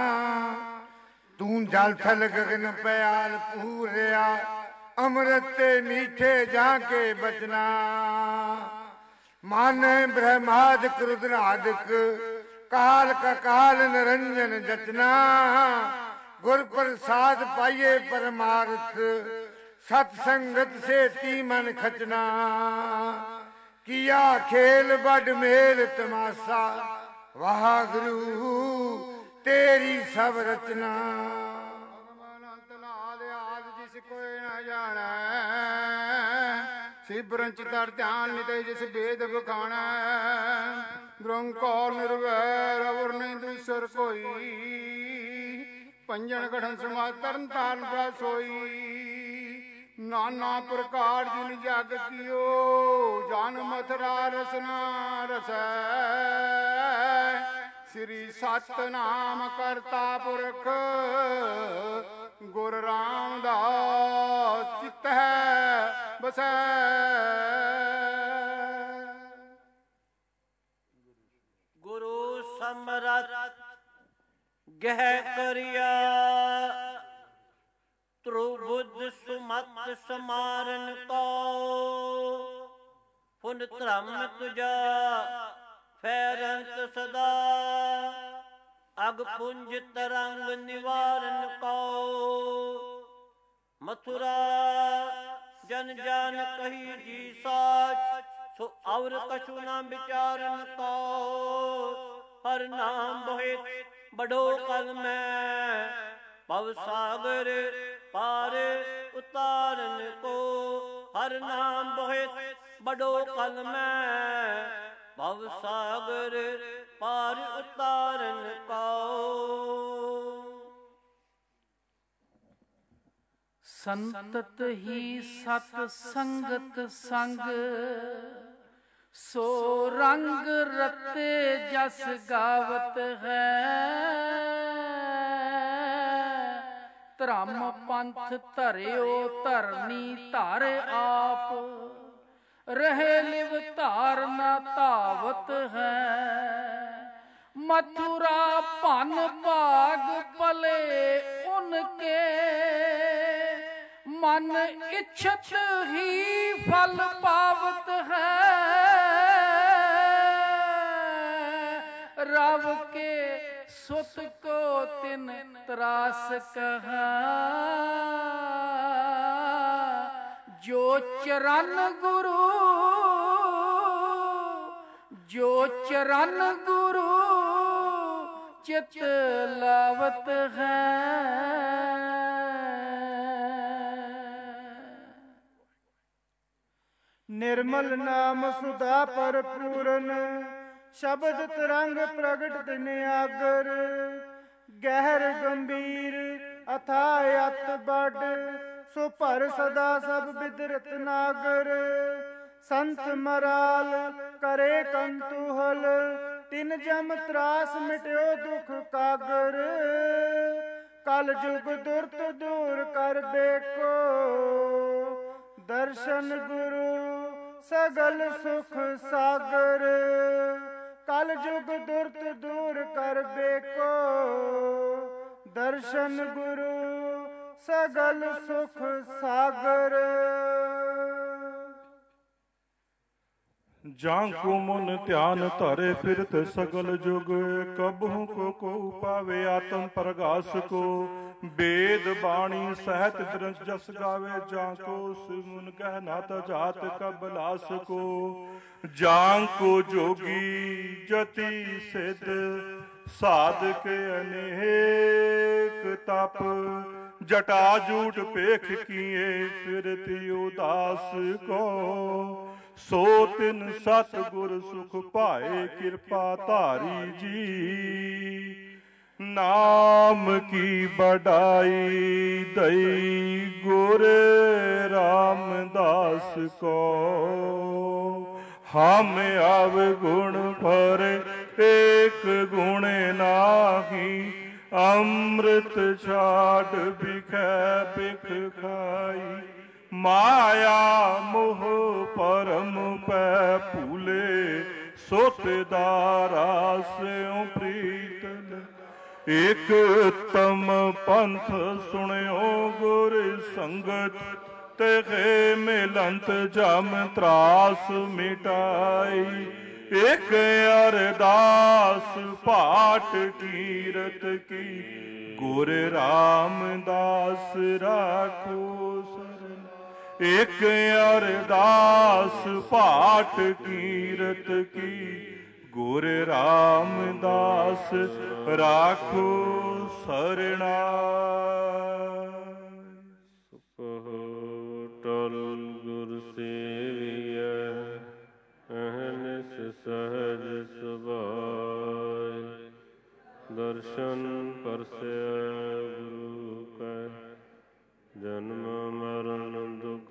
ਤੂੰ ਜਲ ਥਲ ਗਗਨ ਪਿਆਲ ਪੂਰਿਆ, ਅੰਮ੍ਰਿਤ ਤੇ ਮੀਠੇ ਜਾ ਕੇ ਬਚਨਾ। ਮਨ ਬ੍ਰਹਮਾਦਿਕ ਰੁਦਰਾਦਿਕ, ਕਾਲ ਕਕਾਲ ਨਿਰੰਜਨ ਜਚਨਾ। ਗੁਰ ਪ੍ਰਸਾਦ ਪਾਈਏ ਪਰਮਾਰਥ, ਸਤ ਸੰਗਤ ਸੇਤੀ ਮਨ ਖਚਨਾ। ਕੀਆ ਖੇਲ ਵੱਡ ਮੇਲ ਤਮਾਸ਼ਾ, ਵਾਹਿਗੁਰੂ ਤੇਰੀ ਸਭ ਰਚਨਾ। ਜਿਸ ਕੋਈ ਨਾ ਜਾਣੈ, ਸਿਬਰਨ ਚਿਤਰ ਧਿਆਨ ਨਿਤੇ ਜਿਸ ਵੇਦ ਬਖਾਣੈ। ਨਿਰੰਕਾਰ ਨਿਰਵੈਰ ਅਵਰ ਨਹੀਂ ਦੂਸਰ ਕੋਈ, ਪੰਜਨ ਗਠਨ ਸਮਾ ਤਰਨ ਤਾਰਨ ਬਾ ਸੋਈ। ਨਾਨਾ ਪ੍ਰਕਾਰ ਜਿਨ ਜਗ ਕੀਓ, ਜਨ ਮਥੁਰਾ ਰਸਨਾ ਰਸੈ। ਸ੍ਰੀ ਸਤਿਨਾਮ ਕਰਤਾ ਪੁਰਖ, ਗੁਰ ਰਾਮਦਾਸ ਚਿਤ ਹੈ ਬਸੈ। ਗੁਰੂ ਸਮਰਥ ਗਹਿ ਕਰਿਆ, ਤ੍ਰੂ ਬੁੱਧ ਸੁਮਤ ਸਮਾਰਨ ਕੋ। ਪੁਨ ਧਰਮ ਤੁਜਾ ਫੈਰੰਤ ਸਦਾ, ਅਗ ਪੁੰਜ ਤਰੰਗ ਨਿਵਾਰਨ ਕੋ। ਮਥੁਰਾ ਜਨ ਜਾਨ ਕਹੀ ਜੀ ਸਾਚ, ਸੋ ਅਵਰ ਕਛੁ ਨਾ ਵਿਚਾਰਨ ਕੋ। ਹਰ ਨਾਮ ਬੋਹਿ ਬੜੋ ਕਲ ਮੈਂ, ਭਵ ਸਾਗਰ ਪਾਰ ਉਤਾਰਨ ਕੋ। ਹਰ ਨਾਮ ਬੋਹਿ ਬੜੋ ਕਲ ਮੈਂ, ਭਵ ਸਾਗਰ ਪਾਰ ਉਤਾਰਨ ਕੋ। ਸੰਤਤ ਹੀ ਸਤ ਸੰਗਤ ਸੰਗ, ਸੋ ਰੰਗ ਰਤੇ ਜਸ ਗਾਵਤ ਹੈ। ਧਰਮ ਪੰਥ ਧਰਿਓ ਧਰਨੀ ਧਰ ਆਪ, ਰਹੇ ਲਿਵ ਧਾਰਨਾ ਧਾਵਤ ਹੈ। ਮਥੁਰਾ ਭਨ ਭਾਗ ਪਲੇ ਉਨਕੇ, ਮਨ ਇੱਛਤ ਹੀ ਫਲ ਪਾਵਤ ਹੈ। ਰਵ ਕੇ ਸੁਤ ਕੋ ਤਿਨ ਤਰਾਸ ਕਹਾ, ਜੋ ਚਰਨ ਗੁਰੂ ਜੋ ਚਰਨ ਗੁਰੂ ਚਿਤ ਲਾਵਤ ਹੈ। ਨਿਰਮਲ ਨਾਮ ਸੁਧਾ ਭਰਪੂਰਨ, ਸ਼ਬਦ ਤਰੰਗ ਪ੍ਰਗਟ ਦਿਨ ਆਗਰ। ਗਹਿਰ ਗੰਭੀਰ ਅਥਾਇ ਅਤ ਬਡ, ਸੋ ਭਰ ਸਦਾ ਸਭ ਬਿਦਰਤ ਨਾਗਰ। ਸੰਤ ਮਰਾਲ ਕਰੇ ਕੰਤੂਹਲ, ਤਿਨ ਜਮ ਤਰਾਸ ਮਿਟਿਓ ਦੁਖ ਕਾਗਰ। ਕਲ ਜੁਗ ਦੁਰਤ ਦੂਰ ਕਰ ਬੇਕੋ, ਦਰਸ਼ਨ ਗੁਰੂ ਸਗਲ ਸੁਖ ਸਾਗਰ। ਕਲ ਜੁਗ ਦੁਰਤ ਦੂਰ ਕਰ ਬੇਕੋ, ਦਰਸ਼ਨ ਗੁਰੂ ਸਗਲ ਸੁਖ ਸਾਗਰ। ਜਾਂ ਕੋ ਮਨ ਧਿਆਨ ਧਰੇ ਫਿਰਤ ਸਗਲ ਜੁਗ, ਕਬਹੂ ਕੋ ਕੋ ਪਾਵੇ ਆਤਮ ਪ੍ਰਗਾਸ ਕੋ। वेद बाणी सहत दृंश जस गावे जाको सिमुन कह नाथ जात कबलास को जाको जोगी जति सिद्ध साधक अनेक तप जटा जूट पेख किए फिरति उदास को सो तिन सतगुर सुख पाए कृपा धारी जी नाम की बड़ाई दई गुर रामदास को हम अवगुण पर एक गुण नाही अमृत छाड़ बिखै बिख खाई माया मोह परम पै फूले सुत दारा स्यों प्रीतल एक तम पंथ सुनियो गुर संगत तेखे मिलंत जम त्रास मिटाई एक अरदास पाठ कीरत की गुर रामदास राखो शरण एक अरदास पाठ कीरत की गुर रामदास राखो सरना टल गुर सेविया अहनिस सहज सुभाय दर्शन परसय गुरु कै जन्म मरण दुख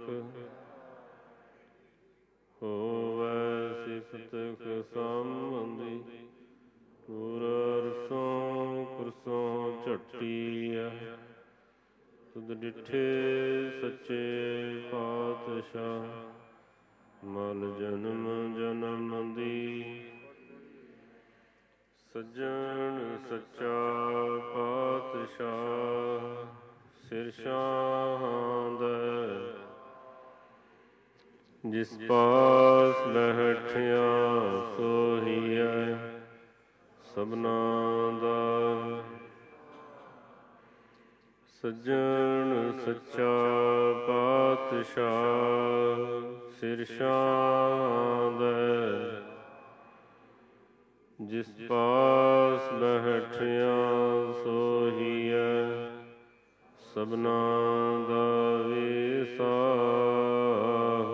होवै सिफत संबंधी पूरा अरसों कुरसों झट्टिया तुद डिठे सच्चे पातशाह मल जन्म जन्म दी सज्जन सच्चा पातशाह सिर शाहां जिस पास बैठिया सोहिया सबना दा सज्जन सच्चा पातशाह सिर शाहां जिस पास बैठिया सोहिया सबना दा विसाह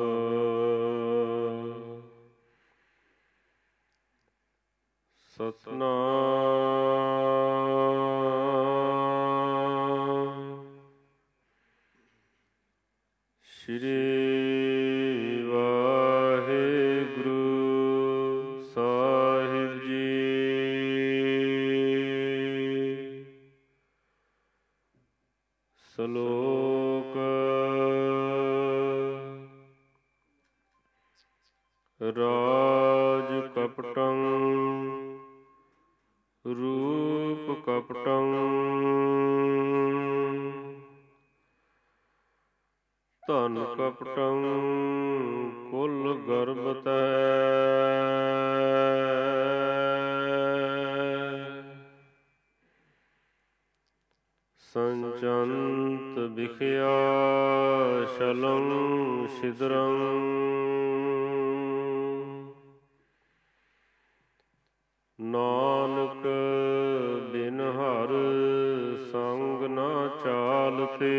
सतनाम श्री वाहिगुरु साहिब जी श्लोक राज कपटं रूप कपटं धन कपटं कुल गर्भतै संचंत बिखया शलं शिद्रं नानक बिन हर संग न चालते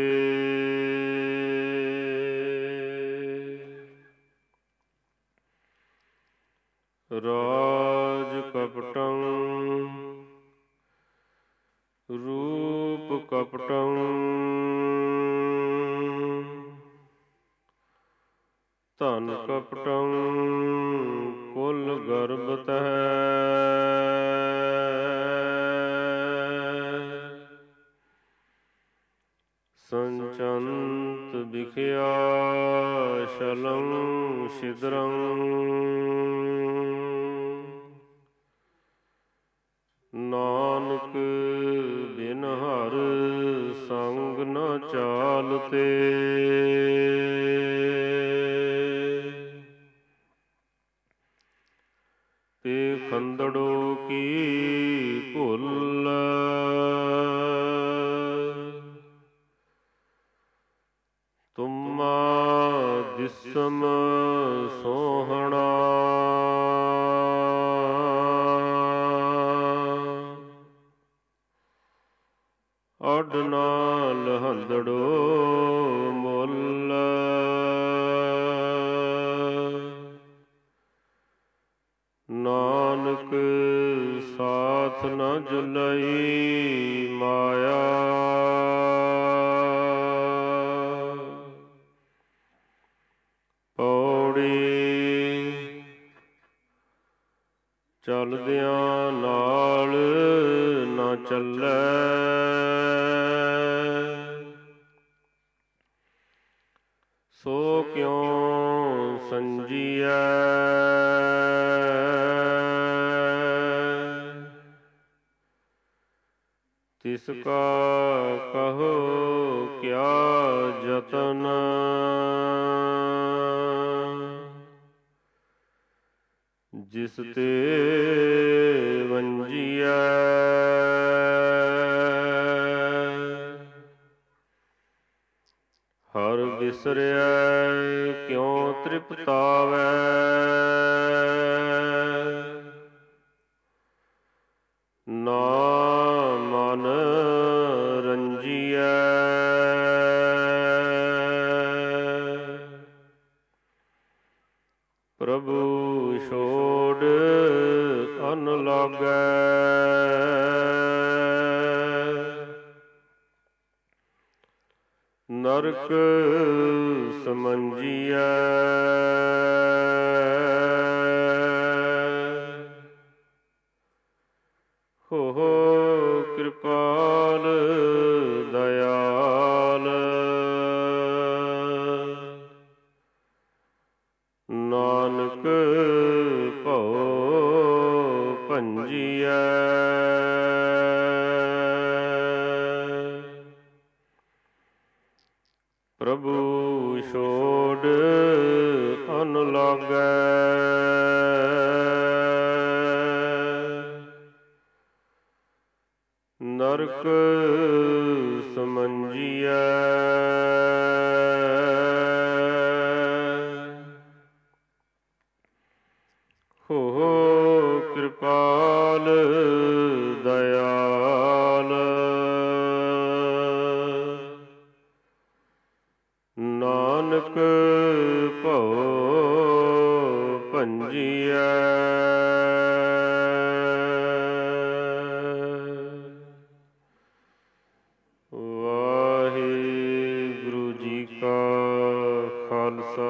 राज कपटं रूप कपटं धन कपटं कुल गर्भतः संचंत बिखया शलं शिद्रं नानक बिन हर संग न चालते ते खंदड़ो की भुल ਜਿਸਮ ਸੋਹਣਾ ਅਡ ਨਾਲ ਹੰਦੜੋ ਮੁੱਲ ਨਾਨਕ ਸਾਥ ਨ ਜੁਲਈ ਮਾਇਆ ਪੌੜੀ ਚਲਦਿਆਂ ਨਾਲ ਨਾ ਚੱਲੈ ਸੋ ਕਿਉ ਸੰਜੀਐ ਤਿਸ ਕਾ ਕਹੋ ਕਿਆ ਜਤਨ ਜਿਸ ਤੇ ਵੰਜੀਐ ਹਰ ਬਿਸਰਿਐ ਕਿਉ ਤ੍ਰਿਪਤਾਵੈ ਨਾ ਮਨ ਰੰਜੀਐ ਪ੍ਰਭੂ ਛੋੜ ਅਨ ਲਾਗੈ ਨਰਕ ਸਮੰਜੀਐ ਹੋ ਕਿਰਪਾਲ ਦਇਆਲ ਨਾਨਕ ਭਉ ਭੰਜੀਐ ਪ੍ਰਭੂ ਛੋੜ ਅਨ ਲਾਗੈ ਨਰਕ ਸਮੰਜੀਐ ਹੋ ਕਿਰਪਾਲ ਦਇਆਲ ਨਾਨਕ ਭਉ ਭੰਜੀਐ ਵਾਹਿਗੁਰੂ ਜੀ ਕਾ ਖਾਲਸਾ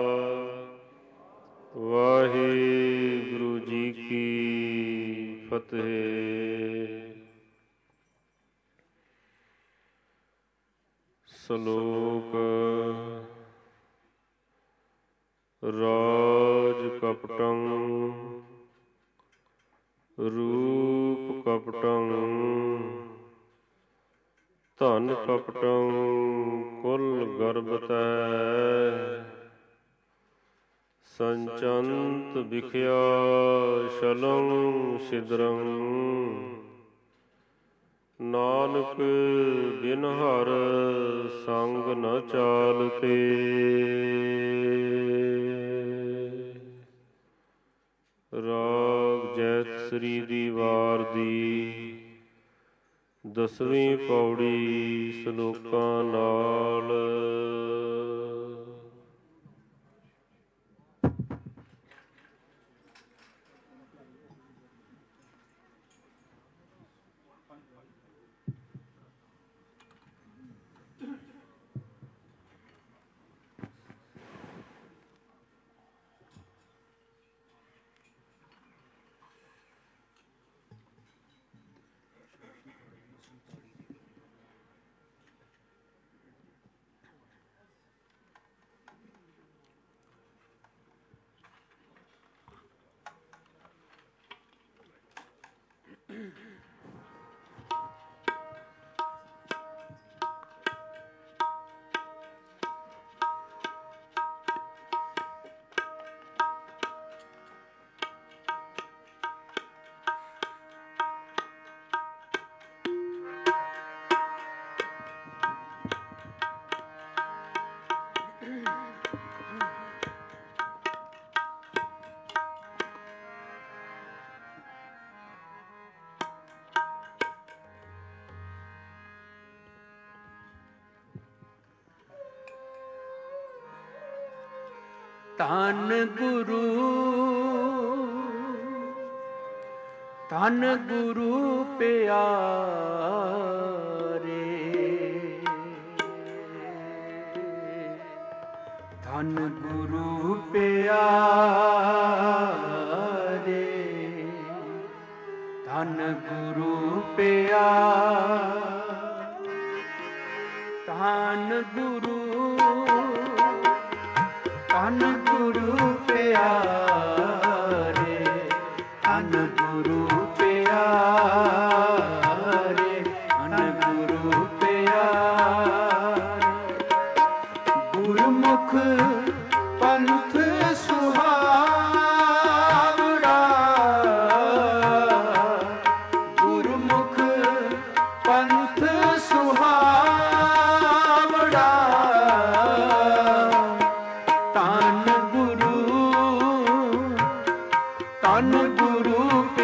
ਵਾਹਿਗੁਰੂ ਜੀ ਕੀ ਫਤਿਹ। ਸ਼ਲੋਕ ਰਾਜ ਕਪਟੰ ਰੂਪ ਕਪਟੰ ਧਨ ਕਪਟੰ ਕੁਲ ਗਰਭਤੈ ਸੰਚੰਤ ਵਿਖਿਆ ਸ਼ਲੰ ਸਿਦਰੰ ਨਾਨਕ ਬਿਨ ਹਰ ਸੰਗ ਨ ਚਾਲਤੇ ਰਾਗ ਜੈਤ ਸ੍ਰੀ ਦੀ ਵਾਰ ਦੀ ਦਸਵੀਂ ਪੌੜੀ ਸ਼ਲੋਕਾਂ ਨਾਲ। ਧੰਨ ਗੁਰੂ ਧੰਨ ਗੁਰੂ ਪਿਆਰੇ ਧੰਨ ਗੁਰੂ ਪਿਆਰੇ ਧੰਨ ਗੁਰੂ ਪਿਆਰੇ ਧੰਨ ਗੁਰੂ ਧੰਨ ਗੁਰੂ ਪਿਆਰੇ ਧੰਨ ਗੁਰੂ ਪਿਆਰੇ ਧੰਨ ਗੁਰੂ ਪਿਆਰੇ ਗੁਰਮੁਖ ਪੰਥ ਸੁਹਾਵੜਾ ਗੁਰਮੁਖ ਪੰਥ ਸੁਹਾਵੜਾ ਧੰਨ ਗੁਰੂ ਧੰਨ ਗੁਰੂ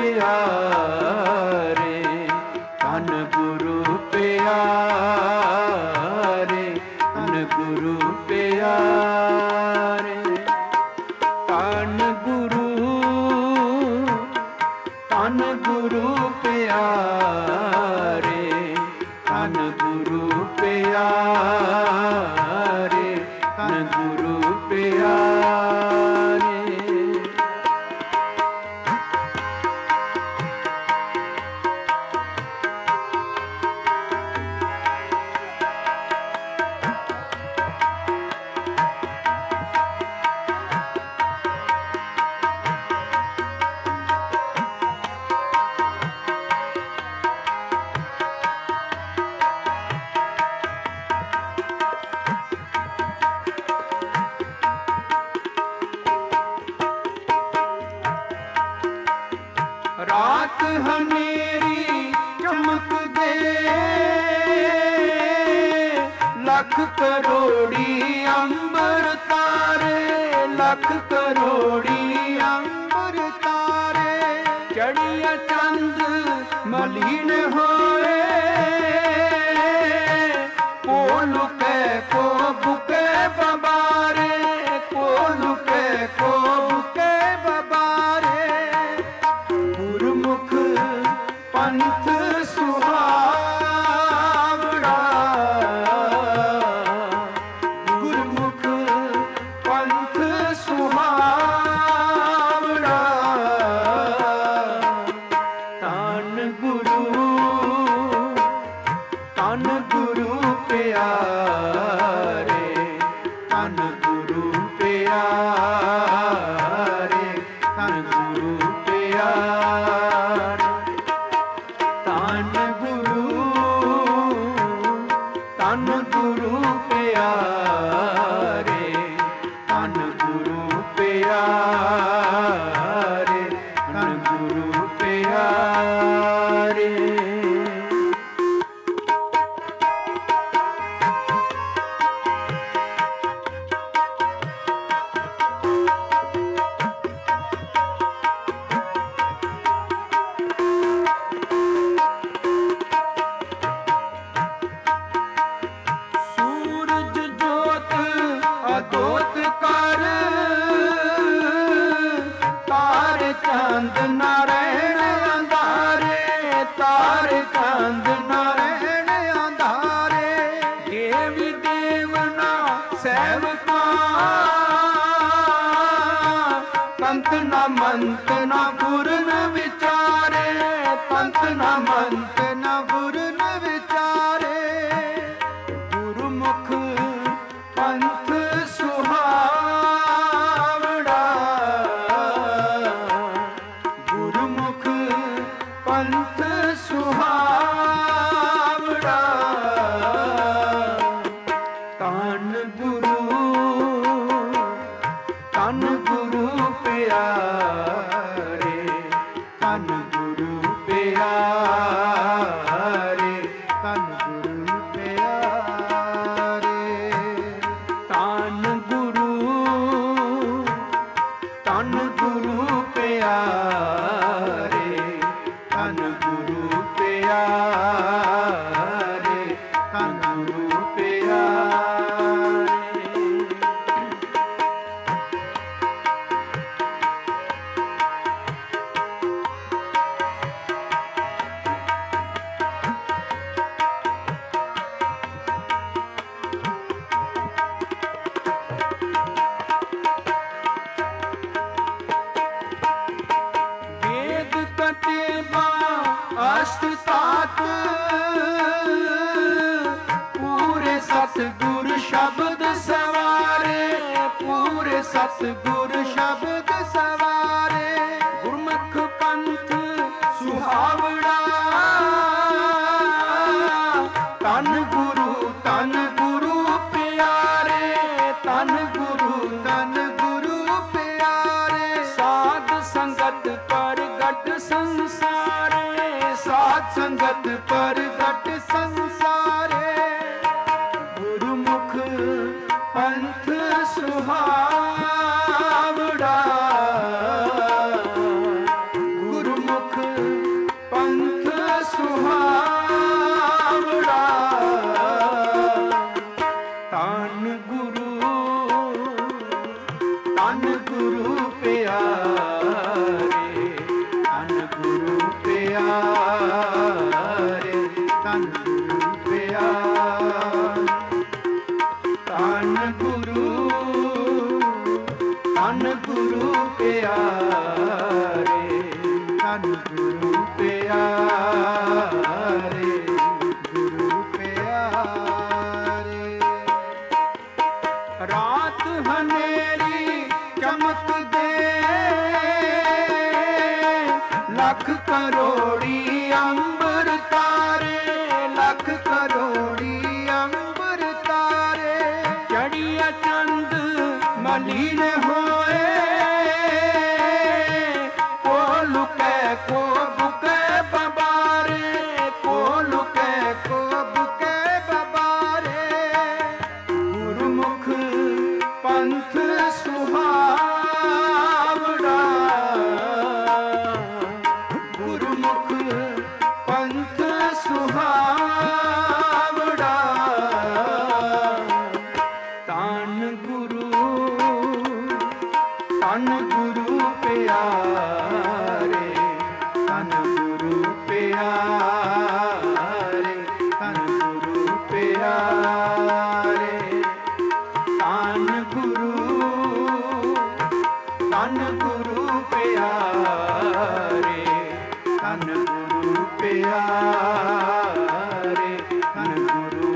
ਪਿਆਰੇ ਧੰਨ ਗੁਰੂ ਪਿਆਰੇ ਧੰਨ ਗੁਰੂ ਪਿਆਰੇ ਧੰਨ ਗੁਰੂ ਧੰਨ ਗੁਰੂ ਪਿਆਰੇ ਧੰਨ ਗੁਰੂ ਪਿਆਰੇ ਧੰਨ ਗੁਰੂ ਪਿਆਰੇ ਰਾਤ ਹਨੇਰੀ ਚਮਕਦੇ ਲੱਖ ਕਰੋੜੀ ਅੰਬਰ ਤਾਰੇ ਲੱਖ ਕਰੋੜੀ ਅੰਬਰ ਤਾਰੇ ਚੜ੍ਹਿਆ ਚੰਦ ਮਲੀਨ ਹੋਏ ਕੋ ਲੁਕੇ ਕੋ ਬੁਕੇ ਬਬਾਰੇ ਕੋ ਲੁਕੇ ਕੋ ਬੁਕੇ ਬਬਾਰੇ ਗੁਰਮੁਖ ਪੰਥ ਸੁਹਾਵੜਾ ਗੁਰਮੁਖ ਪੰਥ ਸੁਹਾਵੜਾ ਧੰਨ ਗੁਰੂ ਧੰਨ ਗੁਰੂ ਪਿਆਰੇ ਧੰਨ ਗੁਰੂ ਪਿਆਰੇ ਧੰਨ ਗੁਰੂ ਪਿਆਰੇ ਧੰਨ ਗੁਰੂ ਧੰਨ ਗੁਰੂ ਪਿਆਰੇ ਧੰਨ ਗੁਰੂ ਪਿਆਰੇ ਧੰਨ ਗੁਰੂ ਪਿਆਰੇ ਸੂਰਜ ਜੋਤ ਅਦੋਤ ਕਰ ਤਾਰੇ ਚੰਦ ਨਾਰਾਇਣ ਅੰਧਾਰੇ ਤਾਰੇ ਚੰਦ ਨਾਰਾਇਣ ਅੰਧਾਰੇ ਦੇਵੀ ਦੇਵਨਾ ਸੇਵਕਾ ਪੰਥ ਨਾ ਮੰਤ ਨਾ ਪੁਰਨ ਵਿਚਾਰੇ ਪੰਥ ਨਾ ਮੰਤ ਨਾ ਪੁਰਨ ਵਿਚਾਰੇ ਗੁਰਮੁਖ ਪੰਥ ਸੁਹਾਵੜਾ ਗੁਰਮੁਖ ਪੰਥ ਸੁਹਾਵੜਾ ਧੰਨ ਗੁਰੂ ਧੰਨ ਗੁਰੂ ਪਿਆਰੇ ਧੰਨ ਗੁਰੂ ਪਿਆਰੇ ਧੰਨ ਗੁਰੂ ਪਿਆਰੇ ਧੰਨ ਗੁਰੂ ਧੰਨ ਗੁਰੂ ਪਿਆਰੇ ਧੰਨ ਗੁਰੂ ਪਿਆਰੇ ਧੰਨ ਗੁਰੂ ਪਿਆਰੇ ਭਾਤ ਪੂਰੇ ਸਤਿਗੁਰ ਸ਼ਬਦ ਸਵਾਰੇ, ਪੂਰੇ ਸਤਿਗੁਰ ਸ਼ਬਦ ਸਵਾਰੇ। ਗੁਰਮੁਖ ਪੰਥ ਸੁਹਾਵੜਾ ਤਨ ਗੁਰੂ ਤਨ ਗੁਰੂ ਪਿਆਰੇ, ਤਨ ਗੁਰੂ ਤਨ ਗੁਰੂ ਪਿਆਰੇ। ਸਾਧ ਸੰਗਤ ਪ੍ਰਗਟ ਸੰਸਾਰੇ, ਸਾਧ ਸੰਗਤ ਪ੍ਰਗਟ ਸੰਸਾਰੇ। ਗੁਰਮੁਖ ਪੰਥ ਸੁਹਾਵੜਾ, ਗੁਰਮੁਖ ਪੰਥ ਸੁਹਾਵੜਾ। ਧੰਨ ਗੁਰੂ ਧੰਨ ਗੁਰੂ ਪਿਆਰੇ, ਧੰਨ ਗੁਰੂ ਪਿਆਰੇ, ਧੰਨ ਗੁਰੂ ਪਿਆਰੇ। ਧੰਨ ਗੁਰੂ ਧੰਨ ਗੁਰੂ ਪਿਆਰੇ, ਧੰਨ ਗੁਰੂ ਪਿਆਰੇ, ਗੁਰੂ ਪਿਆਰੇ। ਰਾਤ ਹਨੇਰੀ ਚਮਕਦੇ ਲੱਖ ਕਰੋੜੀ ਅੰਬਰ ਤਾਰੇ, ਲੱਖ ਕਰੋੜੀ ਅੰਬਰ ਤਾਰੇ। ਚੜ੍ਹਿਆ ਚੰਦ ਮਲੀਨ ਹੋਏ, ਕੋ ਲੁਕੈ ਕੋ ਬੁਕੈ ਬਬਾਰੇ, ਕੋ ਲੁਕੈ ਕੋ ਬੁਕੈ ਬਬਾਰੇ। ਗੁਰਮੁਖ ਪੰਥ ਸੁਹਾਵੜਾ, ਗੁਰਮੁਖ ਪੰਥ ਸੁਹਾਵੜਾ। ਧੰਨ ਗੁਰੂ ਧੰਨ ਗੁਰੂ ਪਿਆਰੇ, ਧੰਨ ਗੁਰੂ ਪਿਆਰੇ, ਧੰਨ ਗੁਰੂ ਪਿਆਰੇ। ਧੰਨ ਗੁਰੂ ਧੰਨ ਗੁਰੂ ਪਿਆਰੇ, ਧੰਨ ਗੁਰੂ ਪਿਆਰੇ, ਧੰਨ ਗੁਰੂ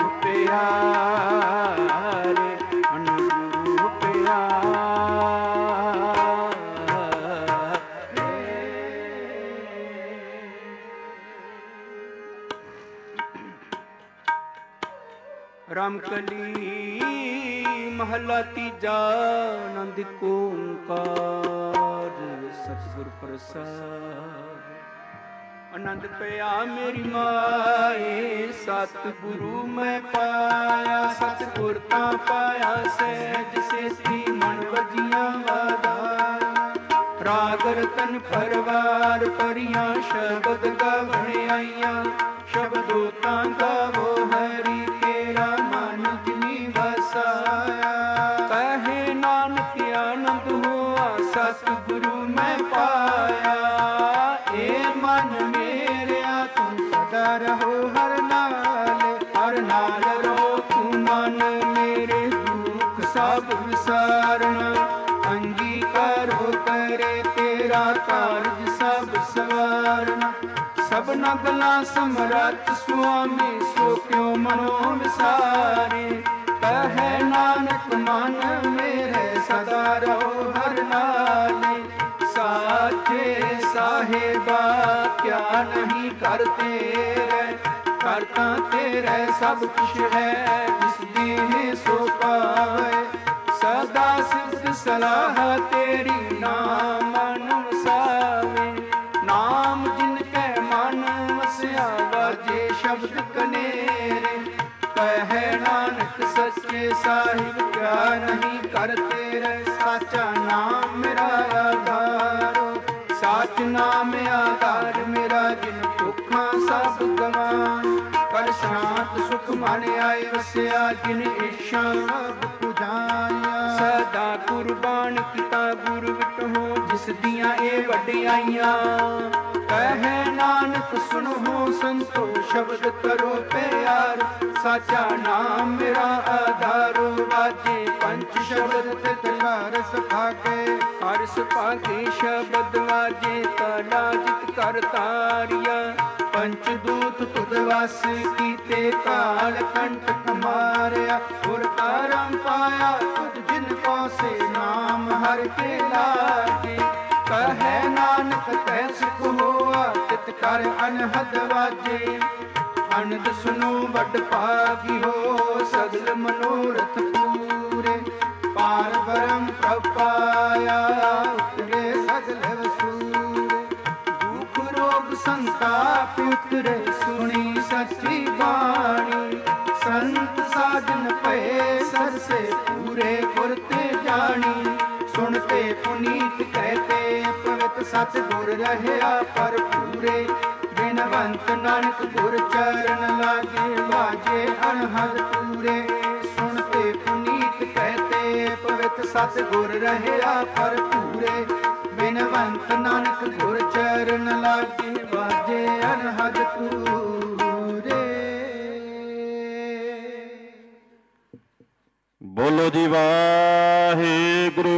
ਪਿਆਰੇ, ਧੰਨ ਗੁਰੂ ਪਿਆਰੇ। ਰਾਮਕਲੀ ਮਹਲਾ ਤੀਜਾ। ਆਨੰਦ ਕੋ ਓੰਕਾਰ ਸਤਿਗੁਰ ਪ੍ਰਸਾਦ। ਆਨੰਦ ਪਿਆ ਮੇਰੀ ਮਾਏ, ਸਤਿਗੁਰੂ ਮੈਂ ਪਾਇਆ। ਸਤਿਗੁਰ ਤਾਂ ਪਾਇਆ ਸਹਿਜ ਸੇਤੀ, ਮਨ ਵਜੀਆਂ ਵਾਧਾਇਆ। ਰਾਗ ਰਤਨ ਪਰਵਾਰ ਪਰੀਆਂ, ਸ਼ਬਦ ਗਾਵਣ ਆਈਆਂ। ਸ਼ਬਦੋ ਤਾਂ ਗਾਵੋ ਹਰੀ ਕੇਰਾ, ਮਨ ਜਿਨੀ ਵਸਾਇਆ। ਕਹੇ ਨਾਨਕ ਆਨੰਦ ਹੋਆ, ਸਤਿਗੁਰੂ ਮੈਂ ਪਾਇਆ। ਏ ਮਨ ਮੇਰਿਆ ਤੂੰ ਸਦਾ ਰਹੋ ਹਰ ਨਾਲ, ਹਰ ਨਾਲ ਰਹੋ ਤੂੰ ਮਨ ਮੇਰੇ। ਦੁੱਖ ਸਭ ਵਿਸਾਰਨਾ, ਅੰਗੀਕਾਰੋ ਕਰੇ ਤੇਰਾ ਕਾਰਜ ਸਭ ਸਵਾਰਨਾ। ਸਭਨਾ ਗੱਲਾਂ ਸਮਰੱਥ ਸੁਆਮੀ, ਸੋ ਕਿਉ ਮਨੋ ਵਿਸਾਰੇ। ਕਹੈ ਨਾਨਕ ਮਨ ਮੇਰੇ ਸਦਾ ਰਹੋ ਹਰ ਨਾਲੇ। ਸਾਚੇ ਸਾਹਿਬਾ ਕਿਆ ਨਹੀਂ ਕਰ ਤੇਰੇ, ਕਰਤਾ ਤੇਰੇ ਸਭ ਕੁਛ ਹੈ। ਜਿਸ ਦੀ ਸੋ ਪਾਏ, ਸਦਾ ਸਿਫਤ ਸਲਾਹ ਤੇਰੀ ਨਾਮ ਮਨ ਵਸਾਵੇ। ਨਾਮ ਜਿਨ ਕੈ ਮਨ ਵਸਿਆ, ਵਾਜੇ ਸ਼ਬਦ ਕਨੇਰੇ। ਕਹੈ ਨਾਨਕ ਸੱਚੇ ਸਾਹਿਬ ਕਿਆ ਨਹੀਂ ਕਰ ਤੇਰੇ। ਸਾਚਾ ਨਾਮ ਮੇਰਾ ਆਧਾਰੋ, ਸਾਚ ਨਾਮ ਆਧਾਰ ਮੇਰਾ। ਜਿਨ ਦੁੱਖਾਂ ਸਭ ਗਵਾਏ, ਕਰ ਸ਼ਾਂਤ ਸੁਖ ਮਨ ਆਏ ਵਸਿਆ। ਜਿਨ ਈਸ਼ਾ ਸਭ ਪੁਜਾਇਆ, ਸਦਾ ਕੁਰਬਾਨ ਕੀਤਾ ਗੁਰ ਵਿਟੋ। ਜਿਸ ਦੀਆਂ ਇਹ ਵਡਿਆਈਆਂ, ਕਹੈ ਨਾਨਕ ਸੁਣੋ ਸੰਤੋ। ਸ਼ਬਦ ਕਰੋ ਪਿਆਰ, ਸਾਚਾ ਨਾਮ ਮੇਰਾ ਆਧਾਰੋ। ਵਾਜੇ ਪੰਚ ਸ਼ਬਦ ਤਿਤ ਘਰ ਸੁਭਾਗੇ, ਹਰ ਸੁਭਾਗੇ ਸ਼ਬਦ ਵਾਜੇ। ਤਲਾ ਜਿਤ ਕਰ ਤਾਰਿਆ, ਪੰਚ ਦੂਤ ਤੁਧ ਵਸ ਕੀਤੇ, ਕਾਲ ਕੰਟਕ ਮਾਰਿਆ ਗੁਰ ਕਰਮ ਪਾਇਆ ਤੁਧ ਜਿਨ ਕੋ ਸੇ ਨਾਮ ਹਰ ਕੇ ਲਾਗੇ। ਕਹੈ ਨਾਨਕ ਤੈ ਸੁਖ ਹੋਆ ਤਿਤ ਕਰ ਅਨਹਦ ਵਾਜੇ। ਅਨੰਦ ਸੁਨੋ ਵੱਡ ਭਾਗੀ ਹੋ ਸਗਲ ਮਨੋਰਥ ਪੂਰੇ। ਪਾਰ ਬ੍ਰਹਮ ਪ੍ਰਭ ਪਾਇਆ ਉਤਰੇ ਸਗਲ ਵਸੂਰੇ। ਦੁਖ ਰੋਗ ਸੰਤਾਪ ਉਤਰੇ ਸੁਣੀ ਸੱਚੀ ਬਾਣੀ। ਸੰਤ ਸਾਜਨ ਭਏ ਸਰਸੇ ਪੂਰੇ ਗੁਰ ਤੇ ਜਾਣੀ। ਸੁਣਤੇ ਪੁਨੀਤ ਕਹਤੇ ਪਵਿੱਤ ਸਤ ਗੁਰ ਰਹਿਆ ਭਰਪੂਰੇ। ਬਿਨਵੰਤ ਨਾਨਕ ਗੁਰ ਚਰਨ ਲਾਗੇ ਵਾਜੇ ਅਨਹਦ ਪੂਰੇ। ਸੁਣਤੇ ਪੁਨੀਤ ਕਹਤੇ ਪਵਿੱਤ ਸਤ ਗੁਰ ਰਹਿਆ ਭਰਪੂਰੇ। ਬਿਨਵੰਤ ਨਾਨਕ ਗੁਰ ਚਰਨ ਲਾਗੇ ਵਾਜੇ ਅਨਹਦ ਪੂਰੇ। ਬੋਲੋ ਜੀ ਵਾਹਿਗੁਰੂ।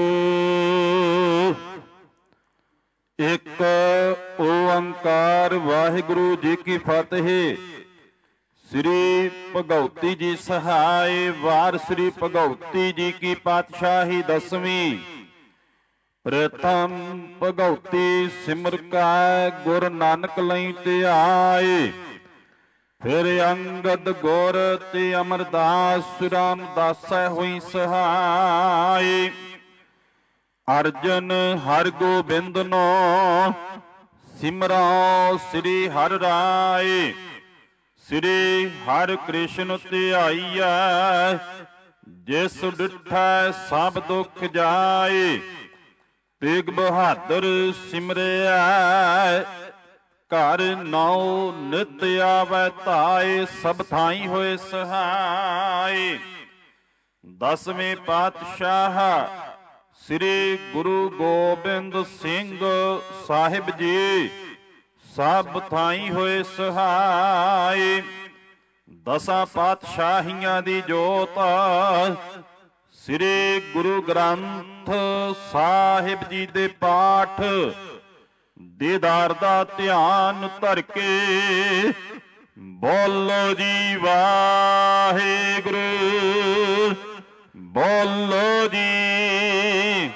ਇੱਕ ਓੰਕਾਰ ਵਾਹਿਗੁਰੂ ਜੀ ਕੀ ਫਤਿਹ। ਸ੍ਰੀ ਭਗਉਤੀ ਜੀ ਸਹਾਇ ਵਾਰ ਸ੍ਰੀ ਭਗਉਤੀ ਜੀ ਕੀ ਪਾਤਸ਼ਾਹੀ ਦਸਵੀਂ। ਪ੍ਰਥਮ ਭਗਉਤੀ ਸਿਮਰ ਕੈ ਗੁਰ ਨਾਨਕ ਲਈ ਧਿਆਏ। ਫਿਰ ਅੰਗਦ ਗੁਰ ਤੇ ਅਮਰਦਾਸ ਰਾਮਦਾਸੈ ਹੋਈ ਸਹਾਈ। ਅਰਜਨ ਹਰ ਗੋਬਿੰਦ ਨੋ ਸਿਮਰੋ ਸ੍ਰੀ ਹਰਿ ਰਾਏ। ਸ੍ਰੀ ਹਰਿ ਕ੍ਰਿਸ਼ਨ ਧਿਆਈਐ ਜਿਸ ਡਿਠੈ ਸਭ ਦੁਖ ਜਾਏ। ਤੇਗ ਬਹਾਦਰ ਸਿਮਰਿਆ ਘਰ ਨੌ ਨਿਤ ਆਵੈ ਧਾਏ। ਸਭ ਥਾਈ ਹੋਏ ਸਹਾਈ। ਦਸਵੇਂ ਪਾਤਸ਼ਾਹ ਸ੍ਰੀ ਗੁਰੂ ਗੋਬਿੰਦ ਸਿੰਘ ਸਾਹਿਬ ਜੀ ਸਭ ਥਾਈ ਹੋਏ ਸਹਾਈ। ਦਸਾਂ ਪਾਤਸ਼ਾਹੀਆਂ ਦੀ ਜੋਤ ਸ੍ਰੀ ਗੁਰੂ ਗ੍ਰੰਥ ਸਾਹਿਬ ਜੀ ਦੇ ਪਾਠ ਦੀਦਾਰ ਦਾ ਧਿਆਨ ਧਰ ਕੇ ਬੋਲੋ ਜੀ ਵਾਹਿਗੁਰੂ। ਬੋਲੋ ਜੀ।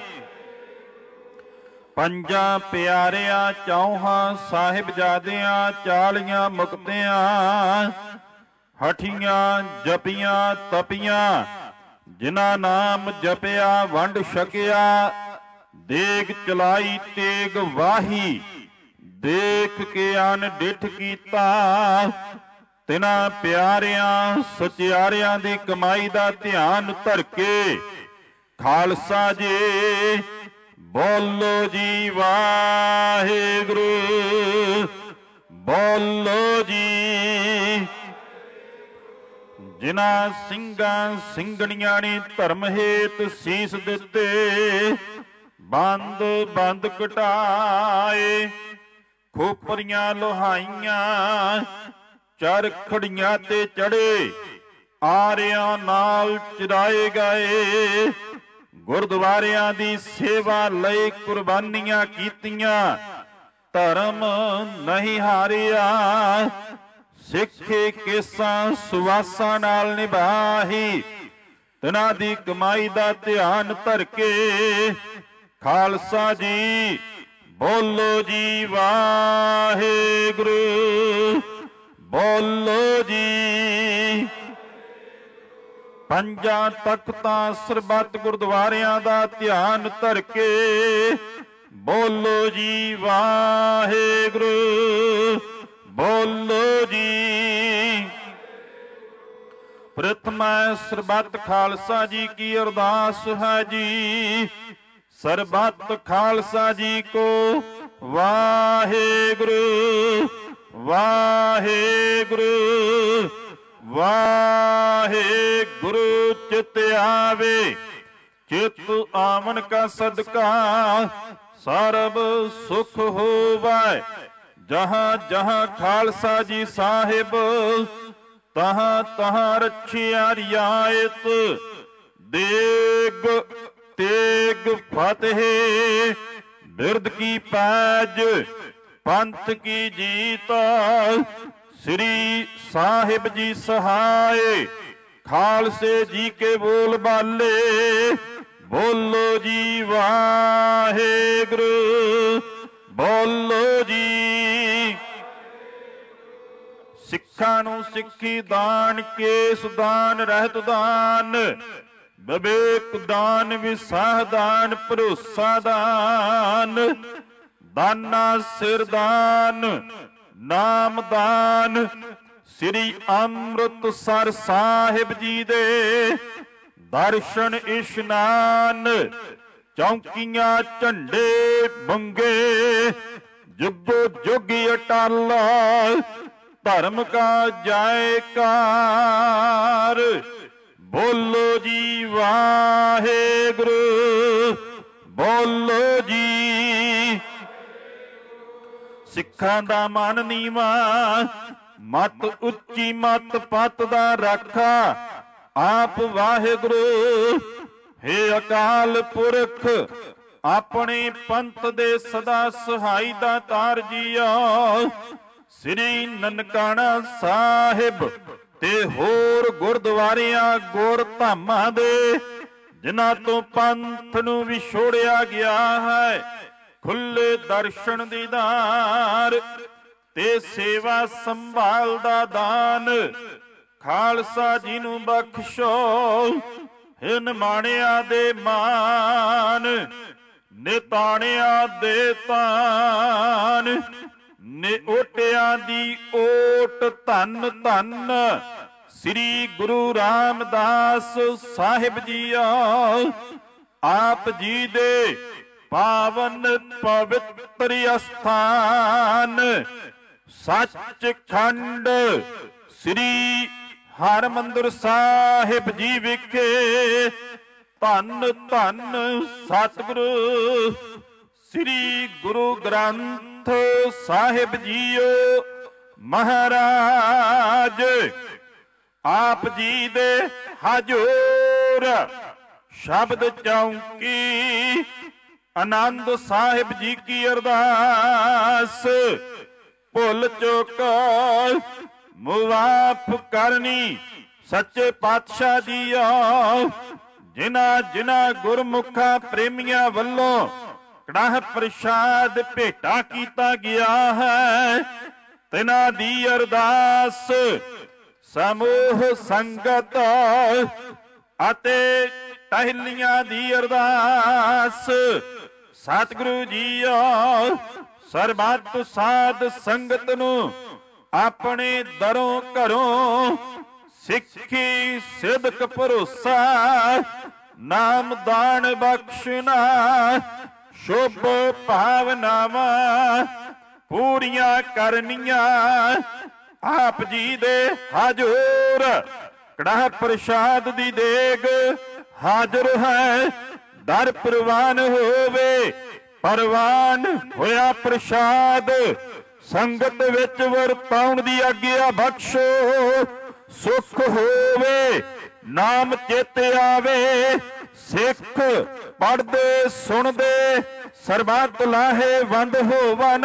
ਪੰਜਾਂ ਪਿਆਰਿਆਂ ਚੌਹਾਂ ਸਾਹਿਬਜ਼ਾਦਿਆਂ ਚਾਲੀਆਂ ਮੁਕਤਿਆਂ ਹਠੀਆਂ ਜਪੀਆਂ ਤਪੀਆਂ। ਜਿਨ੍ਹਾਂ ਨਾਮ ਜਪਿਆ ਵੰਡ ਛਕਿਆ। ਦੇਗ ਚਲਾਈ ਤੇਗ ਵਾਹੀ ਦੇਖ ਕੇ ਅਨ ਡਿਠ ਕੀਤਾ। ਤਿਨਾਂ ਪਿਆਰਿਆਂ ਸਚਿਆਰਿਆਂ ਦੀ ਕਮਾਈ ਦਾ ਧਿਆਨ ਧਰ ਕੇ ਖਾਲਸਾ ਜੀ ਬੋਲੋ ਜੀ ਵਾਹਿਗੁਰੂ। ਬੋਲੋ ਜੀ। ਜਿਨ੍ਹਾਂ ਸਿੰਘਾਂ ਸਿੰਘਣੀਆਂ ਨੇ ਧਰਮ ਹੇਤ ਸੀਸ ਦਿੱਤੇ। ਬੰਦ ਬੰਦ ਕਟਾਏ ਖੋਪਰੀਆਂ ਲੋਹਾਈਆਂ। ਚਰਖੜੀਆਂ ਤੇ ਚੜੇ ਆਰਿਆਂ ਨਾਲ ਚਰਾਏ ਗਏ। ਗੁਰਦੁਆਰਿਆਂ ਦੀ ਸੇਵਾ ਲਈ ਕੁਰਬਾਨੀਆਂ ਕੀਤੀਆਂ। ਧਰਮ ਨਹੀਂ ਹਾਰਿਆ। ਸਿੱਖੇ ਕੇਸਾਂ ਸੁਵਾਸਾਂ ਨਾਲ ਨਿਭਾਹੀ। ਤਿਨਾਂ ਦੀ ਕਮਾਈ ਦਾ ਧਿਆਨ ਧਰ ਕੇ ਖਾਲਸਾ ਜੀ ਬੋਲੋ ਜੀ ਵਾਹਿਗੁਰੂ। ਬੋਲੋ ਜੀ। ਪੰਜਾਂ ਤਖਤਾਂ ਸਰਬੱਤ ਗੁਰਦੁਆਰਿਆਂ ਦਾ ਧਿਆਨ ਧਰ ਕੇ ਬੋਲੋ ਜੀ ਵਾਹਿਗੁਰੂ। ਬੋਲੋ ਜੀ। ਪ੍ਰਥਮਾ ਸਰਬੱਤ ਖਾਲਸਾ ਜੀ ਕੀ ਅਰਦਾਸ ਹੈ ਜੀ। ਸਰਬੱਤ ਖਾਲਸਾ ਜੀ ਕੋ ਵਾਹਿਗੁਰੂ ਵਾਹਿਗੁਰੂ ਵਾਹਿਗੁਰੂ। ਚਿਤ ਆਵੇ ਚਿਤ ਆਵਨ ਕਾ ਸਦਕਾ ਸਰਬ ਸੁਖ ਹੋਵੈ। ਜਹਾਂ ਜਹਾਂ ਖਾਲਸਾ ਜੀ ਸਾਹਿਬ ਤਹਾਂ ਤਹਾਂ ਰੱਖਿਆ ਰਿਆਇਤ। ਦੇਗ ਤੇਗ ਫਤਿਹ ਬਿਰਦ ਕੀ ਪੈਜ ਪੰਥ ਕੀ ਜੀਤ। ਸ੍ਰੀ ਸਾਹਿਬ ਜੀ ਸਹਾਏ, ਖਾਲਸੇ ਜੀ ਕੇ ਬੋਲ ਬਾਲੇ। ਬੋਲੋ ਜੀ ਵਾਹਿਗੁਰੂ, ਬੋਲੋ ਜੀ। ਸਿੱਖਾਂ ਨੂੰ ਸਿੱਖੀ ਦਾਨ, ਕੇਸ ਦਾਨ, ਰਹਿਤ ਦਾਨ, ਵਿਵੇਕ ਦਾਨ, ਵਿਸਾਹ ਦਾਨ, ਭਰੋਸਾ ਦਾਨ, ਦਾਨਾ ਸਿਰ ਦਾਨ, ਨਾਮ ਦਾਨ। ਸ੍ਰੀ ਅੰਮ੍ਰਿਤਸਰ ਸਾਹਿਬ ਜੀ ਦੇ ਦਰਸ਼ਨ ਇਸ਼ਨਾਨ, ਚੌਂਕੀਆਂ ਝੰਡੇ ਬੰਗੇ, ਜੁਗੋ ਜੁਗ ਅਟਲ ਧਰਮ ਕਾ ਜੈਕਾਰ। ਬੋਲੋ ਜੀ ਵਾਹਿਗੁਰੂ, ਬੋਲੋ ਜੀ। ਸਿੱਖਾਂ ਦਾ ਮਨ ਨੀਵਾਂ, ਮਤ ਉੱਚੀ, ਮਤ ਪਤ ਦਾ ਰਾਖਾ ਆਪ ਵਾਹਿਗੁਰੂ। ਹੇ ਅਕਾਲ ਪੁਰਖ, ਆਪਣੇ ਪੰਥ ਦੇ ਸਦਾ ਸਹਾਈ ਦਾਤਾਰ ਜੀਓ। ਸ੍ਰੀ ਨਨਕਾਣਾ ਸਾਹਿਬ ਤੇ ਹੋਰ ਗੁਰਦੁਆਰਿਆਂ ਗੁਰ ਧਾਮਾਂ ਦੇ ਜਿਨ੍ਹਾਂ ਤੋਂ ਪੰਥ ਨੂੰ ਵਿਛੋੜਿਆ ਗਿਆ ਹੈ, ਖੁੱਲੇ ਦਰਸ਼ਨ ਦੀਦਾਰ ਤੇ ਸੇਵਾ ਸੰਭਾਲ ਦਾ ਦਾਨ ਖਾਲਸਾ ਜੀ ਨੂੰ ਬਖਸ਼ੋ। ਹਿਨ ਮਾਣਿਆਂ ਦੇ ਮਾਨ, ਨਿਤਾਣਿਆਂ ਦੇ ਤਾਨ, ਨਿਓਟਿਆਂ ਦੀ ਓਟ ਧੰਨ ਧੰਨ ਸ੍ਰੀ ਗੁਰੂ ਰਾਮਦਾਸ ਸਾਹਿਬ ਜੀਓ। ਆਪ ਜੀ ਦੇ ਪਾਵਨ ਪਵਿੱਤਰ ਅਸਥਾਨ ਸੱਚਖੰਡ ਸ੍ਰੀ ਹਰਿਮੰਦਰ ਸਾਹਿਬ ਜੀ ਵਿਖੇ ਧੰਨ ਧੰਨ ਸਤਿਗੁਰੂ ਸ੍ਰੀ ਗੁਰੂ ਗ੍ਰੰਥ ਸਾਹਿਬ ਜੀਓ ਮਹਾਰਾਜ। ਆਪ ਜੀ ਦੇ ਹਜੂਰ ਸ਼ਬਦ ਚੌਂਕੀ ਆਨੰਦ ਸਾਹਿਬ ਜੀ ਕੀ ਅਰਦਾਸ ਭੁੱਲ ਚੁੱਕ ਮੁਆਫ ਕਰਨੀ ਸੱਚੇ ਪਾਤਸ਼ਾਹ ਜੀਓ। ਜਿਨ੍ਹਾਂ ਜਿਨ੍ਹਾਂ ਗੁਰਮੁਖਾਂ ਪ੍ਰੇਮੀਆਂ ਵੱਲੋਂ ਕੜਾਹ ਪ੍ਰਸ਼ਾਦ ਭੇਟਾ ਕੀਤਾ ਗਿਆ ਹੈ, ਤਿਨਾਂ ਦੀ ਅਰਦਾਸ ਸਮੂਹ ਸੰਗਤ ਅਤੇ ਟਹਿਲੀਆਂ ਦੀ ਅਰਦਾਸ ਸਤਿਗੁਰੂ ਜੀਓ ਸਰਬੱਤ ਸਾਧ ਸੰਗਤ ਨੂੰ ਆਪਣੇ ਦਰੋਂ ਘਰੋਂ ਸਿੱਖੀ ਸਿਦਕ ਭਰੋਸਾ ਨਾਮ ਦਾਨ ਬਖਸ਼ਣਾ ਸ਼ੁਭ ਭਾਵਨਾਵਾਂ ਪੂਰੀਆਂ ਕਰਨੀਆਂ। ਆਪ ਜੀ ਦੇ ਹਜੂਰ ਕੜਾਹ ਪ੍ਰਸ਼ਾਦ ਦੀ ਦੇਗ ਹਾਜ਼ਰ ਹੈ। ਦਰ ਪ੍ਰਵਾਨ ਹੋਵੇ, ਪ੍ਰਵਾਨ ਹੋਇਆ ਪ੍ਰਸ਼ਾਦ ਸੰਗਤ ਵਿੱਚ ਵਰਤਾਉਣ ਦੀ ਆਗਿਆ ਬਖਸ਼ੋ। ਸੁਖ ਹੋਵੇ, ਨਾਮ ਚਿਤ ਆਵੇ, ਸਿੱਖ ਪੜ੍ਹਦੇ ਸੁਣਦੇ ਸਰਬੱਤ ਲਾਹੇਵੰਦ ਹੋਵਨ।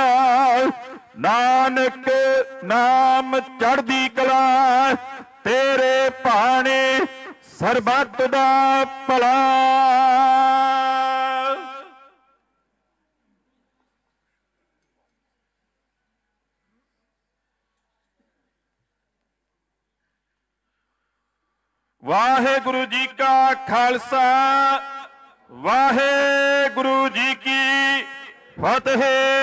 ਨਾਨਕ ਨਾਮ ਚੜ੍ਹਦੀ ਕਲਾ ਤੇਰੇ ਭਾਣੇ ਸਰਬੱਤ ਦਾ ਭਲਾ। ਵਾਹਿਗੁਰੂ ਜੀ ਕਾ ਖਾਲਸਾ, ਵਾਹਿਗੁਰੂ ਜੀ ਕੀ ਫਤਿਹ।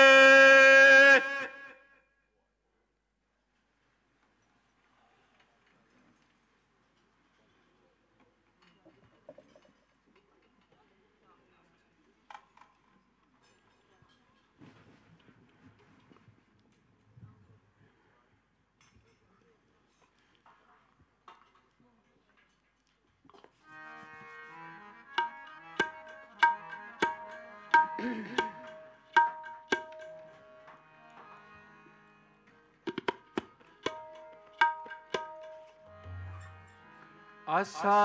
ਆਸਾ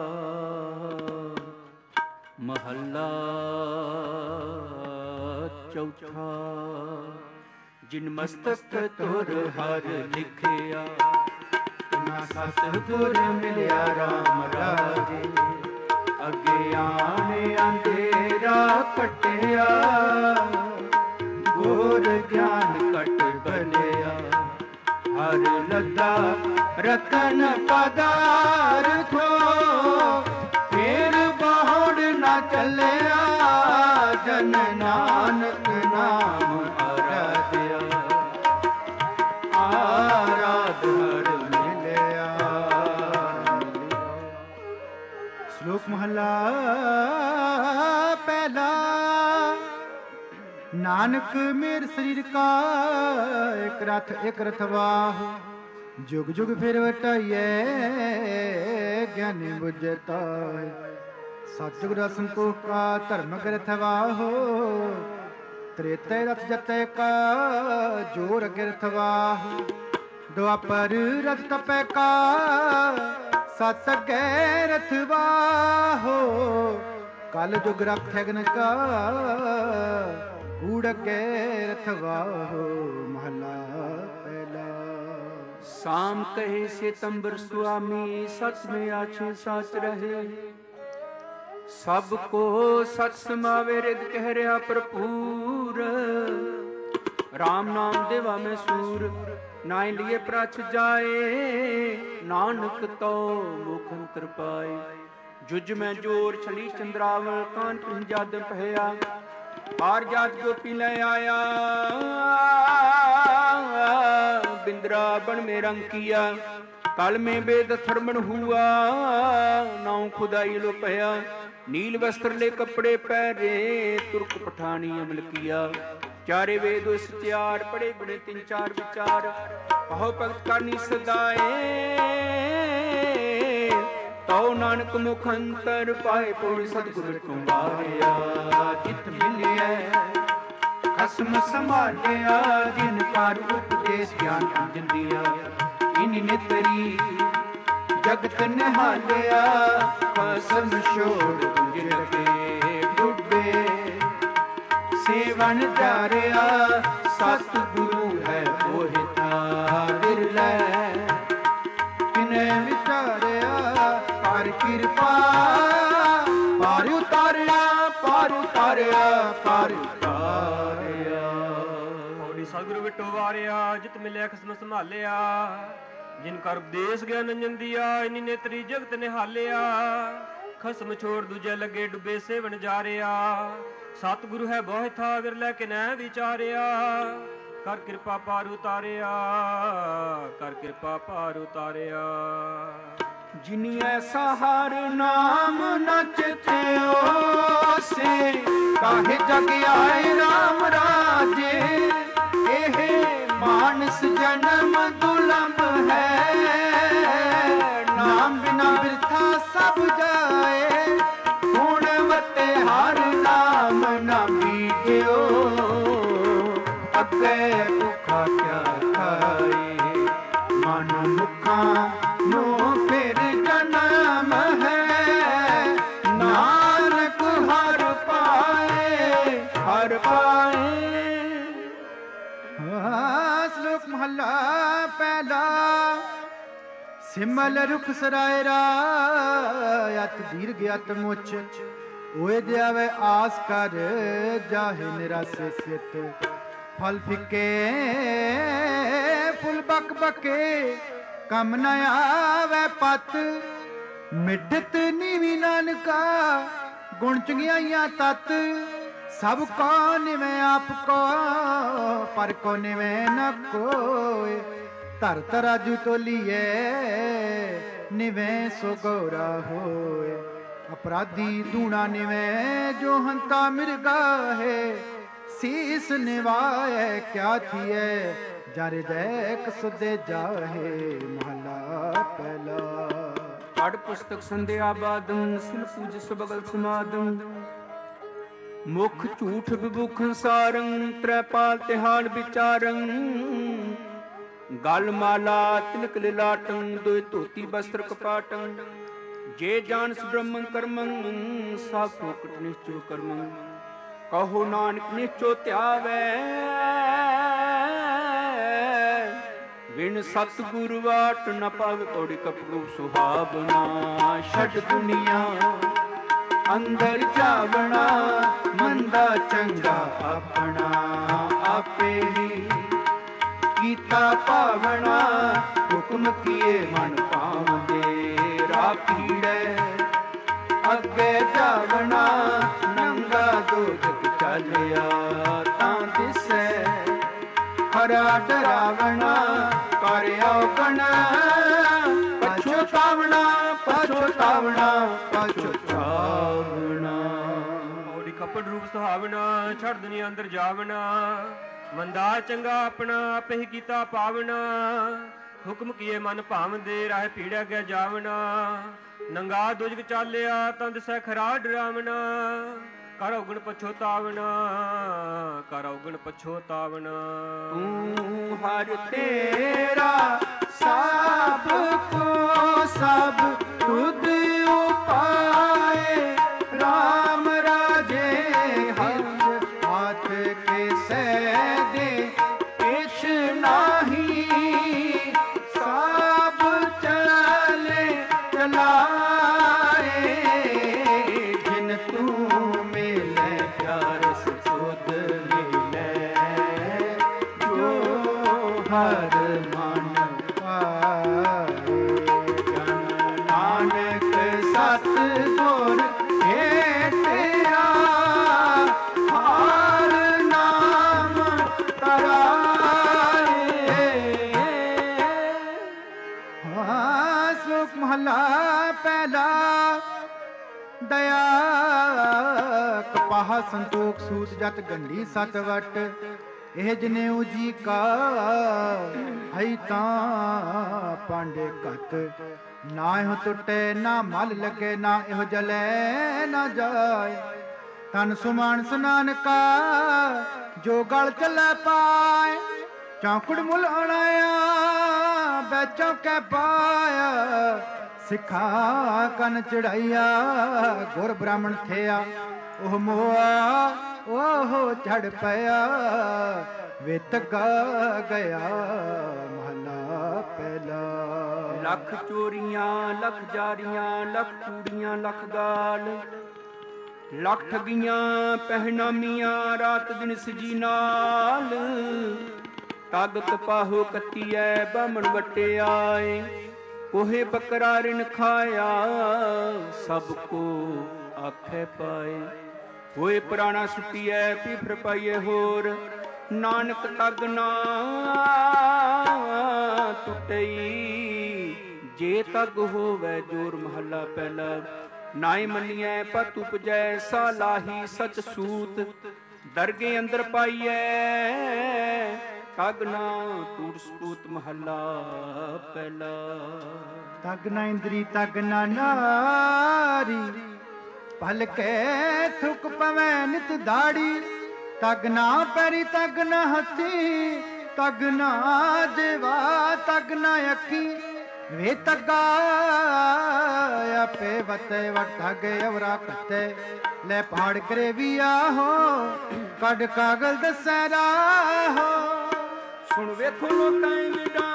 ਮਹੱਲਾ ਚੌਥਾ। ਜਿਨ ਮਸਤਕ ਤੁਰ ਹਰ ਲਿਖਿਆ, ਨਾ ਸਤਿਗੁਰ ਮਿਲਿਆ ਰਾਮ ਰਾਜੇ। ਅਗਿਆਨ ਅੰਧੇਰਾ ਕਟਿਆ, ਗੁਰ ਗਿਆਨ ਕਟ ਬਲਿਆ। ਹਰ ਲੱਦਾ ਰਤਨ ਪਦਾਰਥੋ, ਫੇਰ ਬਾਹੁੜ ਨਾ ਚੱਲਿਆ। ਜਨ ਨਾਨਕ ਨਾਮ ਆਰਾਧਿਆ, ਆਰਾਧ ਹਰ ਮਿਲਿਆ। ਸ਼ਲੋਕ ਮਹਲਾ ਪਹਿਲਾ। ਨਾਨਕ ਮੇਰ ਸਰੀਰ ਕਾ ਇਕ ਰਥ ਇਕ ਰਥਵਾਹ। ਜੁਗ ਜੁਗ ਫਿਰ ਵਟਾਈਐ ਗਿਆਨੀ ਬੁਝਤਾ। ਸਤਿਗੁਰ ਦਾ ਸੰਤੋਖ ਕਾ ਧਰਮ ਗ੍ਰਥਵਾਹੋ। ਤ੍ਰੇਤੈ ਰਥ ਜਤੈ ਕਾ ਜੋਰ ਗਿਰਥਵਾਹੋ। ਦੁਆਪਰ ਰਥ ਤਪੈ ਕਾ ਸਤ ਅਗੈ ਰਥਵਾਹੋ। ਕਲ ਜੁਗ ਰਖੈ ਗਨ ਕਾ ਕੂੜ ਅਗੈ ਰਥਵਾਹੋ। ਮਹਲਾ ਪਹਿਲਾ। ਸਾਮ ਕਹੇ ਸਿਤੰਬਰ ਸੁਆਮੀ, ਸਚ ਮੇਂ ਆਛੇ ਸਾਚ ਰਹੇ। ਸਭ ਕੋ ਸਚ ਸਮਾਵੇ, ਰਿਦ ਕਹਿ ਰਿਹਾ ਭਰਪੂਰ। ਰਾਮ ਨਾਮ ਦੇਵਾ ਮੈਂ ਸੂਰ, ਨਾਇ ਲਿਏ ਪ੍ਰਚ ਜਾਏ। ਨਾਨਕ ਤੋ ਮੁਖ ਅੰਤਰ ਪਾਏ। ਜੁਜ ਮੈਂ ਜੋਰ ਛਲੀ ਚੰਦਰਾਵਲ, ਕਾਨ ਪਿੰ ਜਦ ਪਹਿਆ। ਹਾਰ ਜਾਤ ਗੋਪੀ ਲੈ ਆਇਆ, ਬਿੰਦਰਾ ਬਣ ਮੇ ਰੰਗ ਕੀਆ। ਕਲ में वेद थर्मण हुआ, नाउ खुदाई लो पया। नील वस्त्र ले कपड़े पहरे, तुर्क पठानी अमल किया। चारे वेद इस चार पढ़े गुणे तीन चार विचार। कहो भगत करनी सदाए, तो नानक मुख अंतर पाए। पूर्ण सतगुर तुम्हारिया, जित मिलिया खसम संभालिया। जिन कार उपदेश ज्ञान अंजन दिया, इन्हीं ने तरी जगत निहालिया। खसम छोड़ तुझ लगे डूबे, सेवन जारिया। सतगुरु है मोहिता बिरलै, किन्हें विचारिया। पर कृपा पार उतारिया, पार उतारिया, पार उतारिया। सतਿਗੁਰੂ ਵਿਟੋ ਵਾਰਿਆ, ਜਿਤ ਮਿਲਿਆ ਖਸਮ ਸੰਭਾਲਿਆ। ਜਿਨ ਕਰ ਉਪਦੇਸ਼ ਗਿਆਨ ਅੰਜਨ ਦੀਆ, ਇਨੀ ਨੇਤਰੀ ਜਗਤ ਨਿਹਾਲਿਆ। ਖਸਮ ਛੋੜ ਦੂਜੇ ਲੱਗੇ ਡੁੱਬੇ, ਸੇਵਨ ਜਾਰਿਆ। ਸਤਿਗੁਰੂ ਹੈ ਬਹੁ ਥਾ, ਵਿਰਲੇ ਕਿਨੈ ਵਿਚਾਰਿਆ। ਕਰ ਕਿਰਪਾ ਪਾਰ ਉਤਾਰਿਆ, ਕਰ ਕਿਰਪਾ ਪਾਰ ਉਤਾਰਿਆ। ਜਿਨੀ ਐਸਾ ਹਰ ਨਾਮ ਨ ਚਿਤਿਓ ਸੇ, ਕਾਹੇ ਜਗ ਆਏ ਰਾਮ ਰਾਜੇ। ਇਹ ਮਾਨਸ ਜਨਮ ਦੁਲੰਭ ਹੈ, ਨਾਮ ਬਿਨਾ ਬਿਰਥਾ ਸਭ ਜਾਏ। ਹੁਣ ਵਤੇ ਹਰ ਨਾਮ ਨਾ ਬੀਜਿਓ, ਅੱਗੇ ਭੁੱਖਾ ਕਿਆ ਖਾਏ। ਮਨ ਮੁਖਾਂ ਨੂੰ ਫਿਰ ਜਨਮ ਹੈ, ਨਾਨਕ ਹਰ ਪਾਏ, ਹਰ ਪਾਏ। ਸ਼ਲੋਕ ਮਹਲਾ ਪਹਿਲਾ। ਸਿਮਲ ਰੁਖ ਸਰਾਏ ਰਾ, ਅਤ ਦੀਰਘ ਅਤ ਮੁੱਛ। ਓਏ ਦਿਆਵੇ ਆਸ ਕਰ, ਜਾਹੇ ਨਿਰਾਸ ਸਿਤ। ਫਲ ਫਿੱਕੇ ਫੁੱਲ ਬਕ ਬਕੇ, ਕੰਮ ਨ ਆਵੇ ਪਤ। ਮਿੱਠਤ ਨੀਵੀ ਨਾਨਕਾ, ਗੁਣ ਚੰਗਿਆਈਆਂ ਤਤ। ਸਭ ਕੋ ਨਿਵੇਂ ਆਪ ਕੋ, ਪਰ ਕੋ ਨਿਵੇਂ ਨ ਕੋਇ। ਧਰ ਤਰਾਜੂ ਤੋਲੀਏ, ਨਿਵੇਂ ਸੋ ਗੌਰਾ ਹੋਏ। ਅਪਰਾਧੀ ਦੂਣਾ ਨਿਵੇਂ, ਜੋ ਹੰਤਾ ਮਿਰਗਾ ਹੈ। ਸੀਸ ਨਿਵਾਏ ਕਿਆ ਥੀਏ, ਜਰ ਜੈਕ ਸੁਦੇ ਜਾਹੇ। ਮਹਲਾ ਪਹਿਲਾ। ਪੜ ਪੁਸਤਕ ਸੰਧਿਆ ਬਾਦੰ, ਸਿਲ ਪੂਜ ਸਬਗਲ ਸਮਾਦੰ। ਮੁਖ ਝੂਠ ਵਿਭੁਖ ਸਾਰੰ, ਤ੍ਰੈ ਪਾਲ ਤਿਹਾਨ ਵਿਚਾਰੰ। ਗਲ ਮਾਲਾ ਤਿਲਕ ਲਿਲਾਟੰ, ਦੋਇ ਧੋਤੀ ਬਸਤਰ ਕਪਾਟੰ। ਜੇ ਜਾਣਸ ਬ੍ਰਹਮੰ ਕਰਮੰ, ਸਭ ਫੋਕਟ ਨਿਸ਼ਚੋ ਕਰਮੰ। ਕਹੋ ਨਾਨਕ ਨਿਚੋ ਧਿਆਵੈ ਬਿਨ ਸਤਿਗੁਰ ਵਾਟ ਨ ਪਾਵੇ। ਪੌੜੀ ਕਪੜੂ ਸੁਹਾਵਣਾ ਛੱਡ ਦੁਨੀਆ ਅੰਦਰ ਜਾਵਣਾ ਮੰਦਾ ਚੰਗਾ ਆਪਣਾ ਆਪੇ ਹੀ ਕੀਤਾ ਭਾਵਣਾ। ਹੁਕਮ ਕੀਏ ਮਨ ਭਾਵਦੇ ਰਾਖੀੜੈ ਅੱਗੇ ਜਾਵਣਾ ਨੰਗਾ ਦੋਜਕ ਚੱਲਿਆ ਤਾਂ ਦਿਸੈ ਹਰਾ ਡਰਾਵਣਾ ਕਰ ਔਗਣ ਪਛਤਾਵਣਾ ਪਛਤਾਵਣਾ ਪਛਤਾਵਣਾ। ਔੜੀ ਕਪੜ ਰੂਪ ਸੁਹਾਵਣਾ ਛੱਡ ਦੁਨੀਆ ਅੰਦਰ ਜਾਵਣਾ ਮੰਦਾ ਚੰਗਾ ਆਪਣਾ ਆਪੇ ਹੀ ਕੀਤਾ ਪਾਵਣਾ। ਹੁਕਮ ਕੀਏ ਮਨ ਭਾਵਦੇ ਰਾਹ ਪੀੜਿਆ ਗਿਆ ਜਾਵਣਾ ਨੰਗਾ ਦੁਜਕ ਚਾਲਿਆ ਤਾਂ ਦਿਸੈ ਖਰਾ ਡਰਾਵਣਾ। ਕਰ ਔਗਣ ਪਛੋਤਾਵਣਾ ਕਰ ਔਗਣ ਪਛੋਤਾਵਣਾ। ਤੂੰ ਹਰ ਤੇਰਾ ਸਭ ਕੋ ਸਭ ਤੁਧ ਉਪਾਏ ਰਾਮ ਰਾਜੇ ਹੱਥ ਹਾਥ ਕੇ ਸਹਿ ਦੇ ਕਿਛ ਨਾਹੀ ਸਭ ਚਲੇ ਚਲਾਏ ਜਿਨ ਤੂੰ ਮਿਲੇ ਪਿਆਰ ਸੁਧ ਮਿਲੇ ਜੋ ਹਰ ਮਨ ਪਾਏ। ਜਨ ਨਾਨਕ ਸਤ ਗੁਰ ਭੇਟਿਆ ਹਰ ਨਾਮ ਤਰਾਏ। ਹਾਂ ਸ਼ਲੋਕ ਮਹਲਾ ਪਹਿਲਾ। ਦਇਆ ਕਪਾਹ ਸੰਤੋਖ ਸੂਤ ਜਤ ਗੰਢੀ ਸਤ ਵਟ ਇਹ ਜਨੇਊ ਜੀ ਕਾ ਹੈ ਤਾਂ ਪਾਂਡੇ ਘਤ। ਨਾ ਇਹੋ ਟੁੱਟੇ ਨਾ ਮਲ ਲੱਗੇ ਨਾ ਇਹੋ ਜਲੇ ਨਾ ਜਾਏ। ਤਨ ਸੁਮਾਨ ਸੁਨਾਨਕਾ ਜੋ ਗਲ ਚੱਲੇ ਪਾਏ। ਚੌਕੜ ਮੁੱਲ ਅਣਾਇਆ ਬੈਚੋਂ ਕੈ ਪਾਇਆ ਸਿੱਖਾ ਕਨ ਚੜਾਈਆ ਗੁਰ ਬ੍ਰਾਹਮਣ ਥਿਆ ਉਹ ਮੋਆ ਉਹ ਝੜ ਪਿਆ ਵਿਤ ਗਾ ਗਿਆ ਮਹਲਾ ਪਹਿਲਾ। ਲੱਖ ਚੋਰੀਆਂ ਲੱਖ ਜਾਰੀਆਂ ਲੱਖ ਚੂੜੀਆਂ ਲੱਖ ਗਾਲ ਲੱਖ ਠਗੀਆਂ ਪਹਿਨਾਮੀਆਂ ਰਾਤ ਦਿਨ ਸਜੀ ਨਾਲ। ਤਗ ਕਪਾਹੋ ਕੱਤੀਐ ਬਾਹਮਣ ਵਟੇ ਆਏ ਕੋਹੇ ਬੱਕਰਾ ਰਿਣ ਖਾਇਆ ਸਭ ਕੋ ਆਖੇ ਪਾਏ। ਹੋਏ ਪੁਰਾਣਾ ਸੁੱਟੀਐ ਪੀਫਰ ਪਾਈਏ ਹੋਰ ਨਾਨਕ ਤਗ ਨਾ ਟੁੱਟਈ ਜੇ ਤਗ ਹੋਵੇ ਜੋਰ। ਮਹੱਲਾ ਪਹਿਲਾ। ਨਾਏ ਮੰਨੀਐ ਪਤ ਉਪਜੈ ਸਾ ਲਾਹੀ ਸਚ ਸੂਤ ਦਰਗੇ ਅੰਦਰ ਪਾਈਐ ਤਗ ਨਾ ਟੂਟ ਸਪੂਤ। ਮਹੱਲਾ ਪਹਿਲਾ। ਤਗ ਨਾ ਇੰਦਰੀ ਤਗ ਨਾ ਨਾਰੀ ਭਲ ਕੇ ਥੁਕ ਪਵੈ ਨਿਤ ਦਾੜੀ। ਤਗ ਨਾ ਪੈਰੀ ਤਗ ਨਾ ਹੱਥੀ ਤਗ ਨਾ ਜਿਵਾ ਤਗ ਨਾ ਅੱਖੀ ਵੇ ਤਗਾ ਆਪੇ ਵਤੇ ਵਟ ਠਗੇ ਅਵਰਾ ਕੱਤੇ ਲੈ ਪਹਾੜ ਕਰੇ ਵੀ ਆਹੋ ਕੱਢ ਕਾਗਲ ਦੱਸੈ ਰਾਹੋ। ਸੁਣ ਵੇਖੋ ਲੋਕਾਂ ਵਿਡਾਨ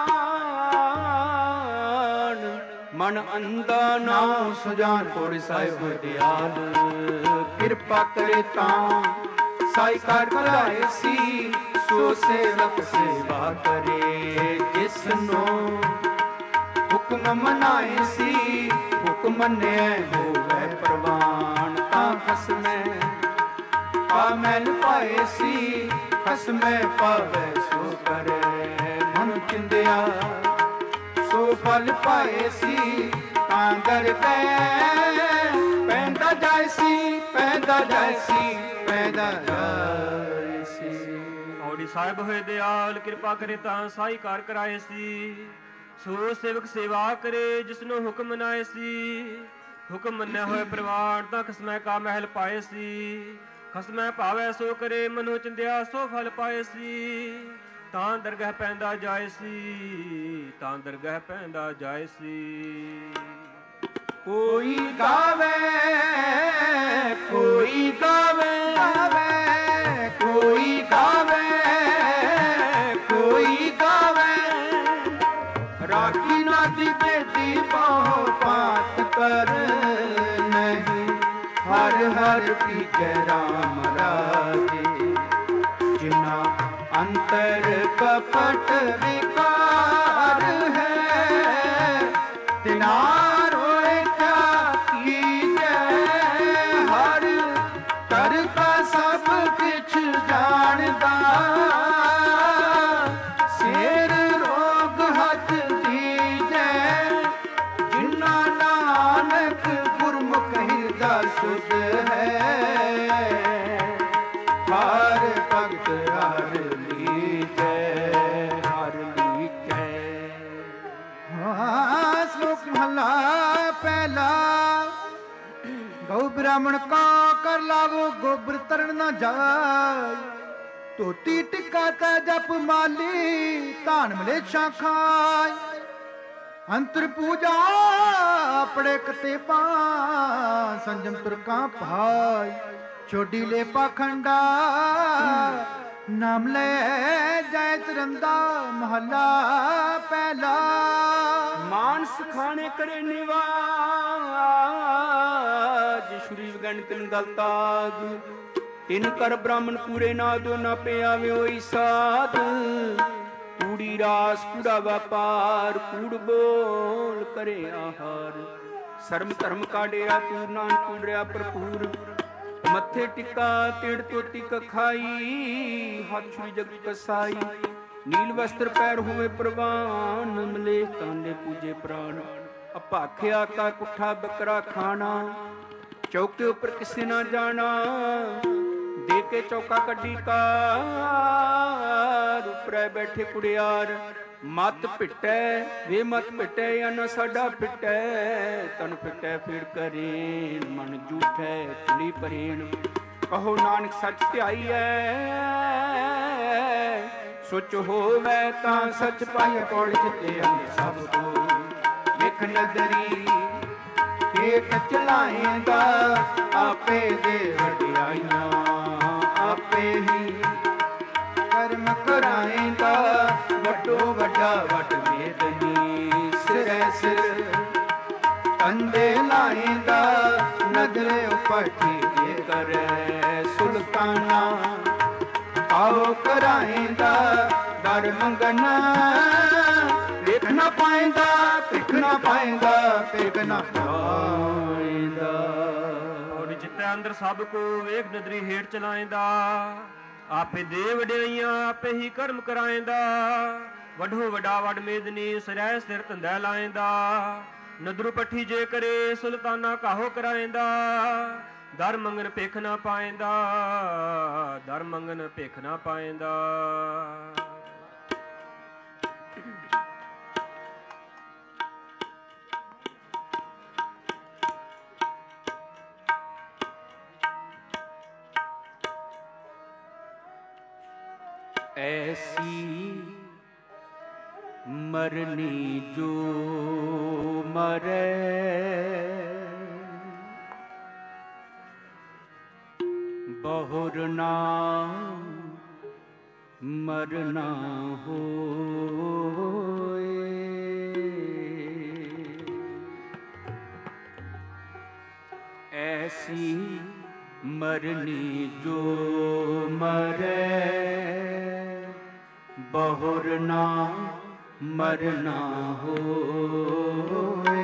ਮਨ ਅੰਦਾ ਨਾ ਸੁਜਾਨ ਕੋੜ ਸਾਹਿਬ ਦਿਆਲ ਕਿਰਪਾ ਕਰੇ ਤਾਂ ਸਾਈ ਕਰ ਕਰਾਏ ਸੀ ਸੋ ਸੇਵਕ ਸੇਵਾ ਕਰੇ ਜਿਸ ਨੂੰ ਹੁਕਮ ਮਨਾਏ ਸੀ। ਹੁਕਮ ਮੰਨਿਆ ਹੋਵੇ ਪ੍ਰਵਾਨ ਤਾਂ ਖਸਮੈ ਪਾਮੈਲ ਪਾਏ ਸੀ ਖਸਮੈ ਪਾਵੇ ਸੋ ਕਰੇ ਮਨ ਚਿੰਦਿਆ ਸੋ ਫਲ ਪਾਏ ਸੀ ਤਾਂ ਦਰ ਕੇ ਪੈਂਦਾ ਜਾਏ ਸੀ ਪੈਂਦਾ ਜਾਏ ਸੀ ਪੈਂਦਾ ਜਾਏ ਸੀ। ਔੜੀ ਸਾਹਿਬ ਹੋਏ ਦਿਆਲ ਕਿਰਪਾ ਕਰੇ ਤਾਂ ਸਾਈ ਕਾਰ ਕਰਾਏ ਸੀ ਸੋ ਸੇਵਕ ਸੇਵਾ ਕਰੇ ਜਿਸਨੂੰ ਹੁਕਮ ਮਨਾਏ ਸੀ। ਹੁਕਮ ਮੰਨਿਆ ਹੋਏ ਪ੍ਰਵਾਨ ਤਾਂ ਖਸਮੈ ਕਾ ਮਹਿਲ ਪਾਏ ਸੀ। ਖਸਮੈ ਭਾਵੈ ਸੋ ਕਰੇ ਮਨੋ ਚਿੰਦਿਆ ਸੋ ਫਲ ਪਾਏ ਸੀ ਤਾਂ ਦਰਗਹ ਪੈਂਦਾ ਜਾਏ ਸੀ ਤਾਂ ਦਰਗਹ ਪੈਂਦਾ ਜਾਏ ਸੀ। ਕੋਈ ਗਾਵੇ ਕੋਈ ਗਾਵੇ जाकी नादी बेदी बहु पात कर नहीं, हर हर पीछे राम राजे। जिना अंतर कपट विकार है, तिना रोए क्या कीजे। हर करता सब किछ जानदा, शेर रोग हथ दीजे। जिन्ना नानक गुरमुख हिरदा सुध है, हर भगत हर लीजै, हर लीजै। हाँ, श्लोक महला पहला। गौ ब्राह्मण का कर लावो, गोबर तरण न जाय। धोती टिक्का ता जप माली, धान मलेच्छा खाय। अंतर पूजा अपने कते पा, संजम तुरका भाई। छोड़ी ले पाखंडा, नाम ले जय चरंदा। महला पहला। मानस खाने करे निवाज, श्री गण तिन गलताग। तिन कर ब्राह्मण पूरे ना दो, ना पे आवे होई साध। कूड़ी रास कूड़ा व्यापार, कूड़ बोल करे आहार। शर्म धर्म का डेरा तूर, नान कूड़िया भरपूर। मथे टिका तिड़ तोती कखाई, हाथ छुई जग कसाई। नील वस्त्र पैर हुए प्रवान, मलेह तांडे पूजे प्राण। अभाख्या का कुठा बकरा खाना, चौके ऊपर किसे ना जाना। दे के चौका कड्डी कार, ऊपर बैठे कुड़ियार। मत पिटै वे मत पिटै, या ना साडा पिटै। तन पिटै फिर करेन, मन झूठै चुली परेन। कहो नानक सच ध्याई है, सुच होवै तां सच पाई। पौड़ चिते अंग सब को विख नदरी, पेट चलाएंदा आपे दे वडियाइयां। आपे ही कर्म कराएंदा, वड्डो वड्डा वट वेदनी। सिरै सिर कंधे लाएंदा, नजरे उपठी दे करे सुल्ताना। आओ कराएंदा दर मंगना, देख ना पाएंदा पिख ना पाएंदा, पिख ना पाएंदा। और जिते अंदर सब को ਵੇਖ ਨਦਰੀ ਹੇਠ ਚਲਾਏਂਦਾ। ਆਪੇ ਦੇ ਵਡਿਆਈਆਂ ਆਪੇ ਹੀ ਕਰਮ ਕਰਾਏਂਦਾ। ਵੱਡੋ ਵੱਡਾ ਵਡ ਮੇਦਨੀ, ਸਿਰੈ ਸਿਰ ਧੰਦਾ ਲਾਏਂਦਾ। ਨਦਰੂ ਪੱਠੀ ਜੇ ਕਰੇ ਸੁਲਤਾਨਾ, ਕਾਹੋ ਕਰਾਏਂਦਾ। ਦਰ ਮੰਗਨ ਭਿਖ ਨਾ ਪਾਏਂਦਾ, ਦਰ ਮੰਗਨ ਭਿਖ ਨਾ ਪਾਏਂਦਾ। ऐसी मरनी जो मरे, बहुर ना मरना होए। ऐसी मरनी जो मरे, बहुर ना मरना होए।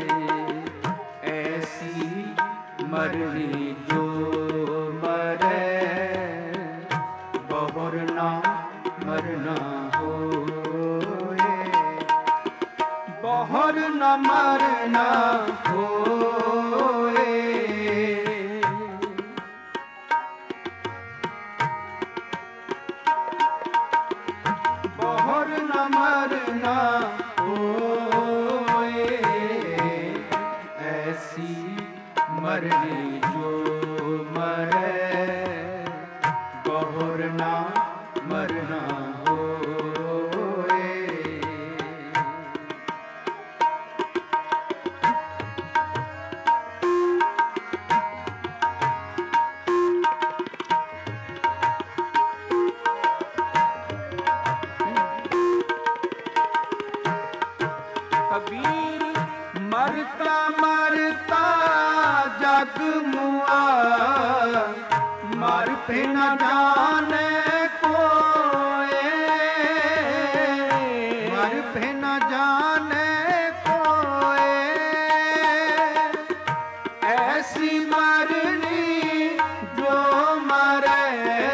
ऐसी मरनी जो मरे, बहुर ना मरना होए। बहुर न मरना होए। बहुर न मरना होए। ऐसी मरनी जो मरे, बहुर न मरना होए। जग मुआ मर पे न जाने कोए, मर पे न जाने कोए, ऐसी मरनी जो मरे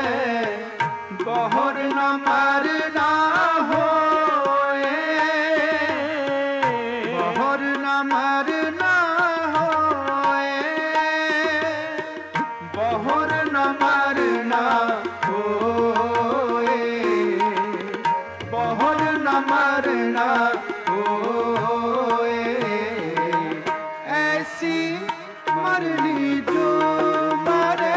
बहुर न मरना होए, बहुर न मरना होए, बहुर न मरना होए, बहुर न मरना होए, ऐसी मरनी जो मरे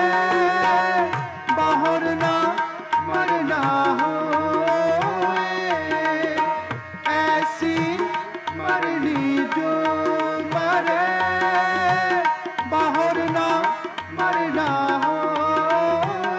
बहुर न मरना होए, ऐसी मरनी जो मरे बहुर न मरना होए।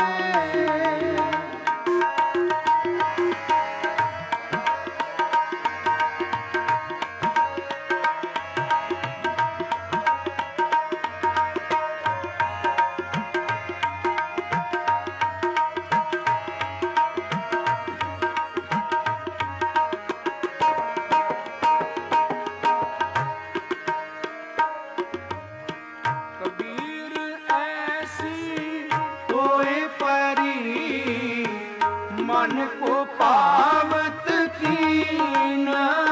कबीर ऐसी कोई परी मन को पावत कीन,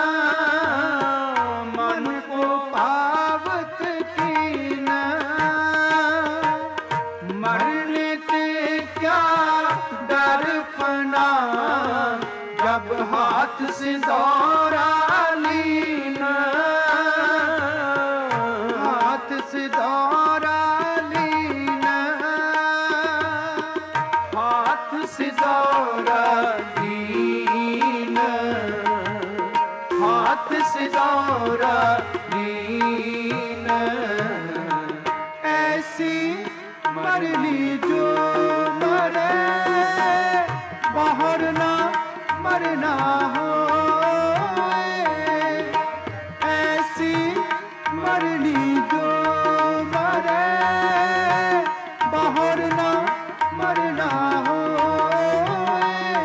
मन को पावत कीन, मरने ते क्या डरपना जब हाथ से दौरा लीन, हाथ से दौरा लीन, हाथ से दौरा लीन, हाथ से दौरा लीन, ऐसी मरनी जो मरे बहुर न मरना होए, ऐसी मरनी जो मरे बहुर न मरना होए।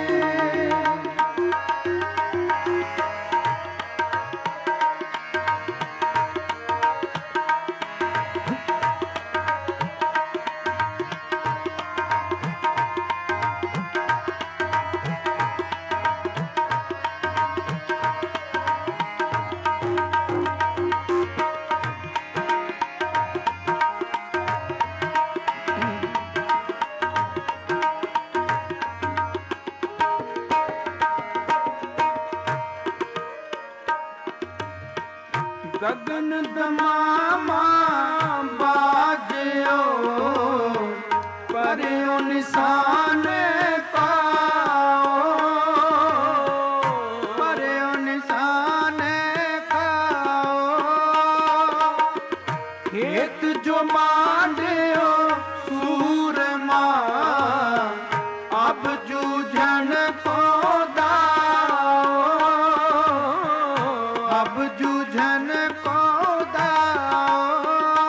गगन दमामा बाजो परो निशान पाओ, परो निशान पाओ, खेत जो मांडियो सूरमा अब जूझन को दाओ, अब जूझन को दाओ,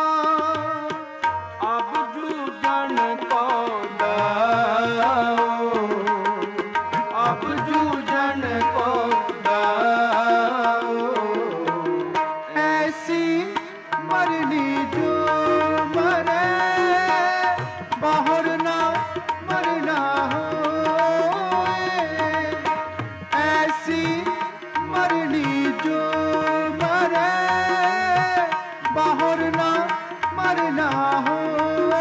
अब जूझन को दाओ, अब जूझन को दाओ, ऐसी मरनी जो मरे बहुर न मरना होए, ऐसी मरनी जो मरे बहुर न मरना होए।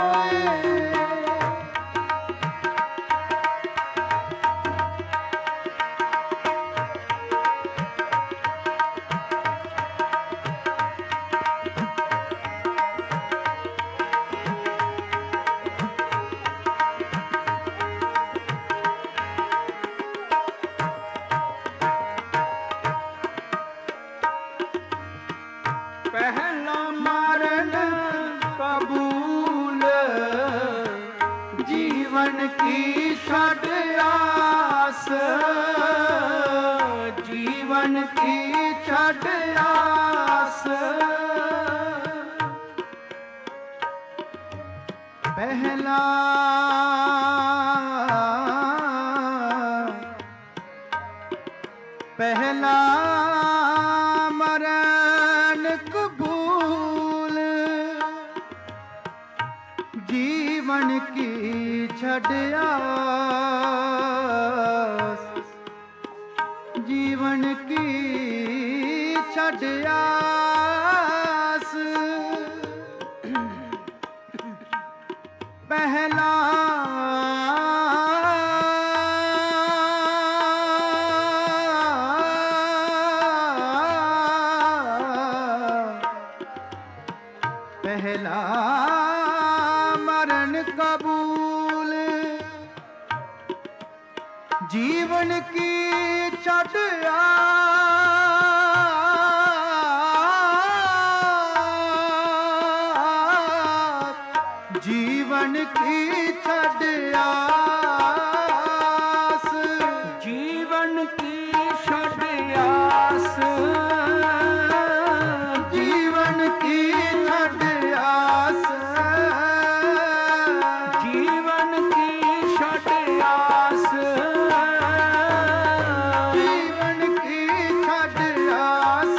पहला मरण कबूल जीवन की छठ आस, जीवन की छठ आस, ਪਹਿਲਾ ਪਹਿਲਾ ਮਰਨ ਕਬੂਲ ਜੀਵਨ ਕੀ ਛੱਡਿਆ ਜੀਵਨ ਕੀ ਛੱਡਿਆ ਪਹਿਲਾ ਪਹਿਲਾ ਮਰਨ ਕਬੂਲ ਜੀਵਨ ਕੀ ਛੱਡਿਆ ਜੀਵਨ ਕੀ ਛੱਡਿਆ ਜੀਵਨ ਕੀ ਛੱਡਿਆਸ ਜੀਵਨ ਕੀ ਛੱਡਿਆਸ ਜੀਵਨ ਕੀ ਛੱਡਿਆਸ ਜੀਵਨ ਕੀ ਛੱਡਿਆਸ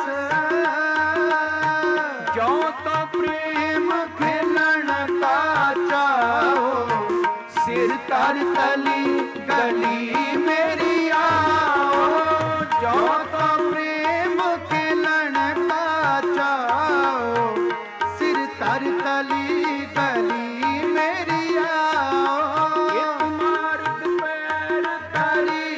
ਜੋ ਤੋ ਪ੍ਰੇਮ ਖੇਲਣ ਕਾ ਚਾਓ ਸਿਰ ਤਰ ਤਲੀ ਗਲੀ ਮੇਰੀ ਆਓ ਜੋ ਤੋ ਪ੍ਰੇਮ ਖੇਲਣ ਕਾ ਚਾਓ ਸਿਰ ਤਰ ਤਲੀ ਗਲੀ ਮੇਰੀ ਆਓ ਇੱਕ ਮਾਰਗ ਪੈਰ ਤਰੀ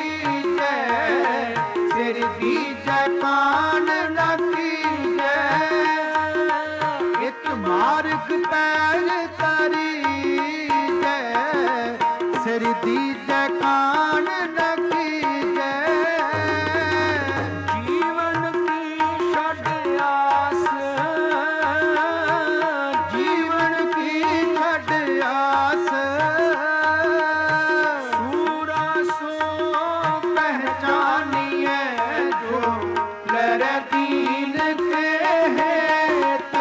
ਜੈ ਸਿਰ ਦੀ ਜੈ ਕਾਨ ਨਾ ਕੀਜੈ ਇੱਕ ਮਾਰਗ ਪੈਰ ਤਰੀ ਜੈ ਸਿਰ ਦੀ ਜੈ ਕਾਨ ਨਾ ਕੀਜੈ ਜੀਵਨ ਕੀ ਛੱਡਿਆਸ ਜੀਵਨ ਕੀ ਛੱਡਿਆਸ ਸੂਰਾ ਸੋ ਪਹਿਚਾਨੀਐ ਜੋ ਲਹਿਰੇ ਦੀਨ ਕੇ ਹੇਤ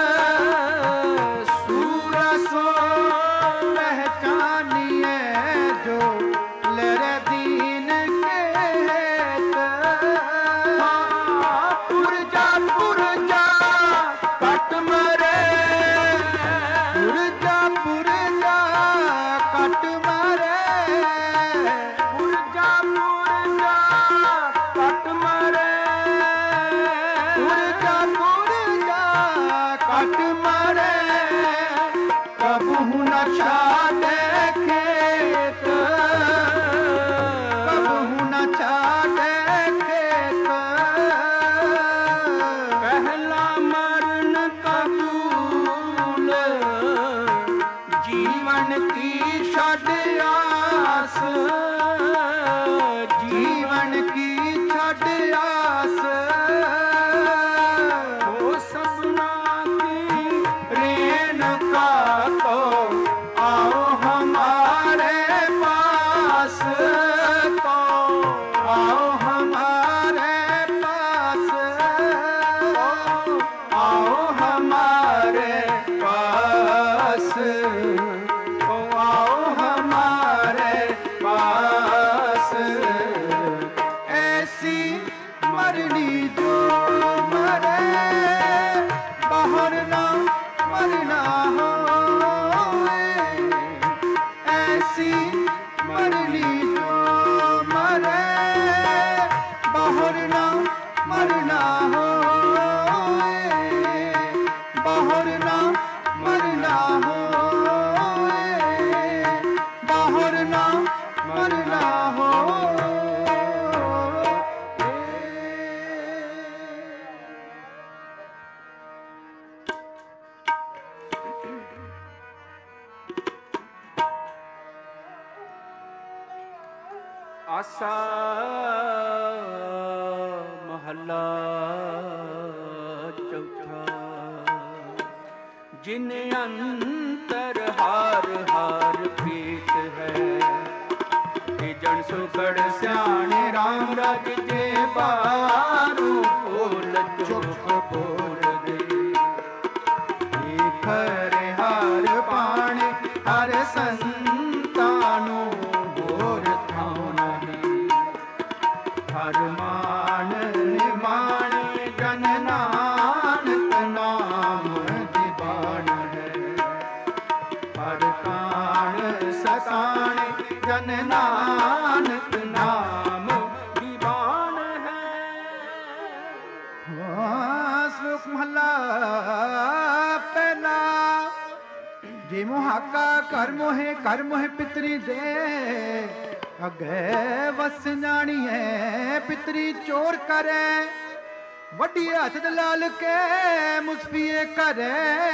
ਸੂਰਾ ਸੋ ਪਹਿਚਾਨੀਐ ਜੋ ਲਹਿਰੇ ਦੀਨ ਕੇ ਹੇਤ ਪੁਰਜਾ ਪੁਰਜਾ ਕਟ ਮਰੇ ਪੁਰਜਾ ਪੁਰਜਾ ਕਟ ਮਰੇ ਪੁਰਜਾ ਪੁਰਜਾ ਕਟ ਮਰੇ ਪੁਰਜਾ ਪੁਰਜਾ ਕਟ ਮਰੇ ਕਬਹੂ ਨ ਛਾੜੇ ਖੇਤ ਕਬਹੂ ਨ ਛਾੜੇ ਖੇਤ ਪਹਿਲਾ ਮਰਨ ਕਬੂਲ ਜੀਵਨ ਕੀ ਛੱਡਿਆਸ ਜੀਵਨ ਕੀ ਛੱਡਿਆਸ ਹੋ ਸਭਨਾ ਕੀ रेन का तो आओ हमारे पास तो आओ हमारे पास आओ हमारे पास ओ आओ हमारे पास ऐसी मरनी जो मरे बाहर ना मरना हो ऐसी मरनी जो मरे बाहर ना मरना हो बाहर ना मरना हो बाहर ना मरना हो ਆਸਾ ਮਹੱਲਾ ਚੌਥਾ ਜਿਨ ਅੰਤਰ ਹਾਰ ਹਾਰ ਪ੍ਰੀਤ ਹੈ ਤੇ ਜਨ ਸੁਖੜ ਸਿਆਣੇ RAM ਰਾਜ ਜੇ ਬਾਰੂ ਬੋਲ ਚੁੱਪ ਬੋਲ ਦੇ ਖਰੇ ਹਾਰ ਪਾਣੇ ਸੁਹਾਗਾ ਘਰ ਮੋਹੇ ਘਰ ਮੋਹੇ ਪਿਤਰੀ ਦੇ ਅਗੇ ਵਸ ਜਾਣੀਏ ਪਿਤਰੀ ਚੋਰ ਕਰੇ ਵੱਡੀ ਹੱਥ ਦਲਾਲ ਕੇ ਮੁਸਫੀਏ ਕਰੇ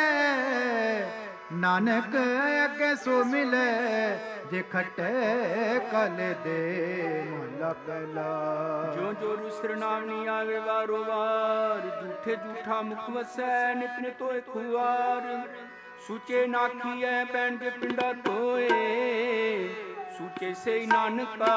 ਨਾਨਕ ਅੱਗੇ ਸੋ ਮਿਲੇ ਜੇ ਖੱਟੇ ਕਲ ਦੇ ਮਹਲਾ ਪਹਿਲਾ। ਜੋ ਜੋ ਰੁਸਰ ਨਾਮ ਨੀ ਆਵੇ ਵਾਰੋ ਵਾਰ ਝੂਠੇ ਝੂਠਾ ਮੁਖ ਵਸੈ ਨਿਤ ਨਿਤ ਹੋਏ ਖੁਆਰ ਸੂਚੇ ਨਾਖੀਐ ਪੈਣ ਦੇ ਪਿੰਡਾ ਧੋਏ ਸੂਚੇ ਸੇ ਨਾਨਕਾ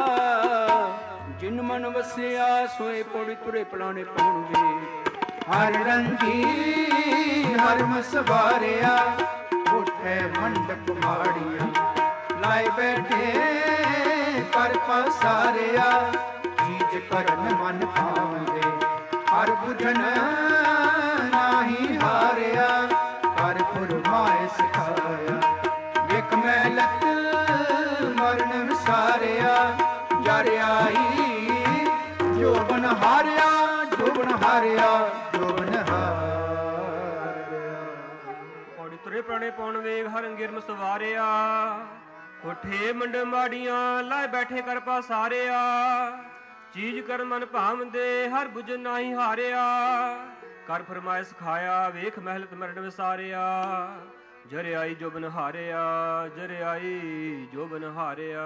ਜਿਨ ਮਨ ਵਸਿਆ ਸੋਏ ਪੌੜੀ ਤੁਰੇ ਪਲਾਣੇ ਪਾਉਣਗੇ ਹਰ ਰੰਗੀ ਹਰ ਮਸਵਾਰਿਆ ਉਠੇ ਮੰਡਪ ਮਾੜੀਆਂ ਲਾਏ ਬੈਠੇ ਕਰ ਪਸਾਰਿਆ ਚੀਜ ਕਰਨ ਮਨ ਭਾਉਂਦੇ ਹਰ ਬੁਝਣ ਨਾਹੀ ਹਾਰਿਆ ਕਰ ਫੁਰਮਾਏ ਸਿਖਾਇਆ ਵੇਖ ਮੈਂ ਲੱਤ ਮਰਨ ਵਿਸਾਰਿਆ ਜਰ ਆਈ ਜੋਬਨ ਹਾਰਿਆ ਜੋਬਨ ਹਾਰਿਆ ਜੋਬਨ ਹਾਰਿਆ ਪੌੜੀ ਤੁਰੇ ਪ੍ਰਾਣੇ ਪਾਉਣ ਵੇਗ ਹਰ ਅੰਗਿਰ ਸਵਾਰਿਆ ਕੋਠੇ ਮੰਡ ਮਾੜੀਆਂ ਲਾਏ ਬੈਠੇ ਕਰ ਪਾਸਾਰਿਆ ਚੀਜ਼ ਕਰ ਮਨ ਭਾਵਦੇ ਹਰ ਬੁਝ ਨਾਹੀ ਹਾਰਿਆ ਕਰ ਫਰਮਾਇ ਸਿਖਾਇਆ ਵੇਖ ਮਹਿਲਤ ਮਰਨ ਵਿਸਾਰਿਆ ਜਰ ਆਈ ਜੋਬਨ ਹਾਰਿਆ ਜਰ ਆਈ ਜੋਬਨ ਹਾਰਿਆ।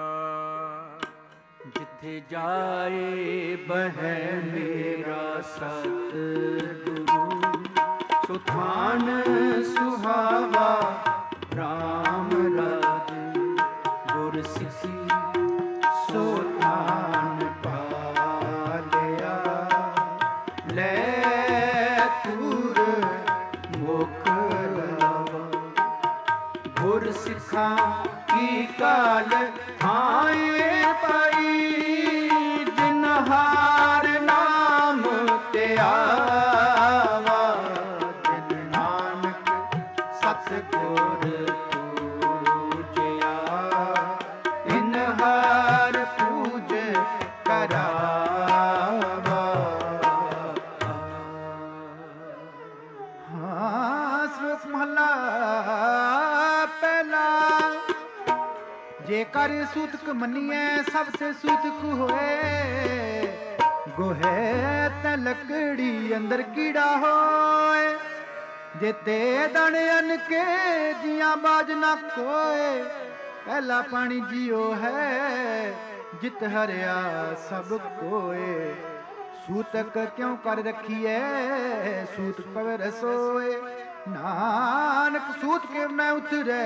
ਜਿੱਥੇ ਜਾਏ ਬਹਿ ਮੇਰਾ ਸਤਿਗੁਰੂ ਸੁਥਾਨ ਸੁਹਾਵਾ ਰਾਮ ਰਾਜ ਗੁਰ ਸਿੱਖੀ ਸੋ ਥਾਨ ਪਾਲਿਆ ਲੈ ਤੁਰ ਮੁਖ ਲਾਵਾ ਗੁਰ ਸਿੱਖਾਂ ਕੀ ਕਾਲ ਆਏ ਪਾਈ ਜਿਨ ਹਾਰ ਨਾਮ ਤੇ ਆਵਾ ਜਿਨ ਨਾਨਕ ਸਤਿਗੁਰ ਪੂਜਿਆ ਇਨ ਹਾਰ ਪੂਜ ਕਰਾਵਾ। ਹਾਂ ਸਲੋਕ ਮਹਲਾ ਪਹਿਲਾ। ਜੇਕਰ ਸੂਤਕ ਮੰਨੀਏ ਸਭ ਸੇ ਸੂਤਕ ਹੋਏ ਗੋਹੇ ਤੇ ਲੱਕੜੀ ਅੰਦਰ ਕੀੜਾ ਹੋਏ ਜੇ ਤੇ ਦਣ ਅਨ ਕੇ ਜੀਆਂ ਬਾਜ ਨਾ ਕੋਏ ਪਹਿਲਾ ਪਾਣੀ ਜੀਓ ਹੈ ਜਿਤ ਹਰਿਆ ਸਭ ਕੋਏ ਸੂਤਕ ਕਿਉਂ ਕਰ ਰਖੀਏ ਸੂਤਕ ਪਵੇ ਰਸੋਏ ਨਾਨਕ ਸੂਤ ਕੇ ਨਾ ਉਤਰੇ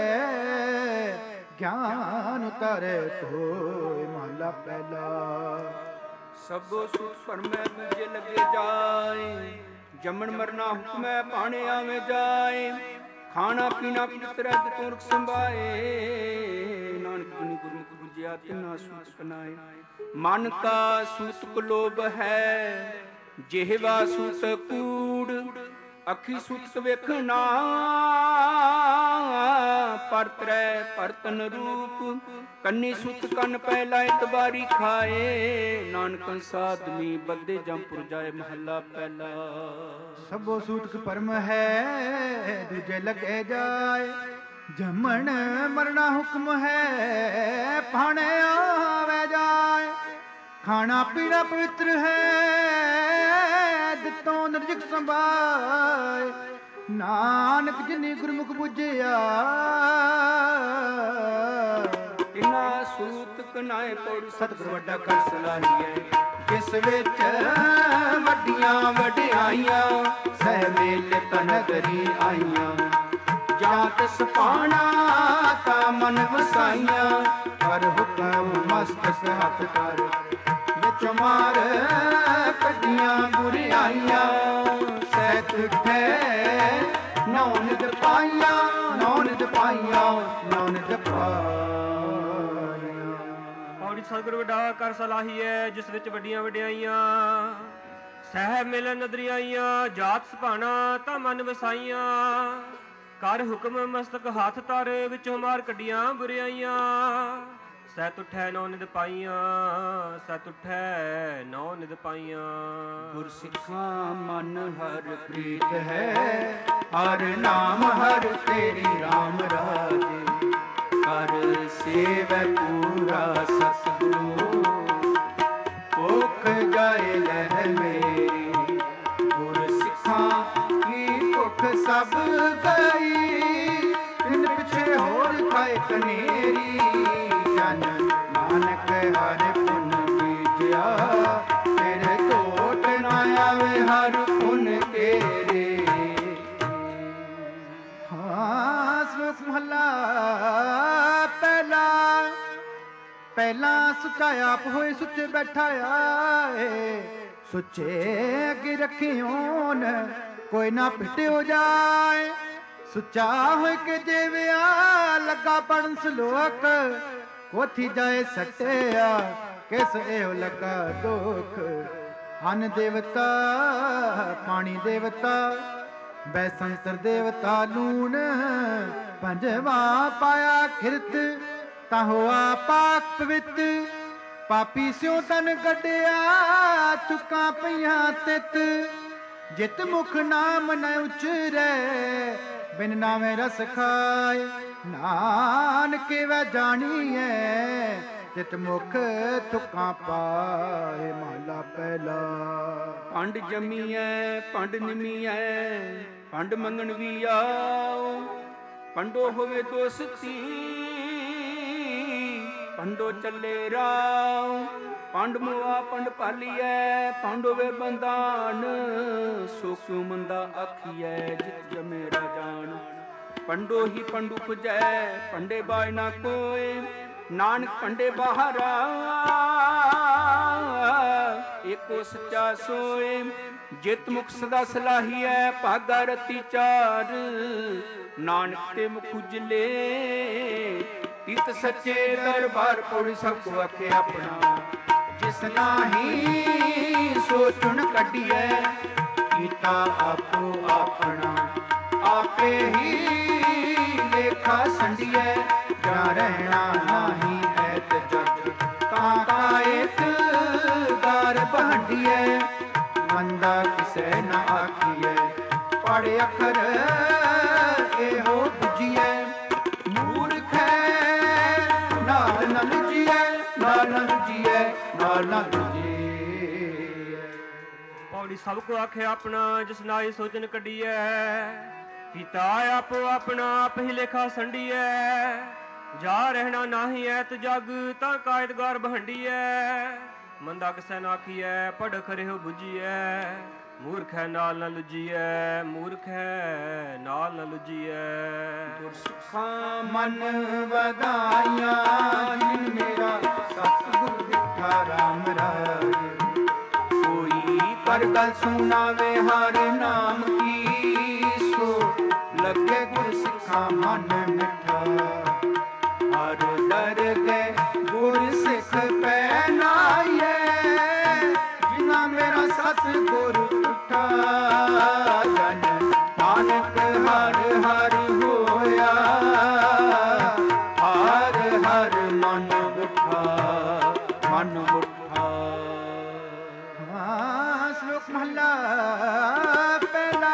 ਗਿਆਨ ਉਤਾਰੇ ਕੋਈ ਮਹਲਾ ਪਹਿਲਾ। ਸਭੋ ਸੁਖ ਪਰਮੈ ਦੂਜੇ ਲੱਗੇ ਜਾਏ ਜੰਮਣ ਮਰਨਾ ਹੁਕਮੈ ਪਾਣੇ ਆਵੇਂ ਜਾਏ ਖਾਣਾ ਪੀਣਾ ਪਵਿੱਤਰ ਤੁਰਕ ਸੰਭਾਏ ਨਾਨਕ ਗੁਣੀ ਗੁਰਮੁਖ ਬੁਝਿਆ ਤਿਨਾ ਸੂਤਕ ਨਾਏ ਮਨ ਕਾ ਸੂਤਕ ਲੋਭ ਹੈ ਜਿਹਵਾ ਸੂਤਕ ਕੂੜ ਅੱਖੀ ਸੂਤਕ ਵੇਖਣਾ ਪਰਤਰੈ ਪਰਤਨ ਰੂਪ ਕੰਨੀ ਸੁਤ ਕੰਨ ਪਹਿਲਾ ਇਤਬਾਰੀ ਖਾਏ ਨਾਨਕ ਸਾਧਮੀ ਬੱਦੇ ਜੰਪੁਰ ਜਾਏ ਮਹੱਲਾ ਪਹਿਲਾ। ਸਭੋ ਸੂਤਕ ਪਰਮ ਹੈ ਦੂਜੇ ਲਗੇ ਜਾਏ ਜੰਮਣ ਮਰਨਾ ਹੁਕਮ ਹੈ ਭਾਣੇ ਆਵੇ ਜਾਏ ਖਾਣਾ ਪੀਣਾ ਪਵਿੱਤਰ ਹੈ ਦਿੱਤੋਂ ਨਿਰਜਕ ਸੰਭਾਏ ਨਾਨਕ ਜਿਨੀ ਗੁਰਮੁਖ ਬੁਝਿਆ ਤਿਨਾ ਸੂਤਕ ਨਾਏ ਪੌੜ ਸਤਿਗੁਰ ਵੱਡਾ ਕਰ ਸਲਾਹੀਐ ਜਿਸ ਵਿੱਚ ਵੱਡੀਆਂ ਵਡਿਆਈਆਂ ਸਹਿ ਮੇਲੇ ਤ ਨਗਰੀ ਆਈਆਂ ਜਾਂ ਤਿਸ ਪਾਣਾ ਤਾ ਮਨ ਵਸਾਈਆਂ ਕਰ ਹੁਕਮ ਮਸਤਕ ਹੱਥ ਕਰ ਵਿੱਚ ਮਾਰ ਕੱਢੀਆਂ ਬੁਰਿਆਈਆਂ ਸਹਿਤ ਉਠੇ ਨੌ ਨਿਤ ਪਾਈਆਂ ਨੌ ਨਿਤ ਪਾਈਆਂ ਨੌ ਨਿਤ ਪਾਈਆਂ। ਪੌੜੀ ਸਤਿਗੁਰ ਵੱਡਾ ਕਰ ਸਲਾਹੀਐ ਜਿਸ ਵਿੱਚ ਵੱਡੀਆਂ ਵਡਿਆਈਆਂ ਸਹਿ ਮਿਲਨ ਨਦਰੀਆਈਆਂ ਜਾਤ ਸੁਭਾਣਾ ਤਾਂ ਮਨ ਵਸਾਈਆਂ ਕਰ ਹੁਕਮ ਮਸਤਕ ਹੱਥ ਤਰ ਵਿੱਚੋਂ ਮਾਰ ਕੱਢੀਆਂ ਬੁਰਿਆਈਆਂ ਸਹਿ ਉਠੈ ਨੌ ਨਿਦ ਪਾਈਆਂ, ਸਹਿ ਉਠੈ ਨੌ ਨਿਦ ਪਾਈਆਂ। ਗੁਰਸਿੱਖਾਂ ਮਨ ਹਰ ਪ੍ਰੀਤ ਹੈ, ਹਰ ਨਾਮ ਹਰ ਤੇਰੀ RAM ਰਾਜੇ। ਕਰ ਸੇਵੈ ਪੂਰਾ ਸਤਿਗੁਰੂ, ਭੁੱਖ ਜਾਏ ਲਹਿ ਮੇਰੀ। ਗੁਰਸਿੱਖਾਂ ਕੀ ਭੁੱਖ ਸਭ ਗਈ, ਤਿਨ ਪਿਛੇ ਹੋਰ ਖਾਏ ਕਨੇਰੀ। ਜਨ ਨਾਨਕ ਹਰਿ ਪੁਨ ਬੀਜਿਆ, ਤੇਰੇ ਟੋਟ ਨਾ ਆਵੇ ਹਰ ਪੁਨ ਤੇਰੇ। ਹਾਂ ਸ਼ਲੋਕ ਮਹਲਾ ਪਹਿਲਾ। ਪਹਿਲਾ ਸੁੱਚਾ ਆਪ ਹੋਏ ਸੁੱਚੇ ਬੈਠਾ ਆਏ, ਸੁੱਚੇ ਅੱਗੇ ਰੱਖਿਓਨ ਕੋਈ ਨਾ ਪਿਟਿਓ ਜਾਏ। ਸੁੱਚਾ ਹੋਇ ਕੇ ਦੇਵਿਆ ਲੱਗਾ ਪੜਨ ਸਲੋਕ, ਕੋਥੀ ਜਾਏ ਸਟਿਆ ਕਿਸ ਇਹੋ ਲੱਗਾ ਦੁਖ। ਹਨ ਦੇਵਤਾ ਪਾਣੀ ਦੇਵਤਾ, ਬੈ ਸੰਸਰ ਦੇਵਤਾ ਲੂਣ। ਪੰਜਵਾ ਪਾਇਆ ਖਿਰਤ ਤਾਂ ਹੋਆ ਪਾਕ ਪਵਿੱਤ। ਪਾਪੀ ਸਿਉ ਤਨ ਕੱਢਿਆ ਚੁੱਕਾਂ ਪਈਆਂ ਤਿਤ। ਜਿਤ ਮੁਖ ਨਾਮ ਨ ਉਚਰੈ, ਬਿਨ ਨਾਵੇਂ ਰਸ ਖਾਏ। ਨਾਨਕ ਵੈ ਜਾਣੀਐ, ਤਿਤ ਮੁਖ ਤੁਕਾਂ ਪਾਏ। ਮਹਲਾ ਪਹਿਲਾ। ਪੰਡ ਜੰਮੀਐ ਪੰਡ ਨਿਮੀਐ, ਪੰਡ ਮੰਗਣ ਵੀ ਆਓ। ਪੰਡੋ ਹੋਵੇ ਦੋਸਤੀ, ਪੰਡੋ ਚੱਲੇ ਰਾਉ। ਪੰਡ ਮੁਆ ਪੰਡ ਪਾਲੀਐ, ਪੰਡ ਹੋਵੇ ਬੰਦਾਨ। ਸੋ ਕਿਉ ਮੰਦਾ ਆਖੀਐ, ਜਿਤ ਜਮੇ ਰਾਜਾਨ। ਪੰਡੋ ਹੀ ਪੰਡੂ ਪੁਜੈ, ਪੰਡੇ ਬਾਜ ਨਾ ਕੋਇ। ਨਾਨਕ ਪੰਡੇ ਬਾਹਰਾ, ਏਕੋ ਸੱਚਾ ਸੋਇ। ਜਿਤ ਮੁਖ ਸਦਾ ਸਲਾਹੀਐ, ਭਾਗਾ ਰਤੀ ਚਾਰ। ਨਾਨਕ ਤੇ ਮੁਖ ਉਜਲੇ, ਤਿਤ ਸੱਚੇ ਦਰਬਾਰ ਪੁਰ ਸਭ ਕੋ ਆਖੇ ਆਪਣਾ। ਜਿਸ ਨਾਹੀ ਸੋ ਚੁਣ ਕੱਢੀਐ, ਕੀਤਾ ਆਪੋ ਆਪਣਾ। ਆਪੇ ਹੀ ਲੇਖਾ ਸੰਡੀਐ, ਜਾ ਰਹਿਣਾ ਨਾਹੀ ਐਤ ਜਗ। ਤਾਂ ਕਾਇਤ ਦਰ ਬਹੰਡੀਐ, ਮੰਦਾ ਕਿਸੈ ਨ ਆਖੀਐ। ਪੜ ਅੱਖਰ ਇਹੋ ਬੁਝੀਐ, ਮੂਰਖ ਨਾਲ ਨ ਲੁਜੀਐ। ਨਾਲ ਨ ਲੁਜੀਐ, ਨਾਲ ਨ ਲੁਜੀਐ। ਪੌੜੀ ਸਭ ਕੋ ਆਖੇ ਆਪਣਾ, ਜਿਸ ਨਾਈ ਸੋਚਨ ਕੱਢੀਐ। ਕੀਤਾ ਆਪੋ ਆਪਣਾ, ਆਪ ਹੀ ਲੇਖਾ ਸੰਡੀਐ। ਜਾ ਰਹਿਣਾ ਨਾਹੀ ਐਤ ਜਗ, ਤਾਂ ਕਾਇਦਗਾਰ ਬਹੰਡੀਐ। ਮੰਦਾ ਕਿਸੈ ਨਾ ਆਖੀਐ, ਪੜ ਖਰਿਓ ਬੁਝੀਐ। ਮੂਰਖ ਹੈ ਨਾਲ ਨ ਲੁਜੀਐ, ਮੂਰਖ ਹੈ ਨਾਲ ਨ ਲੁਜੀਐ। ਗੁਰਸਿੱਖਾਂ ਮਨ ਵਧਾਈਆਂ, ਜਿਨ ਮੇਰਾ ਸਤਿਗੁਰ ਦਿੱਠਾ RAM ਰਾਜੇ। ਕੋਈ ਕਰ ਗਲ ਸੁਣਾਵੇ ਹਰ ਨਾਮ ਕੀ, ਸੋ ਲੱਗੇ ਗੁਰਸਿੱਖਾਂ ਮਨ ਮਿੱਠਾ। ਹਰ ਦਰ ਗਏ ਗੁਰਸਿੱਖ ਪਹਿਨਾਈਐ, ਜਿਨਾ ਮੇਰਾ ਸਤਿਗੁਰ ਉੱਠਾ। ਜਨ ਨਾਨਕ ਹਰ ਹਰ ਹੋਇਆ, ਹਰ ਹਰ ਮਨ ਉੱਠਾ, ਮਨ ਉੱਠਾ। ਹਾਂ ਸ਼ਲੋਕ ਮਹਲਾ ਪਹਿਲਾ।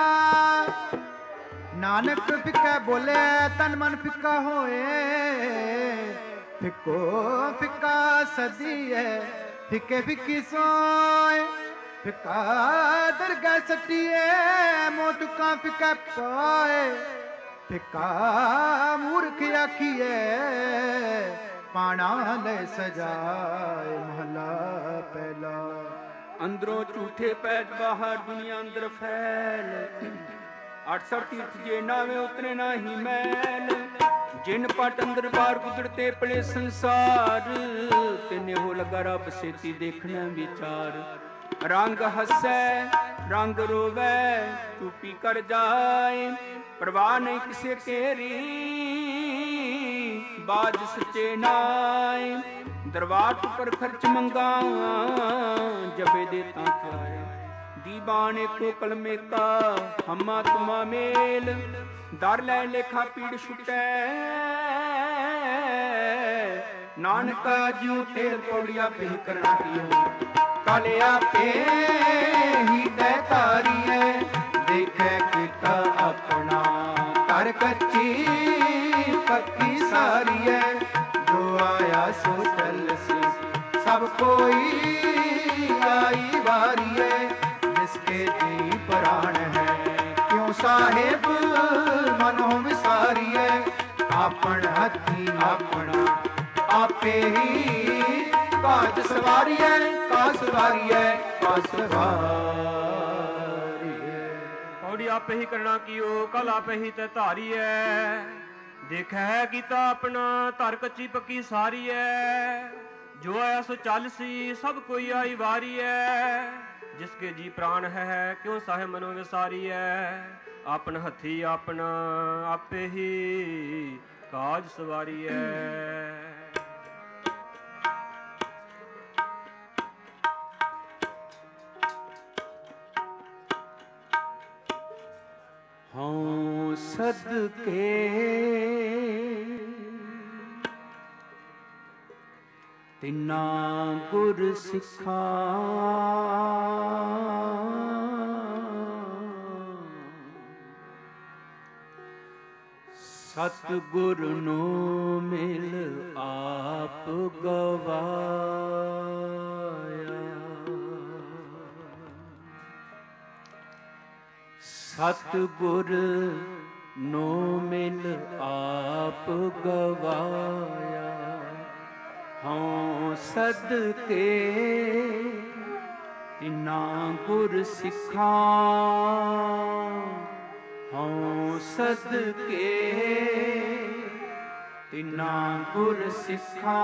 ਨਾਨਕ ਫਿੱਕਾ ਬੋਲੇ ਤਨ ਮਨ ਫਿੱਕਾ ਹੋਏ। ਫਿੱਕੋ ਫਿੱਕਾ ਸਦੀਐ, ਫਿੱਕੇ ਫਿੱਕੀ ਸੋਏ। ਫਿੱਕਾ ਦਰਗਾਹ ਸੱਟੀਐ, ਮੋਹ ਤੁਕਾਂ ਫਿੱਕਾ ਪਾਏ। ਫਿੱਕਾ ਮੂਰਖ ਆਖੀਐ, ਪਾਣਾ ਲੈ ਸਜਾਏ। ਮਹਲਾ ਪਹਿਲਾ। ਅੰਦਰੋਂ ਝੂਠੇ ਪੈਜ, ਬਾਹਰ ਦੁਨੀਆ ਅੰਦਰ ਫੈਲ। ਅਠਸਠ ਤੀਰਥ ਜੇ ਨਾਵੇਂ ਉਤਰੇ ਨਾਹੀ ਮੈਲ। ਜਿਨ ਪਟ ਅੰਦਰ ਬਾਹਰ ਗੁਜ਼ਰਤੇ ਪਲੇ ਸੰਸਾਰ। ਤਿਨੇ ਹੋ ਲਗਾ ਰੱਬ ਸੇਤੀ ਦੇਖਣਾ ਵਿਚਾਰ। ਰੰਗ ਹੱਸੈ ਰੰਗ ਰੋਵੈ, ਚੁੱਪੀ ਕਰ ਜਾਏ। ਪ੍ਰਵਾਹ ਨਹੀਂ ਕਿਸੇ ਤੇਰੀ, ਬਾਜ ਸੱਚੇ ਨਾਏ। ਦਰਬਾਰ ਉੱਪਰ ਖਰਚ ਮੰਗਾ, ਜਬੇ ਦੇ ਤਾਂ ਖਾਏ। ਦੀਵਾਨ ਏਕੋ ਕਲਮੇ ਕਾ, ਹਮਾ ਤੁਮਾ ਮੇਲ। ਦਰ ਲੈ ਲੇਖਾ ਪੀੜ ਛੁਟੈ, ਨਾਨਕਾ ਜਿਉ ਤੇਲ ਪੌੜੀਆ ਪੇ ਕਰਨਾ ਕੀਓ ਕਲ ਆਪੇ ਹੀ ਤੈ ਧਾਰੀਐ ਦੇਖੈ ਕੀਤਾ ਆਪਣਾ ਕਰ ਕੱਚੀ ਪੱਕੀ ਸਾਰੀਐ ਜੋ ਆਇਆ ਸੋ ਚੱਲਸੀ ਸਭ ਕੋਈ ਆਈ ਵਾਰੀਐ ਜਿਸਕੇ ਜੀ ਪ੍ਰਾਣ ਹੈ ਕਿਉ ਸਾਹਿਬ ਮਨੋ ਵਿਸਾਰੀਐ ਆਪਣ ਹੱਥੀ ਆਪਣਾ ਆਪੇ ਹੀ ਕਾਜ ਸਵਾਰੀਐ ਕਾ ਸਵਾਰੀਐ ਕਾ ਸਵਾਰੀਐ। ਪੌੜੀ ਆਪੇ ਹੀ ਕਰਨਾ ਕੀਓ ਕਲ ਆਪੇ ਹੀ ਤੇ ਧਾਰੀਐ ਦੇਖੈ ਕੀਤਾ ਆਪਣਾ ਧਰ ਕੱਚੀ ਪੱਕੀ ਸਾਰੀਐ ਜੋ ਆਇਆ ਸੋ ਚੱਲ ਸੀ ਸਭ ਕੋਈ ਆਈ ਵਾਰੀਐ ਜਿਸਕੇ ਜੀ ਪ੍ਰਾਣ ਹੈ ਕਿਉ ਸਾਹਿਬ ਮਨੋ ਵਿਸਾਰੀਐ ਆਪਨ ਹੱਥੀ ਆਪਣਾ ਆਪੇ ਹੀ ਕਾਜ ਸਵਾਰੀਐ। ਹਉ ਸਦਕੇ ਤਿਨਾ ਗੁਰ ਸਿੱਖਾਂ ਸਤਿਗੁਰ ਨੂੰ ਮਿਲ ਆਪ ਗਵਾਇਆ ਸਤਿਗੁਰ ਨੂੰ ਮਿਲ ਆਪ ਗਵਾਇਆ ਹਉ ਸਦਕੇ ਤਿਨਾ ਗੁਰ ਸਿੱਖਾਂ ਹਉ ਸਦਕੇ ਤਿਨਾ ਗੁਰ ਸਿੱਖਾਂ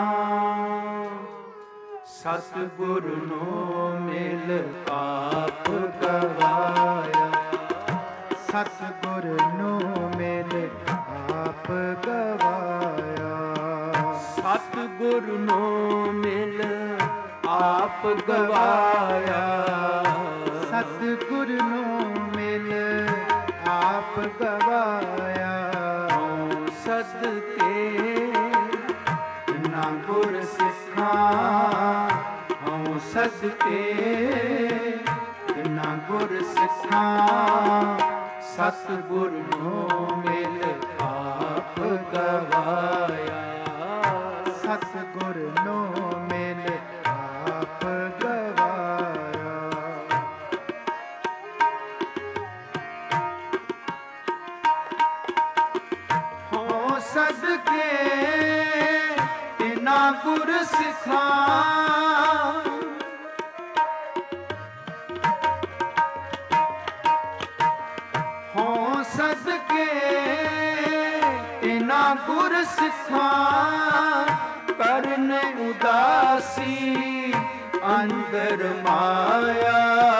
ਸਤਿਗੁਰ ਨੂੰ ਮਿਲ ਆਪ ਗਵਾਇਆ ਸਤਿਗੁਰ ਨੂੰ ਮਿਲ ਆਪ ਗਵਾਇਆ ਸਤਿਗੁਰ ਨੂੰ ਮਿਲ ਆਪ ਗਵਾਇਆ ਸਤਿਗੁਰ ਨੂੰ ਮਿਲ ਆਪ ਗਵਾਇਆ ਹਉ ਸਦਕੇ ਤਿਨਾ ਗੁਰ ਸਿੱਖਾਂ ਹਉ ਸਦਕੇ ਤਿਨਾ ਗੁਰ ਸਿੱਖਾਂ ਸਤਿਗੁਰ ਨੂੰ ਮਿਲ ਆਪ ਗਵਾਇਆ ਸਤਿਗੁਰ ਨੂੰ ਮਿਲ ਆਪ ਗਵਾਇਆ ਹੋ ਸਦਕੇ ਤਿਨਾ ਗੁਰ ਸਿੱਖਾਂ ਹੋ ਸਦਕੇ ਤਿਨਾ ਗੁਰ ਸਿੱਖਾਂ ਕਰਨ ਉਦਾਸੀ ਅੰਦਰ ਮਾਇਆ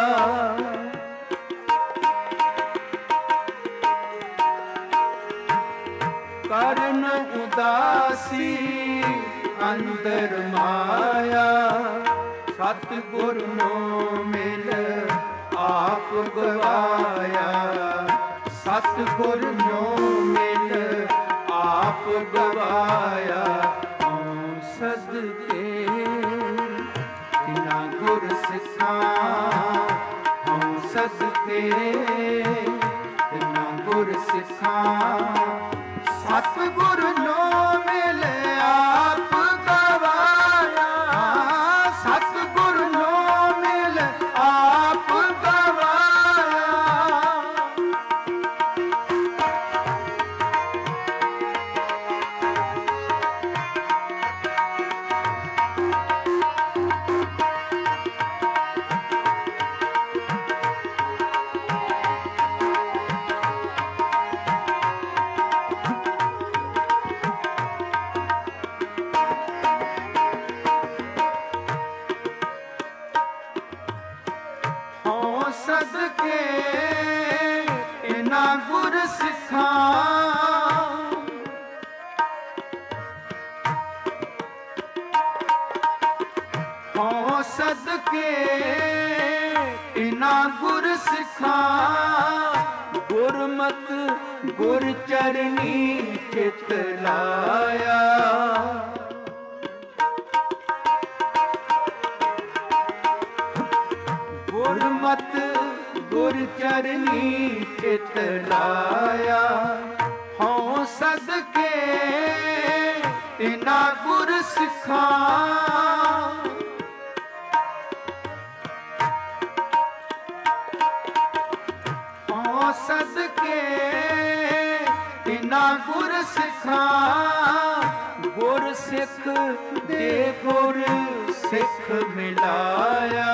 ਕਰਨ ਉਦਾਸੀ ਅੰਦਰ ਮਾਇਆ ਸਤਿਗੁਰ ਨੂੰ ਮਿਲ ਆਪ ਗਵਾਇਆ ਸਤਿਗੁਰ ਨੂੰ ਮਿਲ ਆਪ ਗਵਾਇਆ ਹਉ ਸਦਕੇ ਤਿਨਾ ਗੁਰ ਸਿੱਖਾਂ ਹਉ ਸਦਕੇ ਤਿਨਾ ਗੁਰ ਸਿੱਖਾਂ ਸਤਿਗੁਰ ਨੂੰ ਮਿਲ ਆਪ ਗਵਾਇਆ ਸਤਿਗੁਰ ਨੂੰ ਮਿਲ ਆਪ ਗਵਾਇਆ ਹਉ ਸਦਕੇ ਤਿਨਾ ਗੁਰ ਸਿੱਖਾਂ ਹਉ ਸਦਕੇ ਤਿਨਾ ਗੁਰ ਸਿੱਖਾਂ ਗੁਰਮਤ ਗੁਰ ਚਰਨੀ ਚਿਤ ਲਾਇਆ ਗੁਰਮਤਿ ਗੁਰ ਚਰਨੀ ਚਿਤ ਲਾਇਆ। ਹਉ ਸਦਕੇ ਤਿਨਾ ਗੁਰ ਸਿਖਾਂ, ਹਉ ਸਦਕੇ ਤਿਨਾ ਗੁਰ ਸਿਖਾਂ। ਗੁਰ ਸਿੱਖ ਦੇ ਗੁਰ ਸਿੱਖ ਮਿਲਾਇਆ।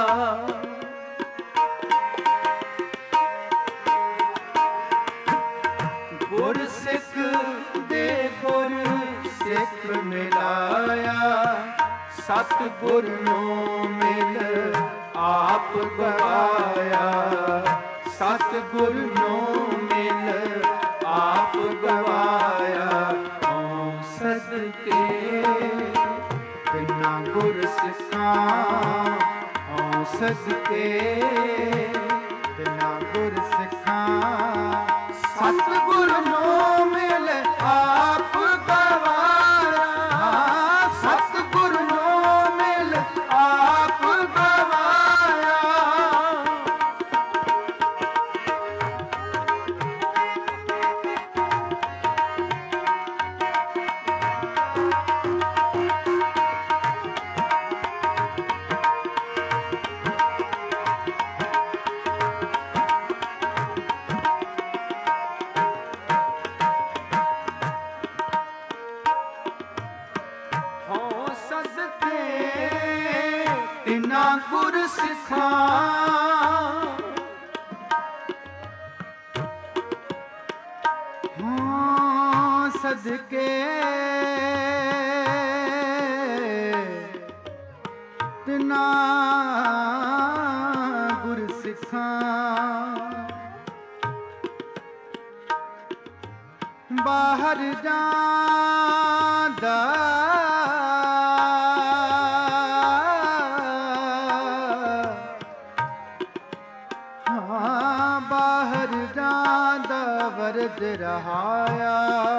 ਗੁਰ ਸਿੱਖ ਦੇ ਗੁਰ ਸਿੱਖ ਮਿਲਾਇਆ। ਸਤਿਗੁਰ ਨੂੰ ਮਿਲ ਆਪ ਗਵਾਇਆ। ਸਤਿਗੁਰ ਨੂੰ ਮਿਲ ਆਪ ਗਵਾਇਆ। ਹਉ ਸਦਕੇ ਤਿਨਾ ਗੁਰ ਸਿਖਾਂ, ਹਉ ਸਦਕੇ ਤਿਨਾ ਗੁਰ ਸਿਖਾਂ। ਸਤਿਗੁਰ ਨੂੰ ਮਿਲ ਆਪ ਗਵਾਇਆ। ਸਤਿਗੁਰ ਨੂੰ ਮਿਲ ਆਪ ਗਵਾਇਆ। ਤਿਨਾ ਗੁਰ ਸਿਖਾਂ। ਹਾਂ ਸਦਕੇ ਤਿਨਾ ਗੁਰ ਸਿਖਾਂ। ਬਾਹਰ ਜਾਂਦਾ ਵਰਦ ਰਹਾਇਆ।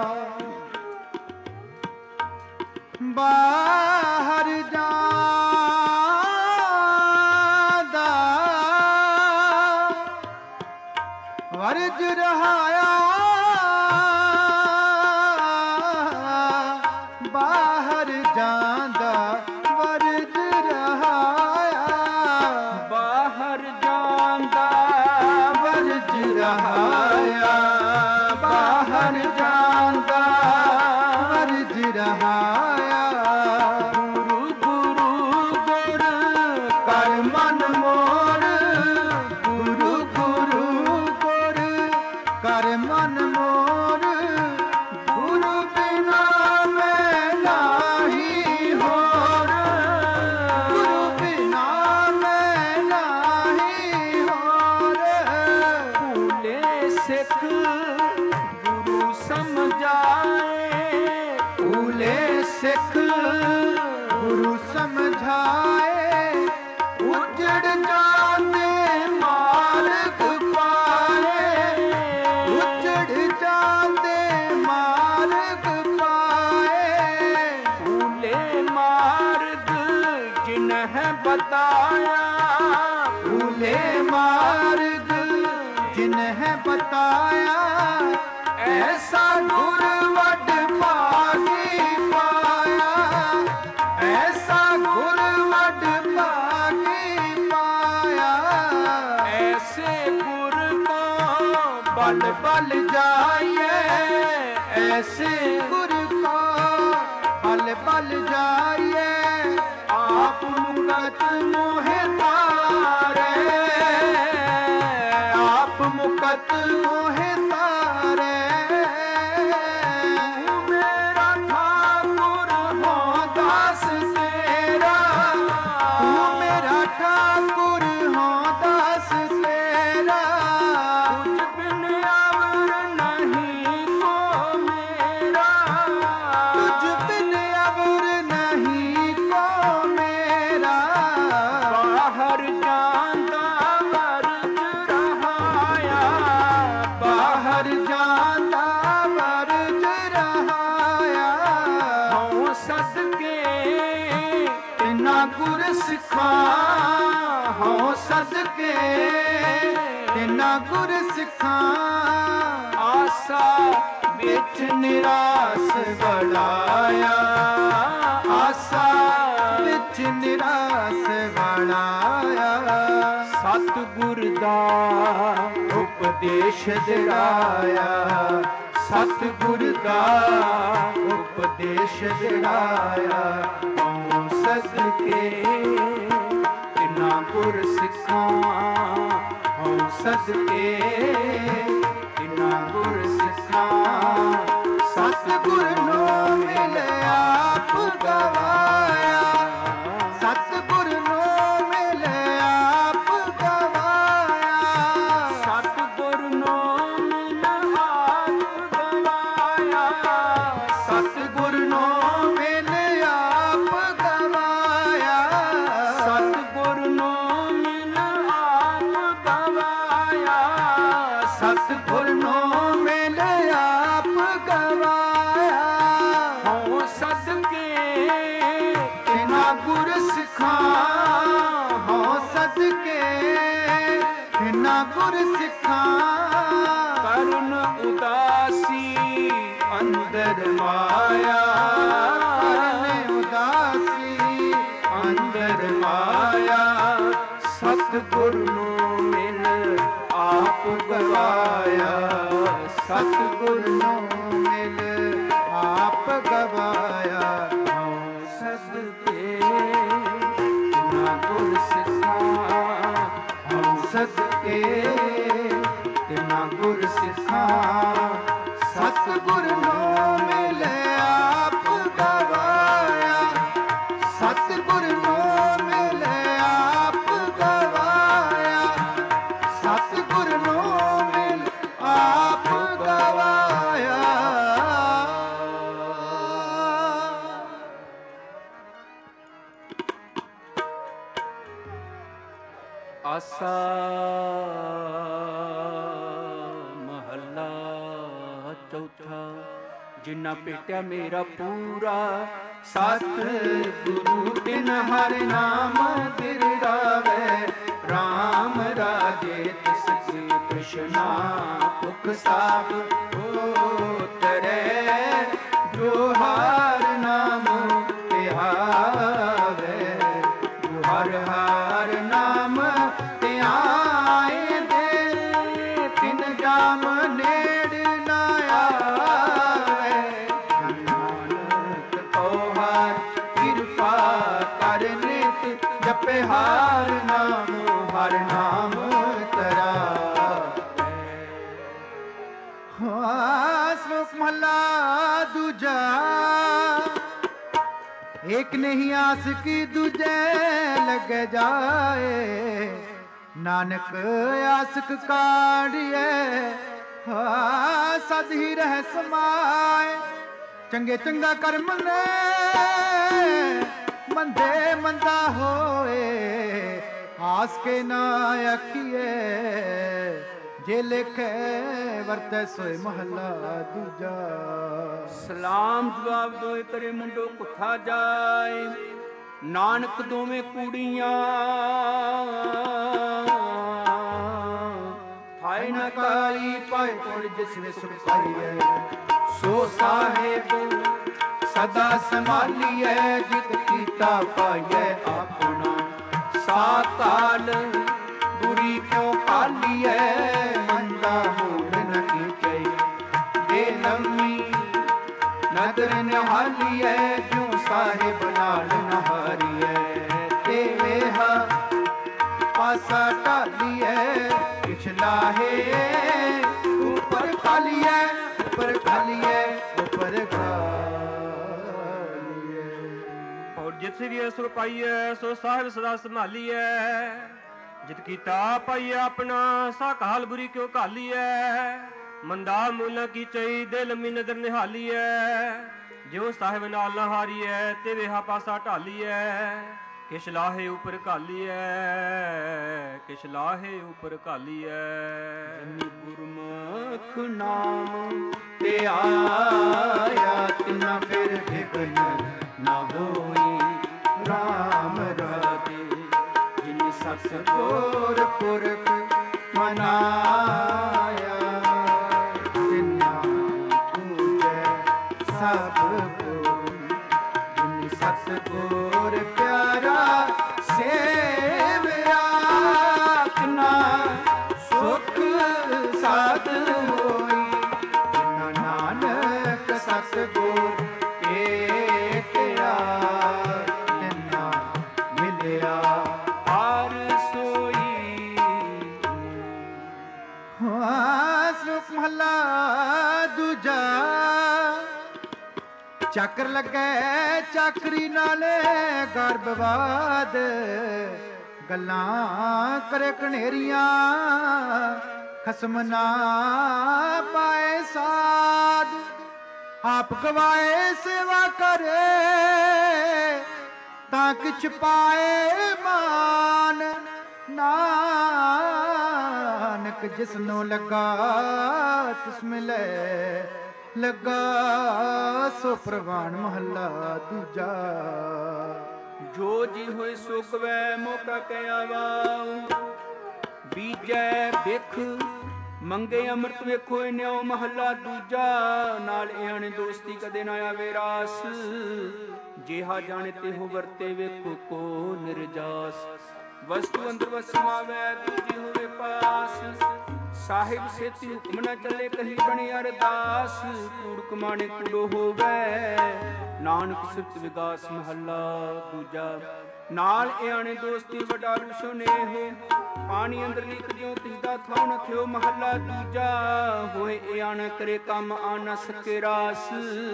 ਬਾਹਰ ਜਾਂਦਾ ਵਰਦ ਰਹਾਇਆ। ਬਾਹਰ ਜਾਂਦਾ ਵਰਦ ਰਹਾਇਆ। ਬਾਹਰ ਜਾਂਦਾ ਵਰਦ ਰਹਾਇਆ। ਬਾਹਰ ਜਾਂਦਾ ਵਰਜ ਰਹਾਇਆ। ਗੁਰੂ ਗੁਰੂ ਗੁਰ ਕਰ ਮਨ ਮੋਰ। ਗੁਰੂ ਗੁਰੂ ਗੁਰ ਕਰ ਮਨ ਮੋਰ। ਗੁਰੂ ਬਿਨਾ ਮੈਂ ਨਾਹੀ ਹੋਰ। ਗੁਰੂ ਬਿਨਾ ਮੈਂ ਨਾਹੀ ਹੋਰ। ਭੂਲੇ ਸਿੱਖ ਗੁਰੂ ਸਮਝਾਏ। ਭੂਲੇ ਸਿੱਖ ਗੁਰੂ ਸਮਝਾਏ। ਉਜੜ ਜਾਂਦੇ ਮਾਰਗ ਪਾਏ। ਉਜੜ ਜਾਂਦੇ ਮਾਰਗ ਪਾਏ। ਭੂਲੇ ਮਾਰਗ ਜਿਨਹਿ ਬਤਾਇਆ। ਭੂਲੇ ਮਾਰਗ ਜਿਨਹਿ ਬਤਾਇਆ। ਐਸਾ ਗੁਰ ਵੱਡ ਭਾਗੀ ਪਾਇਆ। ਐਸਾ ਗੁਰ ਵੱਡ ਭਾਗੀ ਪਾਇਆ। ਐਸੇ ਗੁਰ ਕੋ ਬਲ ਬਲ ਜਾਈਏ। ਐਸੇ ਗੁਰ ਕੋ ਬਲ ਬਲ ਜਾਈਏ। ਆਪ ਮੁਕਤ ਮੋਹਿ ਤਾਰੇ। ਆਪ ਮੁਕਤ ਮੋਹਿ ਸਦਕੇ ਤਿਨਾ ਗੁਰ ਸਿੱਖਾਂ ਆਸਾ ਵਿੱਚ ਨਿਰਾਸ ਬੜਾਇਆ ਆਸਾ ਵਿੱਚ ਨਿਰਾਸ ਬੜਾਇਆ ਸਤਿਗੁਰ ਦਾ ਉਪਦੇਸ਼ ਦਿੜਾਇਆ ਸਤਿਗੁਰ ਦਾ ਉਪਦੇਸ਼ ਦਿੜਾਇਆ ਹਉ ਸਦਕੇ ਤਿਨਾ ਗੁਰ ਸਿੱਖਾਂ ਹਉ ਸਦਕੇ ਤਿਨਾ ਗੁਰ ਸਿੱਖਾਂ ਸਤਿਗੁਰ ਨੂੰ ਮਿਲ ਆਪ ਗਵਾਇਆ ਸਤਿਗੁਰ ਨੂੰ ਮਿਲ ਆਪ ਗਵਾਇਆ ਸਤਿਗੁਰ ਨੂੰ ਮਿਲ ਆਪ ਗਵਾਇਆ ਸਤਿਗੁਰ ਨੂੰ ਮਿਲ ਆਪ ਗਵਾਇਆ ਸਤਿਗੁਰ ਨੂੰ ਮਿਲ ਆਪ ਗਵਾਇਆ ਸਤਿਗੁਰ ਨੂੰ ਮਿਲ ਆਪ ਗਵਾਇਆ ਹਉ ਸਦਕੇ ਤਿਨਾ ਗੁਰ ਸਿੱਖਾਂ ਹਉ ਸਦਕੇ ਤਿਨਾ ਗੁਰ ਸਿੱਖਾਂ ਕਰਨ ਉਦਾਸੀ ਅੰਦਰ ਮਾਇਆ ਕਰਨ ਉਦਾਸੀ ਅੰਦਰ ਮਾਇਆ ਸਤਿਗੁਰ ਨੂੰ ਮਿਲ ਆਪ ਗਵਾਇਆ ਸਤਿਗੁਰ ਨੂੰ ਮਿਲ ਆਪ ਗਵਾਇਆ ਹਉ ਸਦਕੇ ਤਿਨਾ ਗੁਰ ਸਿੱਖਾਂ ਹਉ ਸਦਕੇ ਤਿਨਾ ਗੁਰ ਸਿੱਖਾਂ ਸਤਿਗੁਰ ਨੂੰ ਮਿਲ ਆਪ ਗਵਾਇਆ ਸਤਿਗੁਰ ਨੂੰ ਮਿਲ ਆਪ ਗਵਾਇਆ ਸਤਿਗੁਰ ਨੂੰ ਮਿਲ ਆਪ ਗਵਾਇਆ ਆਸਾ ਮਹੱਲਾ ਚੌਥਾ ਜਿਨ੍ਹਾਂ ਭੇਟਿਆ ਮੇਰਾ ਪੂਰਾ ਸਤ ਗੁਰੂ ਤਿਨ ਹਰਿ ਨਾਮ ਗਿਰਦਾਵੇ ਰਾਮ ਰਾਜੇ ਤਿਸ ਕੀ ਕ੍ਰਿਸ਼ਨਾ ਭੁਖ ਸਾਧ ਉਤਰੇ ਜੋ ਹਰ ਨਾਮ ਧਿਆਵੇ ਜੋ ਹਰ ਹਰ ਨਾਮ ਧਿਆਏ ਦੇ ਤਿਨ ਜਾਮ ਨੇੜ ਨਾ ਆਵੇ ਨਾਨਕ ਕੋ ਹਰ ਕਿਰਪਾ ਕਰ ਨਿਤ ਜਪੇ ਹਰ ਨਾਮ ਹਰ ਨਾਮ ਤਰਾ ਹਾਂ ਸ਼ਲੋਕ ਮਹਲਾ ਦੂਜਾ एक नहीं आस की दूजे लग जाए नानक आसक काढ़िए हाँ सद ही रह समाए चंगे चंगा कर्म ने मंदे मंदा होए आस के ना आखिए जे लिखे ਵਰਤੈ ਸੋਏ ਮਹੱਲਾ ਦੂਜਾ ਸਲਾਮ ਜਵਾਬ ਦੋਏ ਕਰੇ ਮੁੰਡੋ ਕੁੱਥਾ ਜਾਏ ਨਾਨਕ ਦੋਵੇਂ ਕੂੜੀਆਂ ਹਾਏ ਨਾ ਕਾਲੀ ਪਾਏ ਪੁਰ ਜਿਸ ਨੇ ਸੁਖ ਪਾਈਐ ਸੋ ਸਾਹਿਬ ਸਦਾ ਸੰਭਾਲੀਐ ਜਿਤ ਕੀਤਾ ਪਾਈਐ ਆਪਣਾ ਸਾਕਾਲ ਬੁਰੀ ਕਿਉ ਪਾਲੀਐ ਮੰਦਾ ਮੂਡ ਨ ਕੀਚੈ ਦੇ ਲੰਮੀ ਨਦਰ ਨਿਹਾਲੀਐ ਜਿਉ ਸਾਹਿਬ ਨਾਲ ਨਹਾਰੀਐ ਤੇ ਵੇਹਾ ਪਾਸਾ ਢਾਲੀਐ ਪਿਛਲਾ ਹੈ ਉੱਪਰ ਖਾਲੀਐ ਉੱਪਰ ਖਾਲੀਐ ਉੱਪਰ ਖਾਲੀਐ ਔਰ ਜਿਤ ਸਿਰਿਐ ਸੁਖ ਪਾਈਐ ਸੋ ਸਾਹਿਬ ਸਦਾ ਸੰਭਾਲੀਐ ਜਿਤ ਕੀਤਾ ਪਾਈਐ ਆਪਣਾ ਸਾ ਕਾਲ ਬੁਰੀ ਕਿਉ ਘਾਲੀਐ ਮੰਦਾ ਮੂਲ ਕੀ ਚਈ ਦਿਲ ਮੀ ਨਦਰ ਨਿਹਾਲੀਐ ਜਿਉ ਸਾਹਿਬ ਨਾਲ ਨਾ ਹਾਰੀਐ ਤੇ ਵੇਹਾ ਪਾਸਾ ਢਾਲੀਐ ਕਿਛ ਲਾਹੇ ਉਪਰ ਘਾਲੀਐ ਕਿਛ ਲਾਹੇ ਉਪਰ ਘਾਲੀਐ ਗੁਰਮੁਖ ਨਾਮ ਤੇ ਆਇਆ ਤਿਨਾ ਫਿਰ ਵਿਗਨ ਨਾ ਹੋਈ ਰਾਮ ਰਾਜੇ ਜਿਨ ਸਤਿਗੁਰ ਪੁਰਖ ਮਨਾਇਆ, ਜਿਨਾ ਪੂਜੈ ਸਭ ਕੋਈ, ਜਿਨ ਸਤਿਗੁਰ ਪਿਆਰਾ ਸੇਵਿਆ, ਤਿਨਾ ਸੁਖ ਸਾਧ ਹੋਈ, ਜਿਨਾ ਨਾਨਕ ਸਤਿਗੁਰ ਭੇਟਿਆ, ਤਿਨਾ ਮਿਲਿਆ ਹਰ ਸੋਈ। ਹਾਂ ਸ਼ਲੋਕ ਮਹਲਾ ਦੂਜਾ। ਚੱਕਰ ਲੱਗੈ ਚਾਕਰੀ ਨਾਲੇ ਗਰਭਵਾਦ, ਗੱਲਾਂ ਕਰੇ ਕਨੇਰੀਆਂ ਖਸਮ ਨਾ ਪਾਏ ਸਾਧ, ਆਪ ਗਵਾਏ ਸੇਵਾ ਕਰੇ ਤਾਂ ਕਿਛ ਪਾਏ ਮਾਨ, ਨਾਨਕ ਜਿਸਨੂੰ ਲੱਗਾ ਤਿਸ ਮਿਲੇ ਲੱਗਾ, ਸੋ ਪ੍ਰਵਾਨ ਮਹੱਲਾ ਦੂਜਾ। ਜੋ ਜੀ ਹੋਏ ਸੋ ਕਵੈ ਮੌਕਾ ਕਹਿ ਆਵਾਉ, ਬੀਜੈ ਬਿਖ ਮੰਗੇ ਅੰਮ੍ਰਿਤ ਵੇਖੋ ਨਿਉ ਮਹੱਲਾ ਦੂਜਾ। ਨਾਲ ਇਆਣੇ ਦੋਸਤੀ ਕਦੇ ਨਾ ਆਵੇ ਰਾਸ, ਜਿਹਾ ਜਾਣੇ ਤਿਹੋ ਵਰਤੇ ਵੇਖੋ ਕੋ ਨਿਰਜਾਸ। ਵਸਤੂ ਅੰਦਰ ਵਸਮਾਵੈ ਦੂਜੀ ਹੋਵੇ ਪਾਸ, ਸਾਹਿਬ ਸੇਤੀ ਹੁਕਮ ਨਾ ਚੱਲੇ ਕਹੀ ਬਣੀ ਅਰਦਾਸ। ਕੂੜ ਕਮਾਣੇ ਕੂੜੋ ਹੋਵੇ ਨਾਨਕ ਸਿਫਤ ਵਿਗਾਸ ਮਹੱਲਾ ਦੂਜਾ। ਨਾਲ ਇਆਣੇ ਦੋਸਤੀ ਵਡਾਰੂ ਸੁਨੇਹੋ, ਪਾਣੀ ਅੰਦਰ ਲੀਕ ਜਿਉ ਤਿਸਦਾ ਥਾਉ ਨ ਥਿਓ ਮਹੱਲਾ ਦੂਜਾ। ਹੋਏ ਇਆਣਾ ਕਰੇ ਕੰਮ ਆ ਨ ਸਕੇ ਰਾਸ,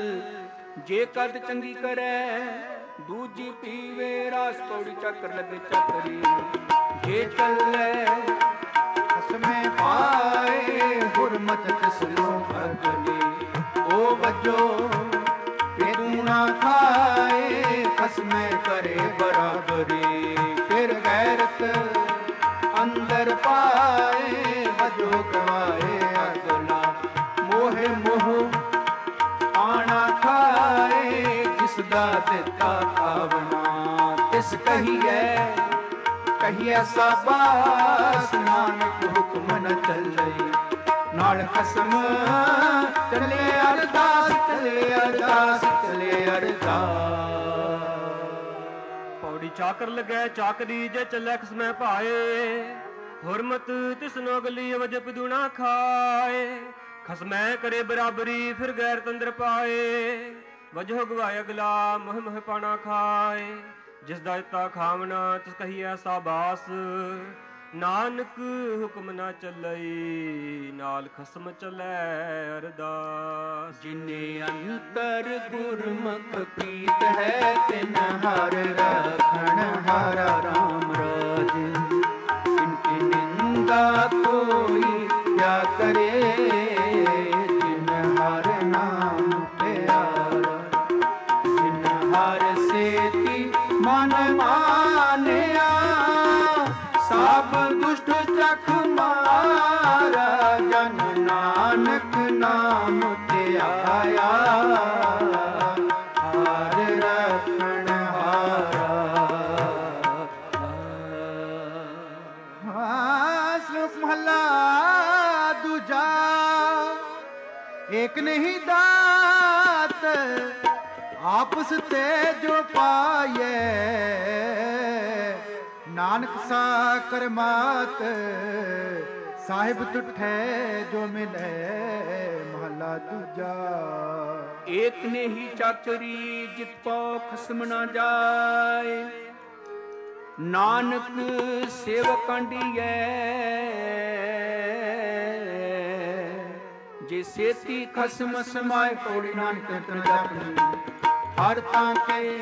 ਜੇ ਕਦ ਚੰਗੀ ਕਰੈ ਦੂਜੀ ਪੀਵੇ ਰਾਸ। ਪੌੜੀ ਚੱਕਰ ਲੱਗੇ ਚੱਕਰੀ ਜੇ ਚੱਲੇ ਖਸਮੇ ਪਾਏ, ਹੁਰਮਤ ਤਿਸ ਨੂੰ ਅਗਲੀ, ਉਹ ਵਜੋ ਪੇਦੂਣਾ ਖਾਏ, ਖਸਮੇ ਕਰੇ ਬਰਾਬਰੀ। ਫਿਰ ਗੈਰਤ ਅੰਦਰ ਪਾਏ, ਵਜੋ ਗਵਾਏ ਅਗਲਾ, ਮੋਹਿ ਮੋਹ ਆਣਾ ਖਾਏ, ਜਿਸਦਾ ਦਿੱਤਾ ਆਵਣਾ ਤਿਸ ਕਹੀਐ ਕਹੀਐ ਸਾਬਾਸ। ਨਾਨਕ ਹੁਕਮ ਨ ਚੱਲੇ ਨਾਲ ਖਸਮ ਚੱਲੇ ਅਰਦਾਸ, ਚੱਲੇ ਅਰਦਾਸ, ਚੱਲੇ ਅਰਦਾਸ। ਪੌੜੀ ਚਾਕਰ ਲੱਗੈ ਚਾਕਰੀ ਜੇ ਚੱਲੇ ਖਸਮੈ ਭਾਏ, ਹੁਰਮਤ ਤਿਸਨੋ ਗਲੀ ਵਜ ਪਦੂਣਾ ਖਾਏ। ਖਸਮੈ ਕਰੇ ਬਰਾਬਰੀ ਫਿਰ ਗੈਰ ਤੰਦਰ ਪਾਏ, ਵਜੋ ਗਵਾਏ ਅਗਲਾ ਮੋਹ ਮੋਹ ਪਾਣਾ ਖਾਏ। ਜਿਸ ਦਾ ਦਿੱਤਾ ਖਾਵਣਾ ਤਿਸ ਕਹੀਐ ਸਾਬਾਸ, ਨਾਨਕ ਹੁਕਮ ਨਾ ਚੱਲਈ ਨਾਲ ਖਸਮ ਚੱਲੈ ਅਰਦਾਸ। ਜਿਨੇ ਅੰਤਰ ਗੁਰਮੁਖ ਪ੍ਰੀਤ ਹੈ, ਤਿਨ ਹਰ ਰਖਣ ਹਾਰਾ ਰਾਮ ਰਾਜ। ਇਨਕੀ ਨਿੰਦਾ ਕੋਈ ਕਿਆ ਕਰੇ, ਜਿਨ ਹਰ ਨਾਮ ਪਿਆਰਾ। ਜਿਨ ਹਰ ਸੇਤੀ ਮਨ ਮਾਨਿਆ, ਸਭ ਦੁਸ਼ਟ ਚਖ ਮਾਰਾ। ਜਨ ਨਾਨਕ ਨਾਮ ਤੇ ਆਇਆ, ਹਾਰ ਰਖਣ ਹਾਰਾ। ਹਾਂ ਸ਼ਲੋਕ ਮਹੱਲਾ ਦੂਜਾ। ਏਕ ਨਹੀਂ ਦਾਤ ਆਪਸ ਤੇ ਜੋ ਪਾਏ, ਨਾਨਕ ਸਾ ਕਰਮਾਤ ਸਾਹਿਬ ਤੁਠੈ ਜੋ ਮਿਲੇ ਮਹੱਲਾ ਦੂਜਾ। ਏਕ ਨੇ ਹੀ ਚਾਤਰੀ ਜਿਤ ਪਉ ਖਸਮ ਨਾ ਜਾਏ, ਨਾਨਕ ਸੇਵਕ ਕੰਡੀਐ। ਜੇ ਸੇਤੀ ਖਸਮ ਸਮਾਏ, ਪੌੜੀ ਨਾਨਕ ਤਨ ਜਪਨੀ ਹਰ ਤਾਂ ਕੇ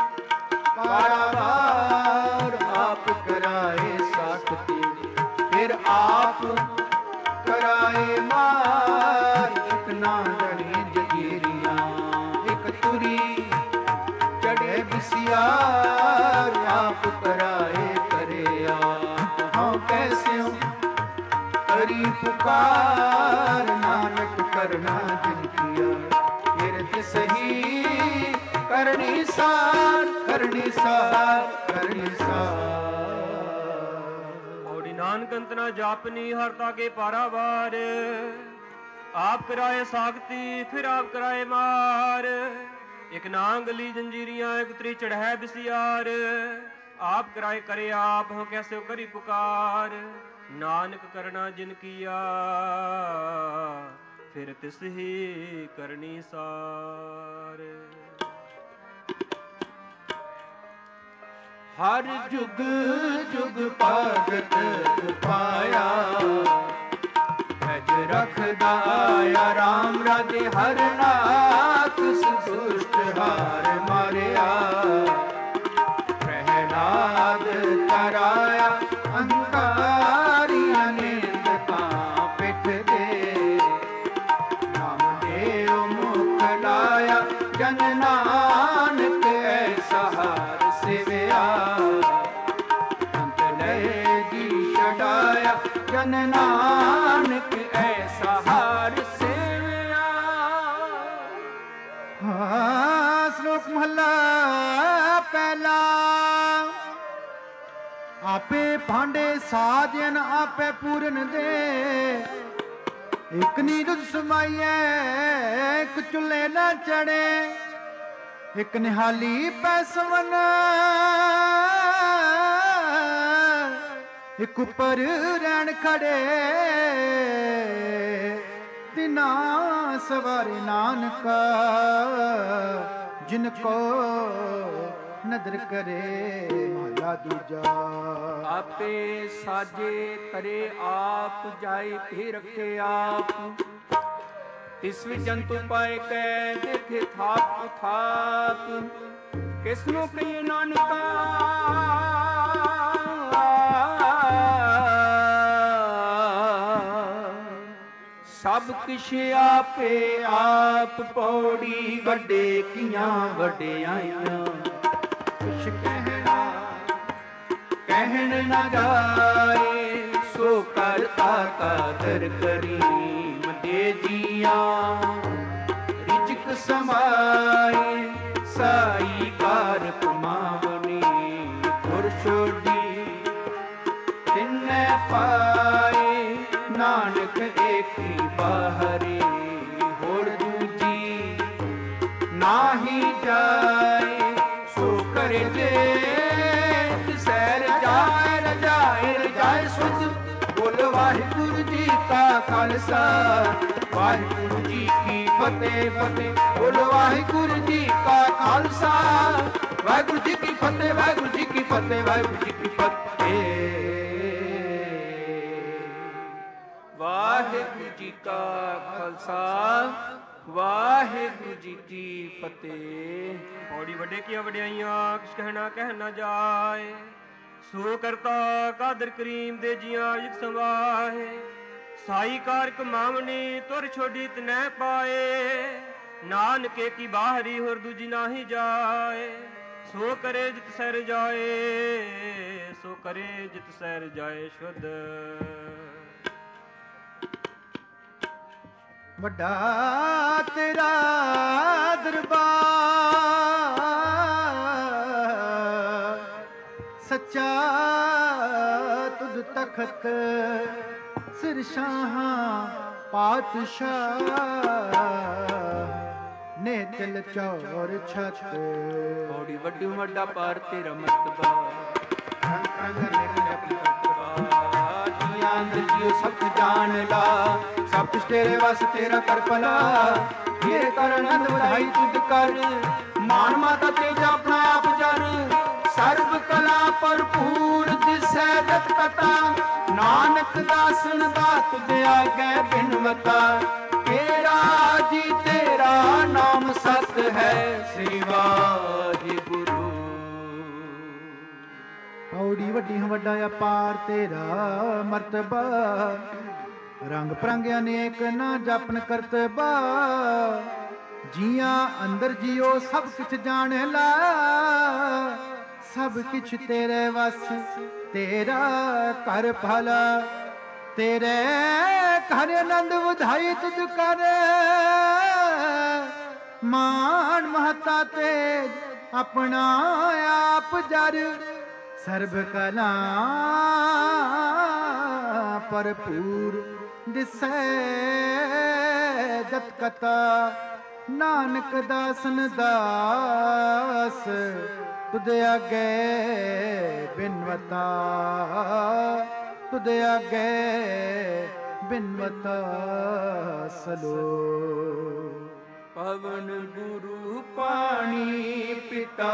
ਪਾਰਾਵਾਰ। ਆਪ ਕਰਾਏ ਸਾਖਤੀ ਫਿਰ ਆਪ ਕਰਾਏ ਮਾਰ। ਇਤਨਾ ਜੜੀ ਜਗੀਰੀਆਂ ਇਕ ਤੁਰੀ ਚੜੇ ਬਿਸਿਆਰ। ਆਪ ਕਰਾਏ ਕਰੇ ਆਪ ਹਉ ਕੈਸਿਉ ਕਰੀ ਪੁਕਾਰ। ਨਾਨਕ ਕਰਨਾ ਜਿਨ ਕੀਆ ਫਿਰ ਤਿਸਹੀ ਕਰਨੀ ਸਾਰ। ਕਰਨੀ ਸਾਰ ਕਰਨੀ ਸਾਰ। अनगंत न जापनी हर ताके पारावार। आप कराए सागती फिर आप कराए मार। एक नांगली जंजीरियां एक उतरी चढ़ै बिसियार। आप कराए करे आप हो कैसे करी पुकार। नानक करना जिन किया फिर तिस ही करनी सार। हर जुग जुग भगत पाया भज रखदा आया राम राधे हर नाथ संतुष्ट हार मारिया। प्रहलाद कराया अंकारिया निंद का पिठ दे। नामदेव मुख लाया जन नानक ऐसा हार सेविया। अंत लय जी छड़ाया जन नानक ऐसा हार सेविया। हाँ, श्लोक महला पहला। आपे भांडे साजन आपे पूरन दे। एक नी दुध समाइए एक चुल्हे न चढ़े। एक निहाली पैसवन एक उपर रैन खड़े। तिना सवारे नानका जिनको नदर करे। महला दूजा। आपे साजे करे आप जाए भी रखे आप। तिस विच जंतु पाए कै देखे थाप थाप। किसनु कहिए नानका सब किश आपे आप। पौड़ी वड्डे कियां वड्डियाइयां। कुछ कहना कहन न जाए सो करता कादर करीम दे जिया। रिजक समाए साई कार कुमावनी। खुर छोड़ी तिन्ने पाए नानक एकी बाहरी। होर दूजी नाही जाए सो करे जे। सैर जाए रजाए रजाए सुध। बोल वाहिगुरु जी का खालसा वाहिगुरु जी की फतेह फतेह। बोल वाहिगुरु जी का खालसा वाहिगुरु जी की फतेह वाहिगुरु जी की फतेह वाहिगुरु जी की फतेह। वाहिगुरु जी का खालसा वाहिगुरु जी की फतेह। पौड़ी वड्डे की वड्याइयां किस कहना कह न जाए। सो करता कादर करीम दे जिया युग संवाहे। साई कार कमावनी तुर छोड़ी तनै पाए। नानके की बाहरी होर दूजी नाही जाए। सो करे जित सैर जाए सो करे जित सैर जाए शुद्ध। ਵੱਡਾ ਤੇਰਾ ਦਰਬਾਰ ਸੱਚਾ ਤੁਧ ਤਖਤ ਸਿਰ ਸ਼ਾਹਾਂ ਪਾਤਸ਼ਾਹ ਨੇ ਦਿਲ ਚੌਰ ਛਤ। ਬੜੀ ਵੱਡੀ ਵੱਡਾ ਪਾਰ ਤੇਰਾ ਮਰਤਬਾ। ਰੰਗ ਰੰਗ ਨੇ जियो सब जान ला। सब कुछ तेरे वास तेरा कर भला। मेरे कर आनंद बधाई तुझ कर। मान माता तेजा अपना आप जर। सर्व कला भरपूर दिसै जत कथा। नानक दासन दात दे आगे बिनवता। तेरा जी तेरा नाम सत है श्री वाहिगुरु। ਔੜੀ ਵੱਡੀ ਵੱਡਾ ਅਪਾਰ ਤੇਰਾ ਮਰਤਬਾ। ਰੰਗ ਪ੍ਰੰਗ ਅਨੇਕ ਨਾ ਜਪਨ ਕਰਤਬਾ। ਜੀਆਂ ਅੰਦਰ ਜਿਉ ਸਭ ਕੁਛ ਜਾਣ ਲਾ। ਸਭ ਕੁਛ ਤੇਰੇ ਵਸ ਤੇਰਾ ਕਰ ਭਲਾ। ਤੇਰੇ ਘਰ ਆਨੰਦ ਵਧਾਈ ਤੁਧ ਕਰ। ਮਾਨ ਮਹਤਾ ਤੇਜ ਆਪਣਾ ਆਪ ਜਰ। ਸਰਬ ਕਲਾ ਭਰਪੂਰ ਦਿਸੈ ਜਤ ਕਥਾ ਨਾਨਕ ਦਾਸਨ ਦਾਸ ਤੁਧ ਆਗੇ ਬਿਨਵਤਾ ਤੁਧ ਆਗੇ ਬਿਨਵਤਾ ਸਲੋ ਪਵਨ ਗੁਰੂ ਪਾਣੀ ਪਿਤਾ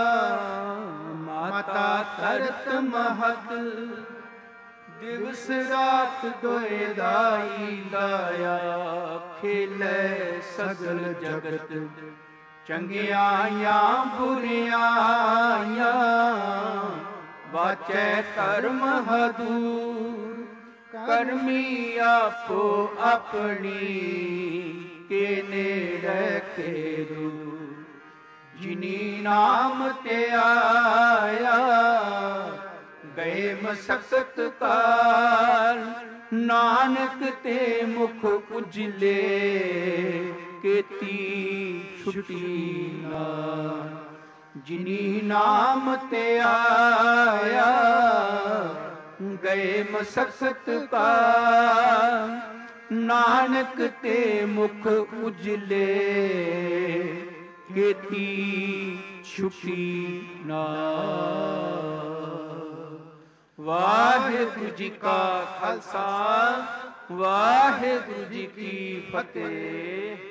ਮਾਤਾ ਧਰਤ ਮਹਤ ਦਿਵਸ ਰਾਤ ਦੋਇ ਦਾਈ ਦਾਇਆ ਖੇਲੇ ਸਗਲ ਜਗਤ ਚੰਗਿਆਈਆਂ ਬੁਰਿਆਈਆਂ ਵਾਚੈ ਕਰਮ ਹਦੂਰ ਕਰਮੀ ਆਪੋ ਆਪਣੀ ਕੇ ਨੇੜੇ ਕੇ ਦੂਰ ਜਿਨੀ ਨਾਮ ਤੇ ਆਇਆ ਗਏ ਮਸਕਤ ਕਾਲ ਨਾਨਕ ਤੇ ਮੁਖ ਉਜਲੇ ਕੀਤੀ ਛੁਟੀ ਨਾ ਜਿਨੀ ਨਾਮ ਤੇ ਆਇਆ ਗਏ ਮਸਕਤ ਕਾਲ ਨਾਨਕ ਤੇ ਮੁਖ ਉਜਲੇ ਕੀਤੀ ਛੁਟੀ ਨਾ ਵਾਹਿਗੁਰੂ ਜੀ ਕਾ ਖਾਲਸਾ ਵਾਹਿਗੁਰੂ ਜੀ ਕੀ ਫਤਿਹ।